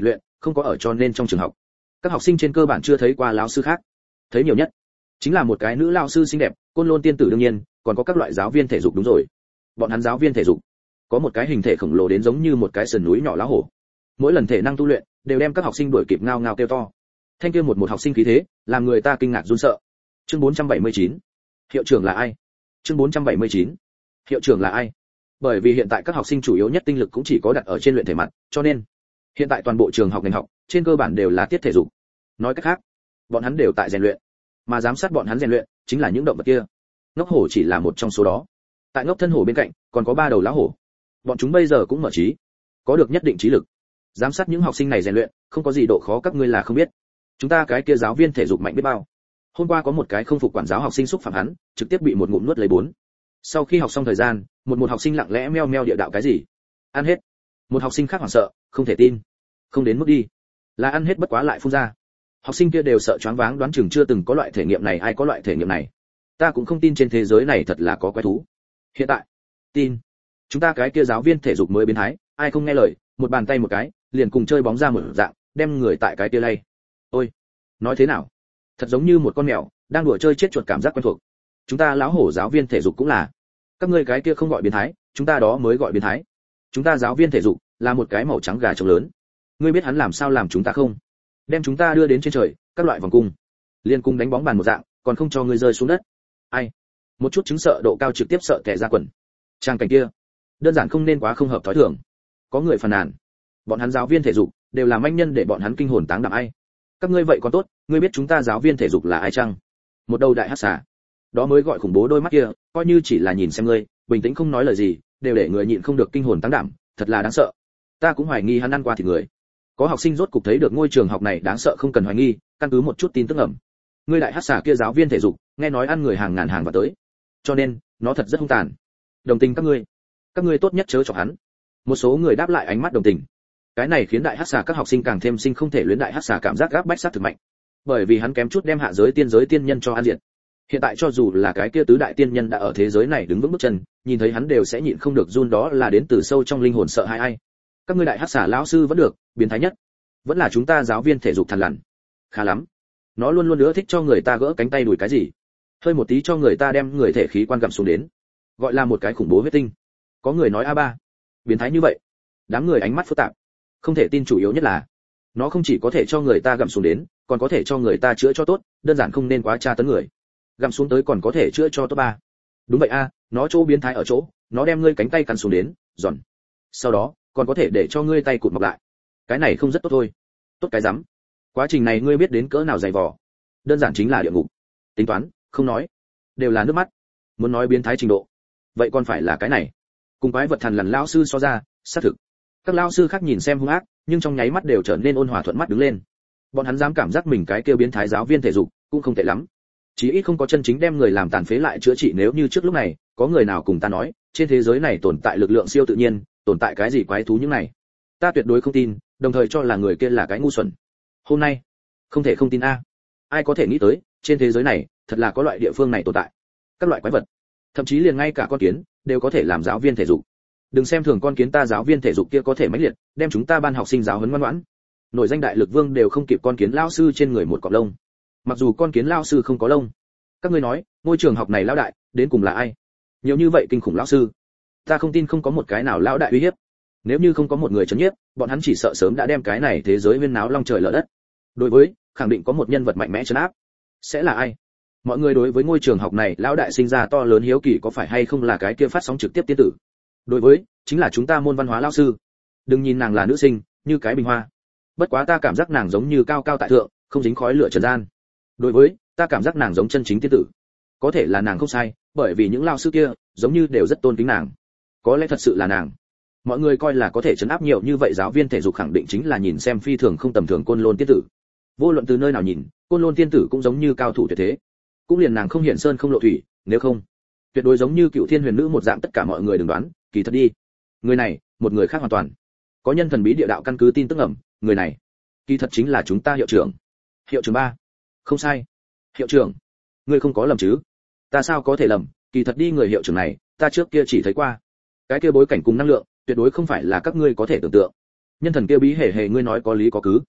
không có ở cho nên trong trường học các học sinh trên cơ bản chưa thấy qua lão sư khác, thấy nhiều nhất chính là một cái nữ lão sư xinh đẹp, Côn Lôn tiên tử đương nhiên, còn có các loại giáo viên thể dục. Đúng rồi, bọn hắn giáo viên thể dục có một cái hình thể khổng lồ đến giống như một cái sườn núi nhỏ lá hổ, mỗi lần thể năng tu luyện đều đem các học sinh đuổi kịp ngao ngao kêu to. Thanh kia một một học sinh khí thế, làm người ta kinh ngạc run sợ. Chương bốn trăm bảy mươi chín, hiệu trưởng là ai? Chương bốn trăm bảy mươi chín, hiệu trưởng là ai? Bởi vì hiện tại các học sinh chủ yếu nhất tinh lực cũng chỉ có đặt ở trên luyện thể mặt, cho nên hiện tại toàn bộ trường học ngành học trên cơ bản đều là tiết thể dục. Nói cách khác, bọn hắn đều tại rèn luyện, mà giám sát bọn hắn rèn luyện chính là những động vật kia. Ngốc hổ chỉ là một trong số đó. Tại ngốc thân hổ bên cạnh còn có ba đầu lá hổ, bọn chúng bây giờ cũng mở trí, có được nhất định trí lực. Giám sát những học sinh này rèn luyện không có gì độ khó, các ngươi là không biết. Chúng ta cái kia giáo viên thể dục mạnh biết bao. Hôm qua có một cái không phục quản giáo học sinh xúc phạm hắn, trực tiếp bị một ngụm nuốt lấy bốn. Sau khi học xong thời gian, một một học sinh lặng lẽ meo meo địa đạo cái gì? Ăn hết. Một học sinh khác hoảng sợ, không thể tin. Không đến mức đi. Là ăn hết bất quá lại phun ra. Học sinh kia đều sợ choáng váng, đoán chừng chưa từng có loại thể nghiệm này, ai có loại thể nghiệm này? Ta cũng không tin trên thế giới này thật là có quái thú. Hiện tại, tin. Chúng ta cái kia giáo viên thể dục mới biến thái, ai không nghe lời, một bàn tay một cái, liền cùng chơi bóng ra một dạng, đem người tại cái kia lay. Ôi, nói thế nào? Thật giống như một con mèo đang đùa chơi chết chuột, cảm giác quen thuộc. Chúng ta lão hổ giáo viên thể dục cũng là. Các ngươi cái kia không gọi biến thái, chúng ta đó mới gọi biến thái. Chúng ta giáo viên thể dục là một cái màu trắng gà trống lớn. Ngươi biết hắn làm sao làm chúng ta không? Đem chúng ta đưa đến trên trời, các loại vòng cung, liên cung đánh bóng bàn một dạng, còn không cho ngươi rơi xuống đất. Ai? Một chút chứng sợ độ cao trực tiếp sợ tè ra quần. Trang cảnh kia, đơn giản không nên quá không hợp thói thường. Có người phàn nàn, bọn hắn giáo viên thể dục đều là manh nhân để bọn hắn kinh hồn táng đảm. Ai? Các ngươi vậy còn tốt, ngươi biết chúng ta giáo viên thể dục là ai chăng? Một đầu đại hắc xà. Đó mới gọi khủng bố, đôi mắt kia, coi như chỉ là nhìn xem ngươi, bình tĩnh không nói lời gì, đều để người nhịn không được kinh hồn táng đảm, thật là đáng sợ. Ta cũng hoài nghi hắn ăn qua thịt người. Có học sinh rốt cục thấy được ngôi trường học này đáng sợ không cần hoài nghi, căn cứ một chút tin tức ẩm. Ngươi đại hắc xà kia giáo viên thể dục, nghe nói ăn người hàng ngàn hàng vào tới. Cho nên, nó thật rất hung tàn. Đồng tình các ngươi. Các ngươi tốt nhất chớ chọc hắn. Một số người đáp lại ánh mắt đồng tình. Cái này khiến đại hắc xà các học sinh càng thêm sinh không thể luyến, đại hắc xà cảm giác gáp bách sát thực mạnh. Bởi vì hắn kém chút đem hạ giới tiên giới tiên nhân cho ăn diệt. Hiện tại cho dù là cái kia tứ đại tiên nhân đã ở thế giới này đứng vững bước chân, nhìn thấy hắn đều sẽ nhịn không được run, đó là đến từ sâu trong linh hồn sợ hãi. Ai? Các ngươi đại hắc xà lão sư vẫn được, biến thái nhất vẫn là chúng ta giáo viên thể dục thằn lằn. Khá lắm. Nó luôn luôn nữa thích cho người ta gỡ cánh tay đùi cái gì, hơi một tí cho người ta đem người thể khí quan gặm xuống đến, gọi là một cái khủng bố huyết tinh. Có người nói a ba, biến thái như vậy. Đám người ánh mắt phức tạp, không thể tin. Chủ yếu nhất là nó không chỉ có thể cho người ta gặm xuống đến, còn có thể cho người ta chữa cho tốt, đơn giản không nên quá tra tấn người. Gặm xuống tới còn có thể chữa cho tốt ba. Đúng vậy a, nó chỗ biến thái ở chỗ, nó đem ngươi cánh tay cắn xuống đến, giòn. Sau đó, còn có thể để cho ngươi tay cụt mọc lại. Cái này không rất tốt thôi. Tốt cái rắm. Quá trình này ngươi biết đến cỡ nào dày vò. Đơn giản chính là địa ngục. Tính toán, không nói, đều là nước mắt. Muốn nói biến thái trình độ, vậy còn phải là cái này. Cùng quái vật thằn lằn lão sư so ra, xác thực. Các lão sư khác nhìn xem hung ác, nhưng trong nháy mắt đều trở nên ôn hòa thuận mắt đứng lên. Bọn hắn dám cảm giác mình cái kia biến thái giáo viên thể dục cũng không tệ lắm. Chí ít không có chân chính đem người làm tàn phế lại chữa trị. Nếu như trước lúc này, có người nào cùng ta nói, trên thế giới này tồn tại lực lượng siêu tự nhiên, tồn tại cái gì quái thú những này, ta tuyệt đối không tin, đồng thời cho là người kia là cái ngu xuẩn. Hôm nay, không thể không tin a. Ai có thể nghĩ tới, trên thế giới này, thật là có loại địa phương này tồn tại. Các loại quái vật, thậm chí liền ngay cả con kiến đều có thể làm giáo viên thể dục. Đừng xem thường con kiến, ta giáo viên thể dục kia có thể mãnh liệt, đem chúng ta ban học sinh giáo huấn ngoan ngoãn. Nổi danh đại lực vương đều không kịp con kiến lão sư trên người một cọng lông. Mặc dù con kiến lão sư không có lông. Các ngươi nói, ngôi trường học này lão đại, đến cùng là ai? Nhiều như vậy kinh khủng lão sư, ta không tin không có một cái nào lão đại uy hiếp. Nếu như không có một người trấn nhiếp, bọn hắn chỉ sợ sớm đã đem cái này thế giới huyên náo long trời lở đất. Đối với, khẳng định có một nhân vật mạnh mẽ trấn áp. Sẽ là ai? Mọi người đối với ngôi trường học này lão đại sinh ra to lớn hiếu kỳ, có phải hay không là cái kia phát sóng trực tiếp tiên tử? Đối với, chính là chúng ta môn văn hóa lão sư. Đừng nhìn nàng là nữ sinh, như cái bình hoa. Bất quá ta cảm giác nàng giống như cao cao tại thượng, không dính khói lửa trần gian. Đối với, ta cảm giác nàng giống chân chính tiên tử. Có thể là nàng không sai, bởi vì những lão sư kia giống như đều rất tôn kính nàng. Có lẽ thật sự là nàng. Mọi người coi là có thể trấn áp nhiều như vậy giáo viên thể dục, khẳng định chính là nhìn xem phi thường không tầm thường Côn Lôn tiên tử. Vô luận từ nơi nào nhìn, Côn Lôn tiên tử cũng giống như cao thủ tuyệt thế. Cũng liền nàng không hiển sơn không lộ thủy, nếu không, tuyệt đối giống như cựu thiên huyền nữ một dạng. Tất cả mọi người đừng đoán, kỳ thật đi. Người này, một người khác hoàn toàn. Có nhân thần bí địa đạo căn cứ tin tức ẩm, người này, kỳ thật chính là chúng ta hiệu trưởng. Hiệu trưởng ba. Không sai. Hiệu trưởng, ngươi không có lầm chứ? Ta sao có thể lầm, kỳ thật đi, người hiệu trưởng này, ta trước kia chỉ thấy qua. Cái kia bối cảnh cùng năng lượng, tuyệt đối không phải là các ngươi có thể tưởng tượng. Nhân thần kia bí hề hề, ngươi nói có lý có cứ.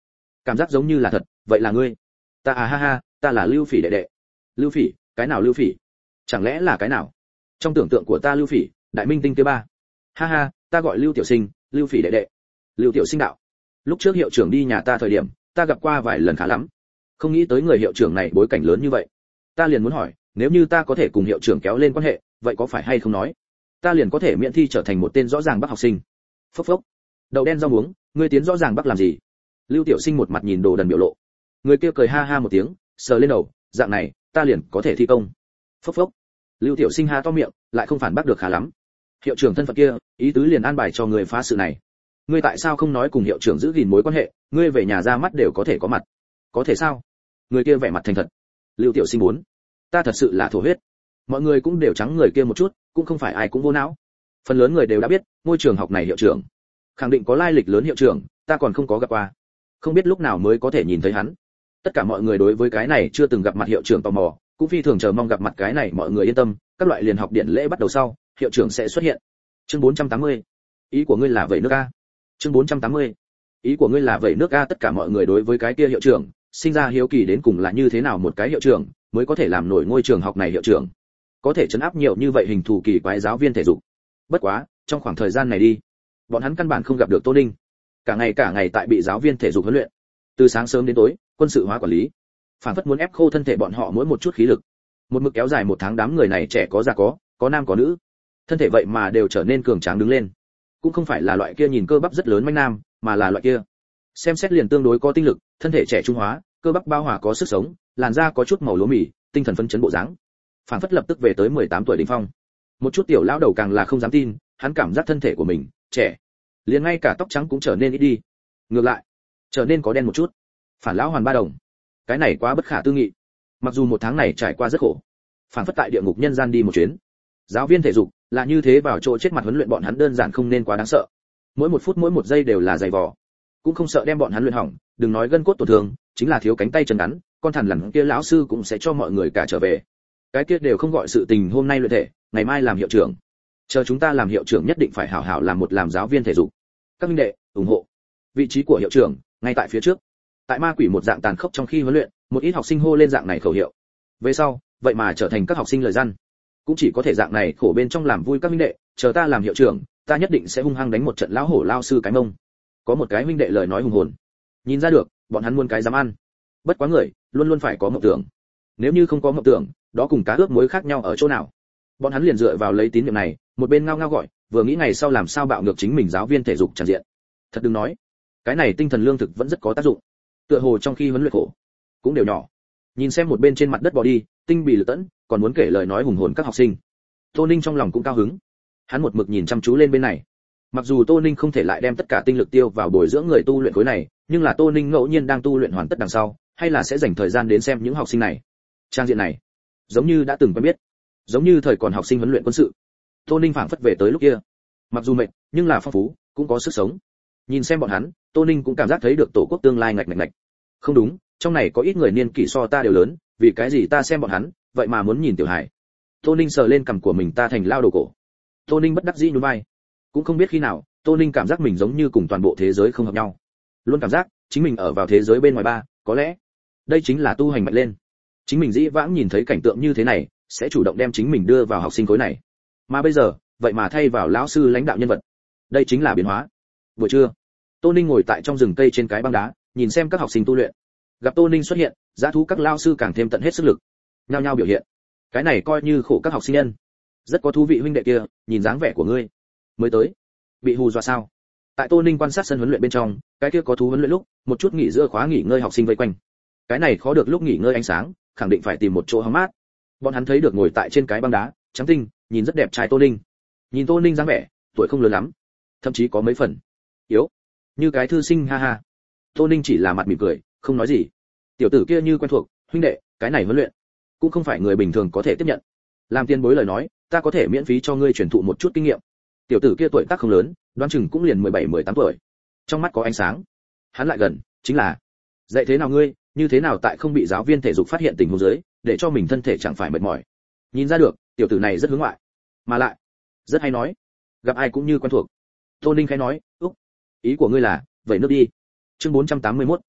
cảm giác giống như là thật. Vậy là ngươi? Ta à ha ha, ta là Lưu Phỉ đệ đệ. Lưu Phỉ? Cái nào Lưu Phỉ? Chẳng lẽ là cái nào? Trong tưởng tượng của ta Lưu Phỉ, đại minh tinh thứ ba. Ha ha, ta gọi Lưu Tiểu Sinh, Lưu Phỉ đệ đệ. Lưu Tiểu Sinh đạo. Lúc trước hiệu trưởng đi nhà ta thời điểm, ta gặp qua vài lần khá lắm. Không nghĩ tới người hiệu trưởng này bối cảnh lớn như vậy. Ta liền muốn hỏi, nếu như ta có thể cùng hiệu trưởng kéo lên quan hệ, vậy có phải hay không nói, ta liền có thể miễn thi trở thành một tên rõ ràng Bắc học sinh. Phốc phốc. Đậu đen rau muống, ngươi tiến rõ ràng Bắc làm gì? Lưu Tiểu Sinh một mặt nhìn đồ đần biểu lộ. Người kia cười ha ha một tiếng, sờ lên đầu, dạng này, ta liền có thể thi công. Phốc phốc. Lưu Tiểu Sinh ha to miệng, lại không phản bác được khá lắm. Hiệu trưởng thân phận kia, ý tứ liền an bài cho người phá sự này. Ngươi tại sao không nói cùng hiệu trưởng giữ gìn mối quan hệ, ngươi về nhà ra mắt đều có thể có mặt. Có thể sao? Người kia vẻ mặt thành thật. Lưu Tiểu Sinh muốn, ta thật sự là thổ huyết. Mọi người cũng đều trắng người kia một chút, cũng không phải ai cũng vô não. Phần lớn người đều đã biết, ngôi trường học này hiệu trưởng khẳng định có lai lịch lớn hiệu trưởng, ta còn không có gặp qua. Không biết lúc nào mới có thể nhìn thấy hắn. Tất cả mọi người đối với cái này chưa từng gặp mặt hiệu trưởng tò mò, cũng phi thường chờ mong gặp mặt cái này, mọi người yên tâm, các loại liền học điện lễ bắt đầu sau, hiệu trưởng sẽ xuất hiện. Chương bốn trăm tám mươi. Ý của ngươi là vậy nước a? Chương bốn trăm tám mươi. Ý của ngươi là vậy nước a? Tất cả mọi người đối với cái kia hiệu trưởng, sinh ra hiếu kỳ đến cùng là như thế nào một cái hiệu trưởng mới có thể làm nổi ngôi trường học này hiệu trưởng, có thể chấn áp nhiều như vậy hình thù kỳ quái giáo viên thể dục. Bất quá, trong khoảng thời gian này đi, bọn hắn căn bản không gặp được Tô Ninh, cả ngày cả ngày tại bị giáo viên thể dục huấn luyện, từ sáng sớm đến tối, quân sự hóa quản lý, phản phất muốn ép khô thân thể bọn họ mỗi một chút khí lực. Một mực kéo dài một tháng, đám người này trẻ có già có, có nam có nữ, thân thể vậy mà đều trở nên cường tráng đứng lên, cũng không phải là loại kia nhìn cơ bắp rất lớn manh nam, mà là loại kia xem xét liền tương đối có tinh lực, thân thể trẻ trung hóa, cơ bắp bao hòa có sức sống, làn da có chút màu lúa mì, tinh thần phấn chấn bộ dáng, phản phất lập tức về tới mười tám tuổi đỉnh phong. Một chút tiểu lão đầu càng là không dám tin, hắn cảm giác thân thể của mình trẻ, liền ngay cả tóc trắng cũng trở nên ít đi, ngược lại trở nên có đen một chút. Phản lão hoàn ba đồng, cái này quá bất khả tư nghị. Mặc dù một tháng này trải qua rất khổ, phản phất tại địa ngục nhân gian đi một chuyến. Giáo viên thể dục là như thế vào chỗ chết mặt huấn luyện bọn hắn, đơn giản không nên quá đáng sợ. Mỗi một phút mỗi một giây đều là dày vò, cũng không sợ đem bọn hắn luyện hỏng, đừng nói gân cốt tổn thương, chính là thiếu cánh tay chân ngắn, con thằn lằn kia lão sư cũng sẽ cho mọi người cả trở về. Cái kia đều không gọi sự tình, hôm nay luyện thể, ngày mai làm hiệu trưởng. Chờ chúng ta làm hiệu trưởng nhất định phải hảo hảo làm một làm giáo viên thể dục. Các minh đệ, ủng hộ. Vị trí của hiệu trưởng ngay tại phía trước. Tại ma quỷ một dạng tàn khốc trong khi huấn luyện, một ít học sinh hô lên dạng này khẩu hiệu. Về sau, vậy mà trở thành các học sinh lời răn. Cũng chỉ có thể dạng này khổ bên trong làm vui các minh đệ, chờ ta làm hiệu trưởng, ta nhất định sẽ hung hăng đánh một trận lão hổ lao sư cái mông. Có một cái huynh đệ lời nói hùng hồn, nhìn ra được bọn hắn muốn cái dám ăn. Bất quá người luôn luôn phải có mộng tưởng, nếu như không có mộng tưởng, đó cùng cá ướp muối khác nhau ở chỗ nào. Bọn hắn liền dựa vào lấy tín niệm này, một bên ngao ngao gọi, vừa nghĩ ngày sau làm sao bạo ngược chính mình giáo viên thể dục tràn diện. Thật đừng nói, cái này tinh thần lương thực vẫn rất có tác dụng. Tựa hồ trong khi huấn luyện khổ cũng đều nhỏ. Nhìn xem một bên trên mặt đất bò đi, tinh bì lực tẫn, còn muốn kể lời nói hùng hồn các học sinh, Tô Ninh trong lòng cũng cao hứng. Hắn một mực nhìn chăm chú lên bên này. Mặc dù Tô Ninh không thể lại đem tất cả tinh lực tiêu vào bồi dưỡng người tu luyện khối này, nhưng là Tô Ninh ngẫu nhiên đang tu luyện hoàn tất đằng sau, hay là sẽ dành thời gian đến xem những học sinh này. Trang diện này, giống như đã từng quen biết, giống như thời còn học sinh huấn luyện quân sự. Tô Ninh phảng phất về tới lúc kia. Mặc dù mệt, nhưng là phong phú, cũng có sức sống. Nhìn xem bọn hắn, Tô Ninh cũng cảm giác thấy được tổ quốc tương lai ngạch ngạch ngạch. Không đúng, trong này có ít người niên kỷ so ta đều lớn, vì cái gì ta xem bọn hắn, vậy mà muốn nhìn tiểu hải. Tô Ninh sờ lên cằm của mình, ta thành lao đầu cổ. Tô Ninh bất đắc dĩ nhún vai. Cũng không biết khi nào, Tô Ninh cảm giác mình giống như cùng toàn bộ thế giới không hợp nhau. Luôn cảm giác chính mình ở vào thế giới bên ngoài ba, có lẽ đây chính là tu hành mạnh lên. Chính mình dĩ vãng nhìn thấy cảnh tượng như thế này, sẽ chủ động đem chính mình đưa vào học sinh khối này. Mà bây giờ, vậy mà thay vào lão sư lãnh đạo nhân vật. Đây chính là biến hóa. Buổi trưa, Tô Ninh ngồi tại trong rừng cây trên cái băng đá, nhìn xem các học sinh tu luyện. Gặp Tô Ninh xuất hiện, dã thú các lão sư càng thêm tận hết sức lực, nhao nhao biểu hiện. Cái này coi như khổ các học sinh nhân. Rất có thú vị huynh đệ kia, nhìn dáng vẻ của ngươi, mới tới, bị hù dọa sao? Tại Tô Ninh quan sát sân huấn luyện bên trong, cái kia có thú huấn luyện lúc, một chút nghỉ giữa khóa nghỉ ngơi học sinh vây quanh. Cái này khó được lúc nghỉ ngơi ánh sáng, khẳng định phải tìm một chỗ hóng mát. Bọn hắn thấy được ngồi tại trên cái băng đá, trắng tinh, nhìn rất đẹp trai Tô Ninh. Nhìn Tô Ninh dáng vẻ, tuổi không lớn lắm, thậm chí có mấy phần yếu, như cái thư sinh, ha ha. Tô Ninh chỉ là mặt mỉm cười, không nói gì. Tiểu tử kia như quen thuộc, huynh đệ, cái này huấn luyện cũng không phải người bình thường có thể tiếp nhận. Làm tiền bối lời nói, ta có thể miễn phí cho ngươi truyền thụ một chút kinh nghiệm. Tiểu tử kia tuổi tác không lớn, đoán chừng cũng liền mười bảy mười tám tuổi. Trong mắt có ánh sáng. Hắn lại gần, chính là dạy thế nào ngươi, như thế nào tại không bị giáo viên thể dục phát hiện tình huống dưới, để cho mình thân thể chẳng phải mệt mỏi. Nhìn ra được, tiểu tử này rất hướng ngoại, mà lại rất hay nói, gặp ai cũng như quen thuộc. Tô Ninh khẽ nói, "Úc, ý của ngươi là, vậy nước đi." Chương bốn trăm tám mươi mốt.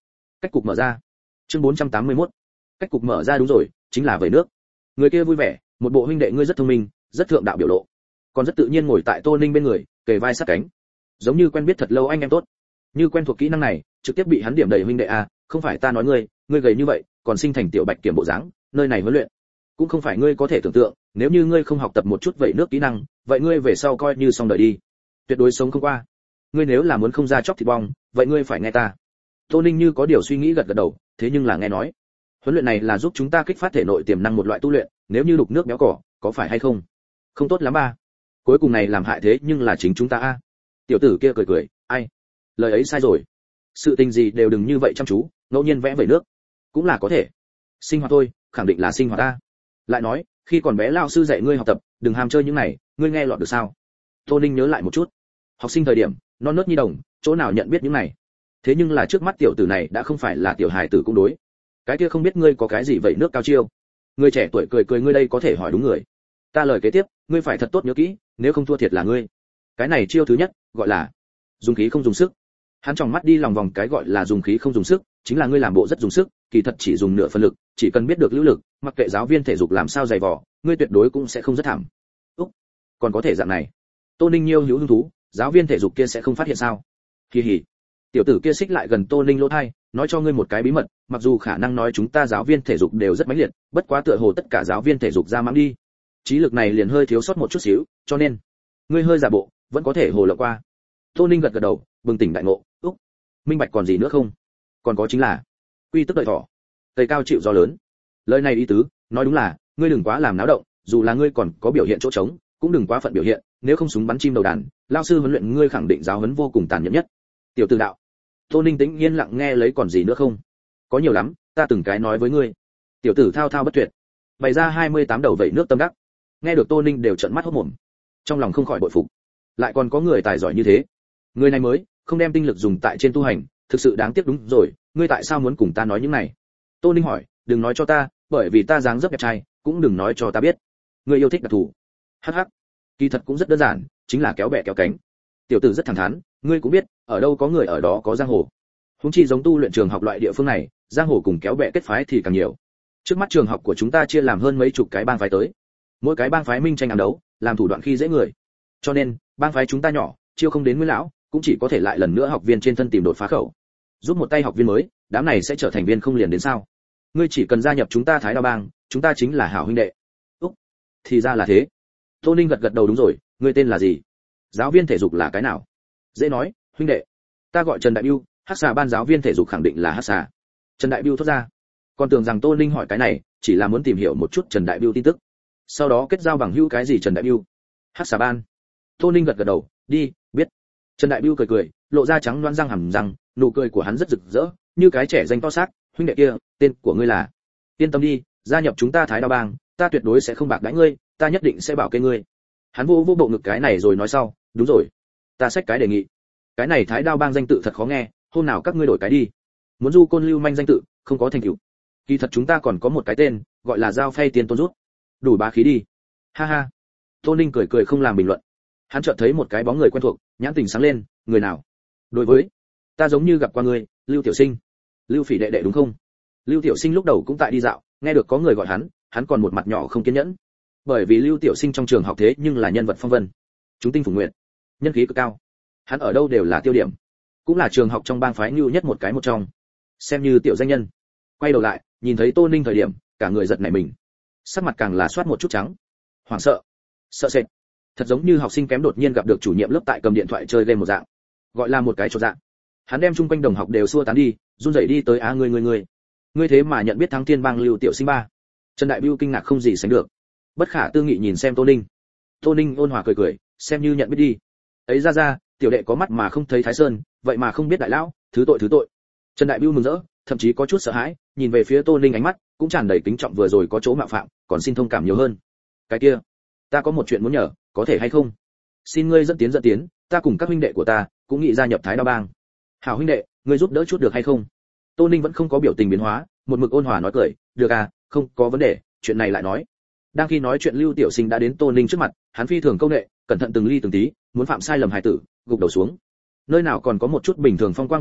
Cách cục mở ra. Chương bốn trăm tám mươi mốt. Cách cục mở ra đúng rồi, chính là vẩy nước. Người kia vui vẻ, một bộ huynh đệ ngươi rất thông minh, rất thượng đạo biểu lộ. Còn rất tự nhiên ngồi tại Tô Ninh bên người, kề vai sát cánh. Giống như quen biết thật lâu anh em tốt. Như quen thuộc kỹ năng này, trực tiếp bị hắn điểm đầy huynh đệ a, không phải ta nói ngươi, ngươi gầy như vậy, còn sinh thành tiểu bạch kiểm bộ dáng, nơi này huấn luyện. Cũng không phải ngươi có thể tưởng tượng, nếu như ngươi không học tập một chút vẩy nước kỹ năng, vậy ngươi về sau coi như xong đời đi. Tuyệt đối sống không qua. Ngươi nếu là muốn không ra chóc thịt bong, vậy ngươi phải nghe ta. Tô Ninh như có điều suy nghĩ gật gật đầu, thế nhưng là nghe nói, huấn luyện này là giúp chúng ta kích phát thể nội tiềm năng một loại tu luyện, nếu như đục nước béo cỏ, có phải hay không? Không tốt lắm ba. Cuối cùng này làm hại thế nhưng là chính chúng ta a. Tiểu tử kia cười cười, ai? Lời ấy sai rồi. Sự tình gì đều đừng như vậy chăm chú, ngẫu nhiên vẽ vẩy nước, cũng là có thể. Sinh hoạt thôi, khẳng định là sinh hoạt ta. Lại nói, khi còn bé lão sư dạy ngươi học tập, đừng ham chơi những này, ngươi nghe lọt được sao? Tô Ninh nhớ lại một chút. Học sinh thời điểm, non nớt nhi đồng, chỗ nào nhận biết những này. Thế nhưng là trước mắt tiểu tử này đã không phải là tiểu hài tử cũng đối. Cái kia không biết ngươi có cái gì vậy nước cao chiêu. Người trẻ tuổi cười cười ngươi đây có thể hỏi đúng người. Ta lời kế tiếp, ngươi phải thật tốt nhớ kỹ, nếu không thua thiệt là ngươi. Cái này chiêu thứ nhất, gọi là dùng khí không dùng sức. Hắn tròng mắt đi lòng vòng cái gọi là dùng khí không dùng sức, chính là ngươi làm bộ rất dùng sức, kỳ thật chỉ dùng nửa phần lực, chỉ cần biết được lưu lực, mặc kệ giáo viên thể dục làm sao dày vò, ngươi tuyệt đối cũng sẽ không rất thảm. Úc, còn có thể dạng này. Tô Ninh nhiêu hữu hứng thú, giáo viên thể dục kia sẽ không phát hiện sao? Kỳ hỉ. Tiểu tử kia xích lại gần Tô Ninh lỗ tai, nói cho ngươi một cái bí mật, mặc dù khả năng nói chúng ta giáo viên thể dục đều rất mãnh liệt, bất quá tựa hồ tất cả giáo viên thể dục ra mãng đi. Trí lực này liền hơi thiếu sót một chút xíu, cho nên ngươi hơi giả bộ, vẫn có thể hồ lộng qua. Tô Ninh gật gật đầu, bừng tỉnh đại ngộ, úc, minh bạch còn gì nữa không? Còn có chính là quy tức đợi thỏ, cây cao chịu gió lớn. Lời này ý tứ, nói đúng là, ngươi đừng quá làm náo động, dù là ngươi còn có biểu hiện chỗ trống, cũng đừng quá phận biểu hiện, nếu không súng bắn chim đầu đàn, lao sư huấn luyện ngươi khẳng định giáo huấn vô cùng tàn nhẫn nhất. Tiểu tử đạo. Tô Ninh tĩnh yên lặng nghe lấy còn gì nữa không? Có nhiều lắm, ta từng cái nói với ngươi. Tiểu tử thao thao bất tuyệt, bày ra hai mươi tám đầu vẩy nước tâm đắc. Nghe được Tô Ninh đều trợn mắt hốt mồm, trong lòng không khỏi bội phục. Lại còn có người tài giỏi như thế. Người này mới, không đem tinh lực dùng tại trên tu hành, thực sự đáng tiếc đúng rồi, ngươi tại sao muốn cùng ta nói những này? Tô Ninh hỏi, đừng nói cho ta, bởi vì ta dáng dấp đẹp trai, cũng đừng nói cho ta biết. Ngươi yêu thích đặc thù. Hắc hắc. Kỳ thật cũng rất đơn giản, chính là kéo bè kéo cánh. Tiểu tử rất thẳng thắn, ngươi cũng biết, ở đâu có người ở đó có giang hồ. Huống chi giống tu luyện trường học loại địa phương này, giang hồ cùng kéo bè kết phái thì càng nhiều. Trước mắt trường học của chúng ta chia làm hơn mấy chục cái bang phái tới. Mỗi cái bang phái minh tranh ám đấu, làm thủ đoạn khi dễ người. Cho nên, bang phái chúng ta nhỏ, chiêu không đến Nguyên lão, cũng chỉ có thể lại lần nữa học viên trên thân tìm đột phá khẩu. Giúp một tay học viên mới, đám này sẽ trở thành viên không liền đến sao? Ngươi chỉ cần gia nhập chúng ta Thái Đao bang, chúng ta chính là hảo huynh đệ. Úc, thì ra là thế. Tô Ninh gật gật đầu đúng rồi, ngươi tên là gì? Giáo viên thể dục là cái nào? Dễ nói, huynh đệ. Ta gọi Trần Đại Bưu, Hắc Xà ban giáo viên thể dục khẳng định là Hắc Xà. Trần Đại Bưu thốt ra. Còn tưởng rằng Tô Ninh hỏi cái này, chỉ là muốn tìm hiểu một chút Trần Đại Bưu tin tức. Sau đó kết giao bằng hữu cái gì Trần Đại Bưu? Hắc Xà ban. Tô Ninh gật gật đầu, đi, biết. Trần Đại Bưu cười cười, lộ ra trắng loáng răng hàm răng, nụ cười của hắn rất rực rỡ, như cái trẻ danh to xác, huynh đệ kia, tên của ngươi là? Yên tâm đi, gia nhập chúng ta Thái Đao bang, ta tuyệt đối sẽ không bạc đãi ngươi, ta nhất định sẽ bảo kê ngươi. Hắn vô vô bộ ngực cái này rồi nói sau, đúng rồi, ta xách cái đề nghị. Cái này Thái Đao bang danh tự thật khó nghe, hôm nào các ngươi đổi cái đi. Muốn du côn lưu manh danh tự, không có thành tựu. Kỳ thật chúng ta còn có một cái tên, gọi là Giao Phay Tiên Tôn rút. Đủ bá khí đi. Ha ha. Tô Ninh cười cười không làm bình luận. Hắn chợt thấy một cái bóng người quen thuộc, nhãn tình sáng lên, người nào? Đối với, ta giống như gặp qua ngươi, Lưu Tiểu Sinh. Lưu Phỉ đệ đệ đúng không? Lưu Tiểu Sinh lúc đầu cũng tại đi dạo, nghe được có người gọi hắn, hắn còn một mặt nhỏ không kiên nhẫn. Bởi vì Lưu Tiểu Sinh trong trường học thế nhưng là nhân vật phong vân, chúng tinh phùng nguyện, nhân khí cực cao. Hắn ở đâu đều là tiêu điểm, cũng là trường học trong bang phái nhu nhất một cái một trong, xem như tiểu danh nhân. Quay đầu lại, nhìn thấy Tô Ninh thời điểm, cả người giật nảy mình, sắc mặt càng là soát một chút trắng, hoảng sợ, sợ sệt, thật giống như học sinh kém đột nhiên gặp được chủ nhiệm lớp tại cầm điện thoại chơi game một dạng, gọi là một cái chột dạng. Hắn đem chung quanh đồng học đều xua tán đi, run rẩy đi tới á ngươi ngươi ngươi, ngươi thế mà nhận biết thắng thiên bang Lưu Tiểu Sinh ba? Trần Đại Bưu kinh ngạc không gì sánh được, bất khả tư nghị nhìn xem Tô Ninh. Tô Ninh ôn hòa cười cười, xem như nhận biết đi. Ấy ra ra, tiểu đệ có mắt mà không thấy Thái Sơn, vậy mà không biết đại lão, thứ tội thứ tội. Trần Đại Bưu mừng rỡ, thậm chí có chút sợ hãi, nhìn về phía Tô Ninh ánh mắt cũng tràn đầy kính trọng vừa rồi có chỗ mạo phạm, còn xin thông cảm nhiều hơn. Cái kia, ta có một chuyện muốn nhờ, có thể hay không? Xin ngươi dẫn tiến dẫn tiến, ta cùng các huynh đệ của ta cũng nghĩ gia nhập Thái Đao bang. Hảo huynh đệ, ngươi giúp đỡ chút được hay không? Tô Ninh vẫn không có biểu tình biến hóa, một mực ôn hòa nói cười, được à, không có vấn đề, chuyện này lại nói. Đang khi nói chuyện Lưu Tiểu Sinh đã đến Tô Ninh trước mặt, hắn phi thường câu nệ, cẩn thận từng ly từng tí, muốn phạm sai lầm hài tử, gục đầu xuống. Nơi nào còn có một chút bình thường phong quang vô hạn,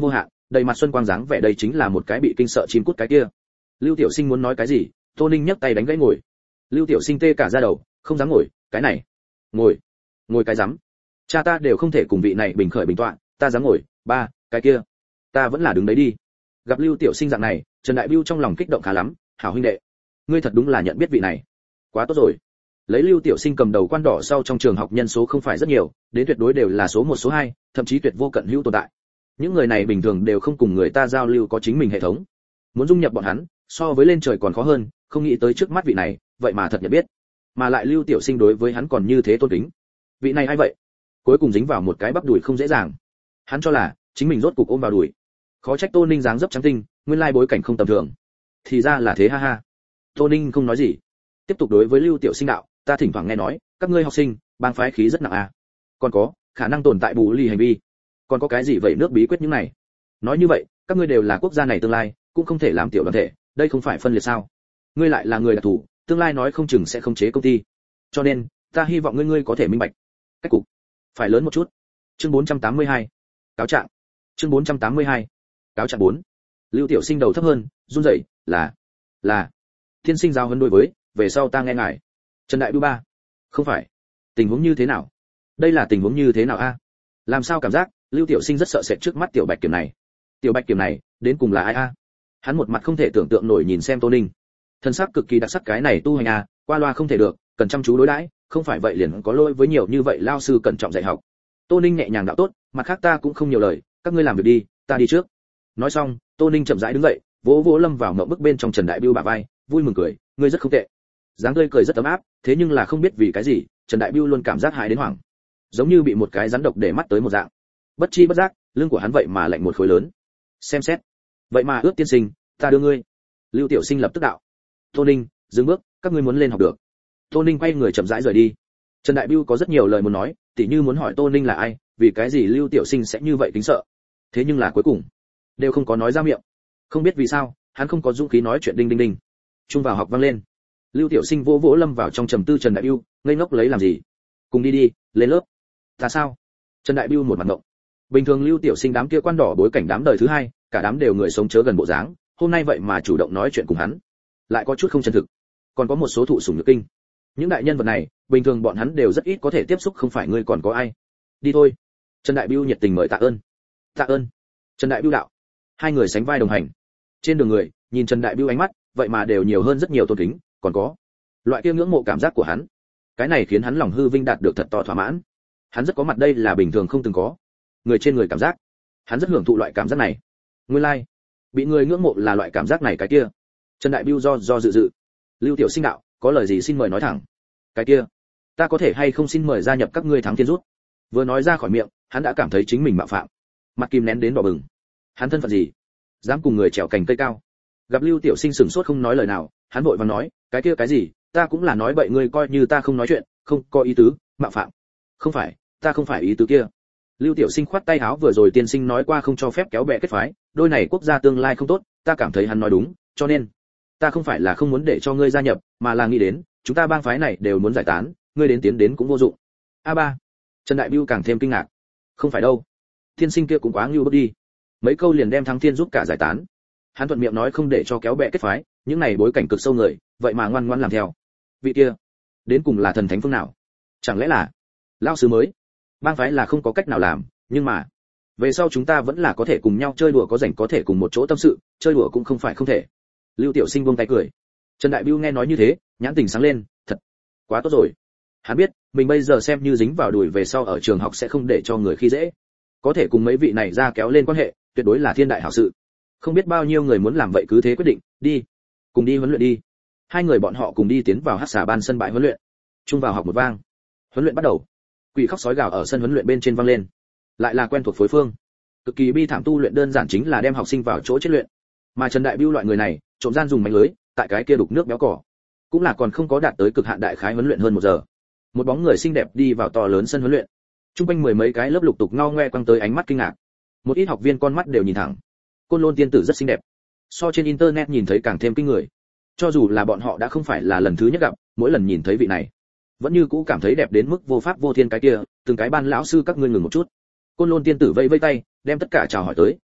đầy mặt xuân quang dáng vẻ đây chính là một cái bị kinh sợ chim cút cái kia. Lưu Tiểu Sinh muốn nói cái gì, Tô Ninh nhấc tay đánh gãy ngồi. Lưu Tiểu Sinh tê cả da đầu, không dám ngồi, cái này, ngồi, ngồi cái rắm. Cha ta đều không thể cùng vị này bình khởi bình tọa, ta dám ngồi, ba, cái kia, ta vẫn là đứng đấy đi. Gặp Lưu Tiểu Sinh dạng này, Trần Đại Bưu trong lòng kích động khá lắm, hảo huynh đệ, ngươi thật đúng là nhận biết vị này, quá tốt rồi. Lấy Lưu Tiểu Sinh cầm đầu quan đỏ sau trong trường học nhân số không phải rất nhiều, đến tuyệt đối đều là số một số hai, thậm chí tuyệt vô cận hữu tồn tại. Những người này bình thường đều không cùng người ta giao lưu có chính mình hệ thống, muốn dung nhập bọn hắn, so với lên trời còn khó hơn, không nghĩ tới trước mắt vị này, vậy mà thật nhận biết, mà lại Lưu Tiểu Sinh đối với hắn còn như thế tôn kính. Vị này ai vậy? Cuối cùng dính vào một cái bắp đùi không dễ dàng. Hắn cho là chính mình rốt cục ôm vào đùi. Khó trách Tô Ninh dáng dấp trắng tinh, nguyên lai bối cảnh không tầm thường. Thì ra là thế ha ha. Tô Ninh không nói gì, tiếp tục đối với Lưu Tiểu Sinh đạo, ta thỉnh thoảng nghe nói, các ngươi học sinh, bang phái khí rất nặng à? Còn có, khả năng tồn tại bù lì hành vi. Còn có cái gì vậy nước bí quyết những này? Nói như vậy, các ngươi đều là quốc gia này tương lai, cũng không thể làm tiểu đoàn thể, đây không phải phân liệt sao? Ngươi lại là người đặc thù, tương lai nói không chừng sẽ khống chế công ty. Cho nên, ta hy vọng ngươi ngươi có thể minh bạch. Cách cục phải lớn một chút. Chương bốn trăm tám mươi hai. Cáo trạng. Chương bốn trăm tám mươi hai. Cáo trạng bốn. Lưu Tiểu Sinh đầu thấp hơn, run rẩy, là là thiên sinh giao huấn đối với, về sau ta nghe ngài. Trần Đại Bưu ba. Không phải. Tình huống như thế nào? Đây là tình huống như thế nào a? Làm sao cảm giác, Lưu Tiểu Sinh rất sợ sệt trước mắt tiểu Bạch Kiểm này. Tiểu Bạch Kiểm này, đến cùng là ai a? Hắn một mặt không thể tưởng tượng nổi nhìn xem Tô Ninh. Thân sắc cực kỳ đặc sắc cái này tu hành a, qua loa không thể được, cần chăm chú đối đãi, không phải vậy liền có lỗi với nhiều như vậy lao sư cẩn trọng dạy học. Tô Ninh nhẹ nhàng đạo tốt, mặt khác ta cũng không nhiều lời, các ngươi làm việc đi, ta đi trước. Nói xong, Tô Ninh chậm rãi đứng dậy, vỗ vỗ lâm vào mộng bức bên trong Trần Đại Bưu bả vai, vui mừng cười, ngươi rất không tệ. Dáng tươi cười rất ấm áp, thế nhưng là không biết vì cái gì, Trần Đại Bưu luôn cảm giác hại đến hoảng, giống như bị một cái rắn độc để mắt tới một dạng. Bất chi bất giác, lưng của hắn vậy mà lạnh một khối lớn. Xem xét, vậy mà ước tiên sinh, ta đưa ngươi. Lưu Tiểu Sinh lập tức đạo. Tô Ninh, dừng bước, các ngươi muốn lên học được. Tô Ninh quay người chậm rãi rời đi. Trần Đại Bưu có rất nhiều lời muốn nói, tỉ như muốn hỏi Tô Ninh là ai, vì cái gì Lưu Tiểu Sinh sẽ như vậy kính sợ. Thế nhưng là cuối cùng, đều không có nói ra miệng. Không biết vì sao, hắn không có dũng khí nói chuyện đinh đinh đinh. Trung vào học vang lên. Lưu Tiểu Sinh vỗ vỗ lâm vào trong trầm tư Trần Đại Bưu, ngây ngốc lấy làm gì? Cùng đi đi, lên lớp. Ta sao? Trần Đại Bưu một mặt ngộng. Bình thường Lưu Tiểu Sinh đám kia quan đỏ bối cảnh đám đời thứ hai, cả đám đều người sống chớ gần bộ dáng, hôm nay vậy mà chủ động nói chuyện cùng hắn, lại có chút không chân thực. Còn có một số thụ sủng nhược kinh. Những đại nhân vật này, bình thường bọn hắn đều rất ít có thể tiếp xúc, không phải ngươi còn có ai. Đi thôi. Trần Đại Bưu nhiệt tình mời tạ ơn. Tạ ơn. Trần Đại Bưu đạo. Hai người sánh vai đồng hành. Trên đường người, nhìn Trần Đại Bưu ánh mắt, vậy mà đều nhiều hơn rất nhiều tôn kính, còn có loại kia ngưỡng mộ cảm giác của hắn. Cái này khiến hắn lòng hư vinh đạt được thật to thỏa mãn. Hắn rất có mặt đây là bình thường không từng có. Người trên người cảm giác. Hắn rất hưởng thụ loại cảm giác này. Nguyên lai, like. Bị người ngưỡng mộ là loại cảm giác này cái kia. Trần Đại Bưu do do dự dự. Lưu Tiểu Sinh đạo, có lời gì xin mời nói thẳng. Cái kia, ta có thể hay không xin mời gia nhập các ngươi thắng thiên rút. Vừa nói ra khỏi miệng, hắn đã cảm thấy chính mình mạo phạm. Mặt kim nén đến đỏ bừng. Hắn thân phận gì? Dám cùng người trèo cành cây cao. Gặp Lưu Tiểu Sinh sửng sốt không nói lời nào, hắn vội vàng nói, cái kia cái gì, ta cũng là nói bậy, ngươi coi như ta không nói chuyện, không có ý tứ, mạo phạm. Không phải, ta không phải ý tứ kia. Lưu Tiểu Sinh khoát tay áo, vừa rồi tiên sinh nói qua không cho phép kéo bè kết phái, đôi này quốc gia tương lai không tốt, ta cảm thấy hắn nói đúng, cho nên ta không phải là không muốn để cho ngươi gia nhập, mà là nghĩ đến, chúng ta bang phái này đều muốn giải tán, ngươi đến tiến đến cũng vô dụng. A ba. Trần Đại Bưu càng thêm kinh ngạc. Không phải đâu. Tiên sinh kia cũng quá ngưu bức đi. Mấy câu liền đem Thắng Thiên giúp cả giải tán. Hắn thuận miệng nói không để cho kéo bè kết phái, những này bối cảnh cực sâu người, vậy mà ngoan ngoãn làm theo. Vị kia, đến cùng là thần thánh phương nào? Chẳng lẽ là lão sư mới? Bang phái là không có cách nào làm, nhưng mà về sau chúng ta vẫn là có thể cùng nhau chơi đùa, có rảnh có thể cùng một chỗ tâm sự, chơi đùa cũng không phải không thể. Lưu Tiểu Sinh buông tay cười. Trần Đại Bưu nghe nói như thế, nhãn tình sáng lên, thật quá tốt rồi. Hắn biết, mình bây giờ xem như dính vào đùi, về sau ở trường học sẽ không để cho người khi dễ. Có thể cùng mấy vị này ra kéo lên quan hệ, tuyệt đối là thiên đại hảo sự. Không biết bao nhiêu người muốn làm vậy, cứ thế quyết định, đi, cùng đi huấn luyện đi. Hai người bọn họ cùng đi tiến vào Hắc Xà Ban sân bãi huấn luyện. Trung vào học một vang, huấn luyện bắt đầu. Quỷ khóc sói gào ở sân huấn luyện bên trên vang lên, lại là quen thuộc phối phương. Cực kỳ bi thảm tu luyện đơn giản chính là đem học sinh vào chỗ chết luyện. Mà Trần Đại Bưu loại người này, trộm gian dùng mánh lưới, tại cái kia đục nước béo cỏ, cũng là còn không có đạt tới cực hạn, đại khái huấn luyện hơn một giờ. Một bóng người xinh đẹp đi vào to lớn sân huấn luyện. Trung quanh mười mấy cái lớp lục tục ngao ngoe quăng tới ánh mắt kinh ngạc. Một ít học viên con mắt đều nhìn thẳng. Côn Lôn tiên tử rất xinh đẹp, so trên internet nhìn thấy càng thêm kinh người. Cho dù là bọn họ đã không phải là lần thứ nhất gặp, mỗi lần nhìn thấy vị này, vẫn như cũ cảm thấy đẹp đến mức vô pháp vô thiên cái kia. Từng cái ban lão sư các ngươi ngừng một chút. Côn Lôn tiên tử vẫy vẫy tay, đem tất cả chào hỏi tới,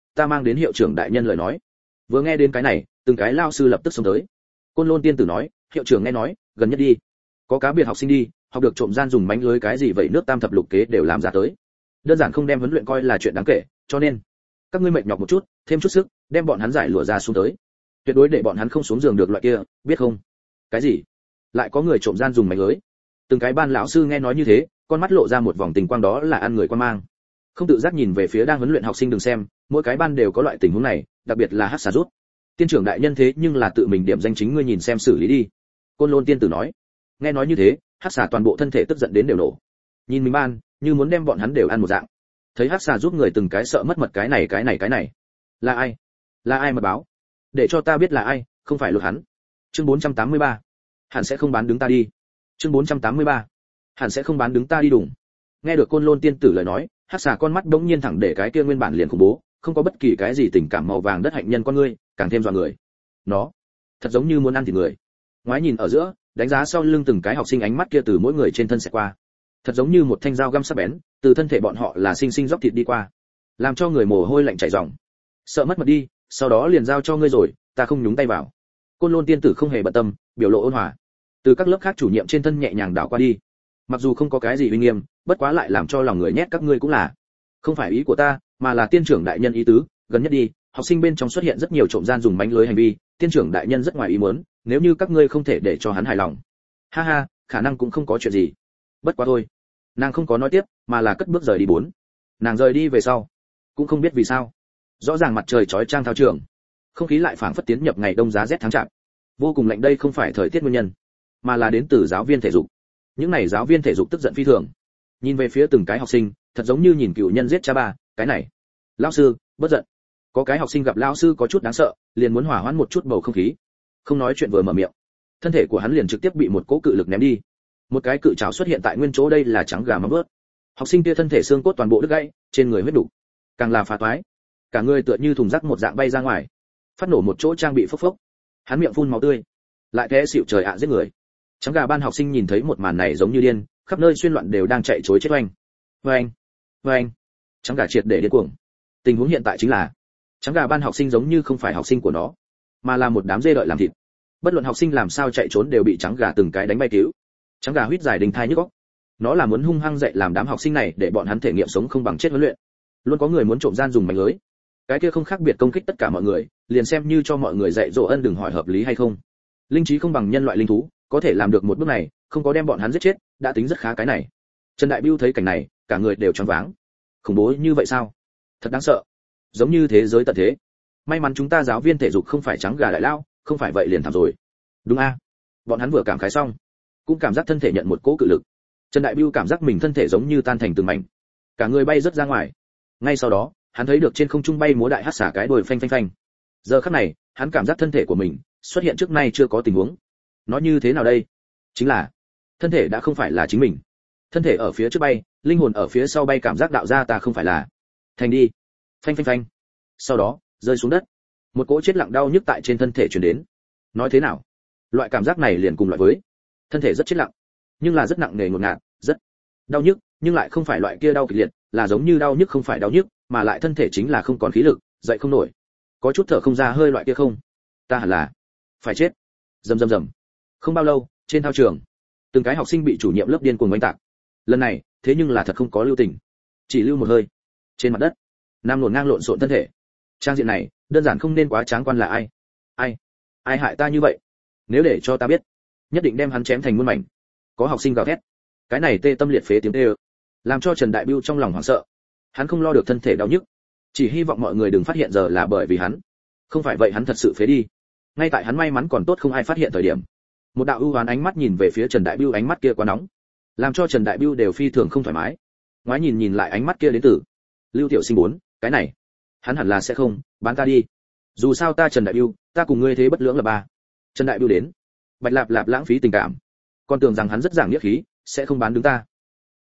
ta mang đến hiệu trưởng đại nhân lời nói. Vừa nghe đến cái này, từng cái lao sư lập tức xông tới. Côn Lôn tiên tử nói, hiệu trưởng nghe nói, gần nhất đi, có cá biệt học sinh đi, học được trộm gian dùng mánh lưới cái gì vậy nước tam thập lục kế đều làm ra tới. Đơn giản không đem huấn luyện coi là chuyện đáng kể, cho nên các ngươi mệt nhọc một chút, thêm chút sức, đem bọn hắn giải lụa ra xuống tới. Tuyệt đối để bọn hắn không xuống giường được loại kia, biết không? Cái gì? Lại có người trộm gian dùng mánh lưới? Từng cái ban lão sư nghe nói như thế, con mắt lộ ra một vòng tình quang, đó là ăn người quan mang. Không tự giác nhìn về phía đang huấn luyện học sinh, đừng xem, mỗi cái ban đều có loại tình huống này, đặc biệt là Hắc Xà rút. Tiên trưởng đại nhân thế nhưng là tự mình điểm danh, chính ngươi nhìn xem xử lý đi. Côn Lôn tiên tử nói. Nghe nói như thế, Hắc Xà toàn bộ thân thể tức giận đến đều nổ. Nhìn mình ban, như muốn đem bọn hắn đều ăn một dạng. Thấy Hắc Xà giúp người từng cái sợ mất mật, cái này cái này cái này, là ai? Là ai mà báo? Để cho ta biết là ai, không phải lột hắn. Chương bốn trăm tám mươi ba. Hẳn sẽ không bán đứng ta đi. Chương bốn trăm tám mươi ba. Hẳn sẽ không bán đứng ta đi đủng. Nghe được Côn Lôn tiên tử lời nói, Hắc Xà con mắt bỗng nhiên thẳng để cái kia nguyên bản liền khủng bố, không có bất kỳ cái gì tình cảm màu vàng đất hạnh nhân con ngươi, càng thêm dọa người. Nó thật giống như muốn ăn thịt người. Ngoái nhìn ở giữa, đánh giá sau lưng từng cái học sinh, ánh mắt kia từ mỗi người trên thân sẽ qua, thật giống như một thanh dao găm sắc bén, từ thân thể bọn họ là sinh sinh róc thịt đi qua, làm cho người mồ hôi lạnh chảy ròng. Sợ mất mật đi, sau đó liền giao cho ngươi rồi, ta không nhúng tay vào. Côn Lôn tiên tử không hề bận tâm, biểu lộ ôn hòa, từ các lớp khác chủ nhiệm trên thân nhẹ nhàng đảo qua đi. Mặc dù không có cái gì uy nghiêm, bất quá lại làm cho lòng người nhét, các ngươi cũng là. Không phải ý của ta, mà là tiên trưởng đại nhân ý tứ, gần nhất đi, học sinh bên trong xuất hiện rất nhiều trộm gian dùng mánh lưới hành vi, tiên trưởng đại nhân rất ngoài ý muốn, nếu như các ngươi không thể để cho hắn hài lòng. Ha ha, khả năng cũng không có chuyện gì. Bất quá thôi. Nàng không có nói tiếp, mà là cất bước rời đi. Bốn. Nàng rời đi về sau, cũng không biết vì sao, rõ ràng mặt trời chói chang thao trường, không khí lại phảng phất tiến nhập ngày đông giá rét tháng chạp, vô cùng lạnh. Đây không phải thời tiết nguyên nhân, mà là đến từ giáo viên thể dục. Những này giáo viên thể dục tức giận phi thường, nhìn về phía từng cái học sinh, thật giống như nhìn cựu nhân giết cha ba. Cái này, lão sư, bất giận. Có cái học sinh gặp lão sư có chút đáng sợ, liền muốn hỏa hoãn một chút bầu không khí, không nói chuyện vừa mở miệng, thân thể của hắn liền trực tiếp bị một cỗ cự lực ném đi. Một cái cự trảo xuất hiện tại nguyên chỗ, đây là trắng gà mắm vớt. Học sinh kia thân thể xương cốt toàn bộ đứt gãy, trên người huyết đủ, càng là phá toái, cả người tựa như thùng rác một dạng bay ra ngoài, phát nổ một chỗ trang bị phốc phốc. Hắn miệng phun máu tươi, lại té xỉu. Trời ạ, giết người. Trắng gà ban học sinh nhìn thấy một màn này giống như điên, khắp nơi xuyên loạn đều đang chạy trối chết oanh. Oanh, oanh. Trắng gà triệt để điên cuồng. Tình huống hiện tại chính là, trắng gà ban học sinh giống như không phải học sinh của nó, mà là một đám dê đợi làm thịt. Bất luận học sinh làm sao chạy trốn đều bị trắng gà từng cái đánh bay cứu. Trắng gà huýt dài đình thai nhức óc. Nó là muốn hung hăng dạy làm đám học sinh này để bọn hắn thể nghiệm sống không bằng chết huấn luyện. Luôn có người muốn trộm gian dùng mánh lưới, cái kia không khác biệt công kích tất cả mọi người, liền xem như cho mọi người dạy dỗ ân, đừng hỏi hợp lý hay không. Linh trí không bằng nhân loại linh thú, có thể làm được một bước này, không có đem bọn hắn giết chết, đã tính rất khá. Cái này, Trần Đại Bưu thấy cảnh này, cả người đều choáng váng. Khủng bố như vậy sao? Thật đáng sợ, giống như thế giới tận thế. May mắn chúng ta giáo viên thể dục không phải trắng gà đại lao, không phải vậy liền thảm rồi. Đúng a? Bọn hắn vừa cảm khái xong, cũng cảm giác thân thể nhận một cỗ cự lực. Trần Đại Bưu cảm giác mình thân thể giống như tan thành từng mảnh, cả người bay rất ra ngoài. Ngay sau đó, hắn thấy được trên không trung bay múa đại hắc xà cái đuôi phanh phanh phanh. Giờ khắc này, hắn cảm giác thân thể của mình xuất hiện trước nay chưa có tình huống. Nói như thế nào đây? Chính là thân thể đã không phải là chính mình. Thân thể ở phía trước bay, linh hồn ở phía sau bay, cảm giác đạo ra ta không phải là thành đi. Phanh phanh phanh. Sau đó, rơi xuống đất. Một cỗ chết lặng đau nhức tại trên thân thể truyền đến. Nói thế nào? Loại cảm giác này liền cùng loại với thân thể rất chết lặng, nhưng là rất nặng nề ngột ngạt, rất đau nhức, nhưng lại không phải loại kia đau kịch liệt, là giống như đau nhức không phải đau nhức, mà lại thân thể chính là không còn khí lực, dậy không nổi, có chút thở không ra hơi loại kia không. Ta hẳn là phải chết. Rầm rầm rầm. Không bao lâu, trên thao trường, từng cái học sinh bị chủ nhiệm lớp điên cuồng oanh tạc. Lần này, thế nhưng là thật không có lưu tình, chỉ lưu một hơi. Trên mặt đất, nam luồn ngang lộn xộn thân thể. Trang diện này, đơn giản không nên quá tráng quan. Là ai? Ai? Ai hại ta như vậy? Nếu để cho ta biết, nhất định đem hắn chém thành muôn mảnh. Có học sinh gào thét. Cái này tê tâm liệt phế tiếng tê ơ, làm cho Trần Đại Bưu trong lòng hoảng sợ. Hắn không lo được thân thể đau nhức, chỉ hy vọng mọi người đừng phát hiện giờ là bởi vì hắn. Không phải vậy hắn thật sự phế đi. Ngay tại hắn may mắn còn tốt không ai phát hiện thời điểm, một đạo ưu hoán ánh mắt nhìn về phía Trần Đại Bưu, ánh mắt kia quá nóng, làm cho Trần Đại Bưu đều phi thường không thoải mái. Ngoái nhìn nhìn lại, ánh mắt kia đến từ Lưu Tiểu Sinh. Bốn, cái này, hắn hẳn là sẽ không bán ta đi. Dù sao ta Trần Đại Bưu, ta cùng ngươi thế bất lưỡng là ba. Trần Đại Bưu đến, Bạch Lạp Lạp lãng phí tình cảm, còn tưởng rằng hắn rất giảng nghĩa khí, sẽ không bán đứng ta.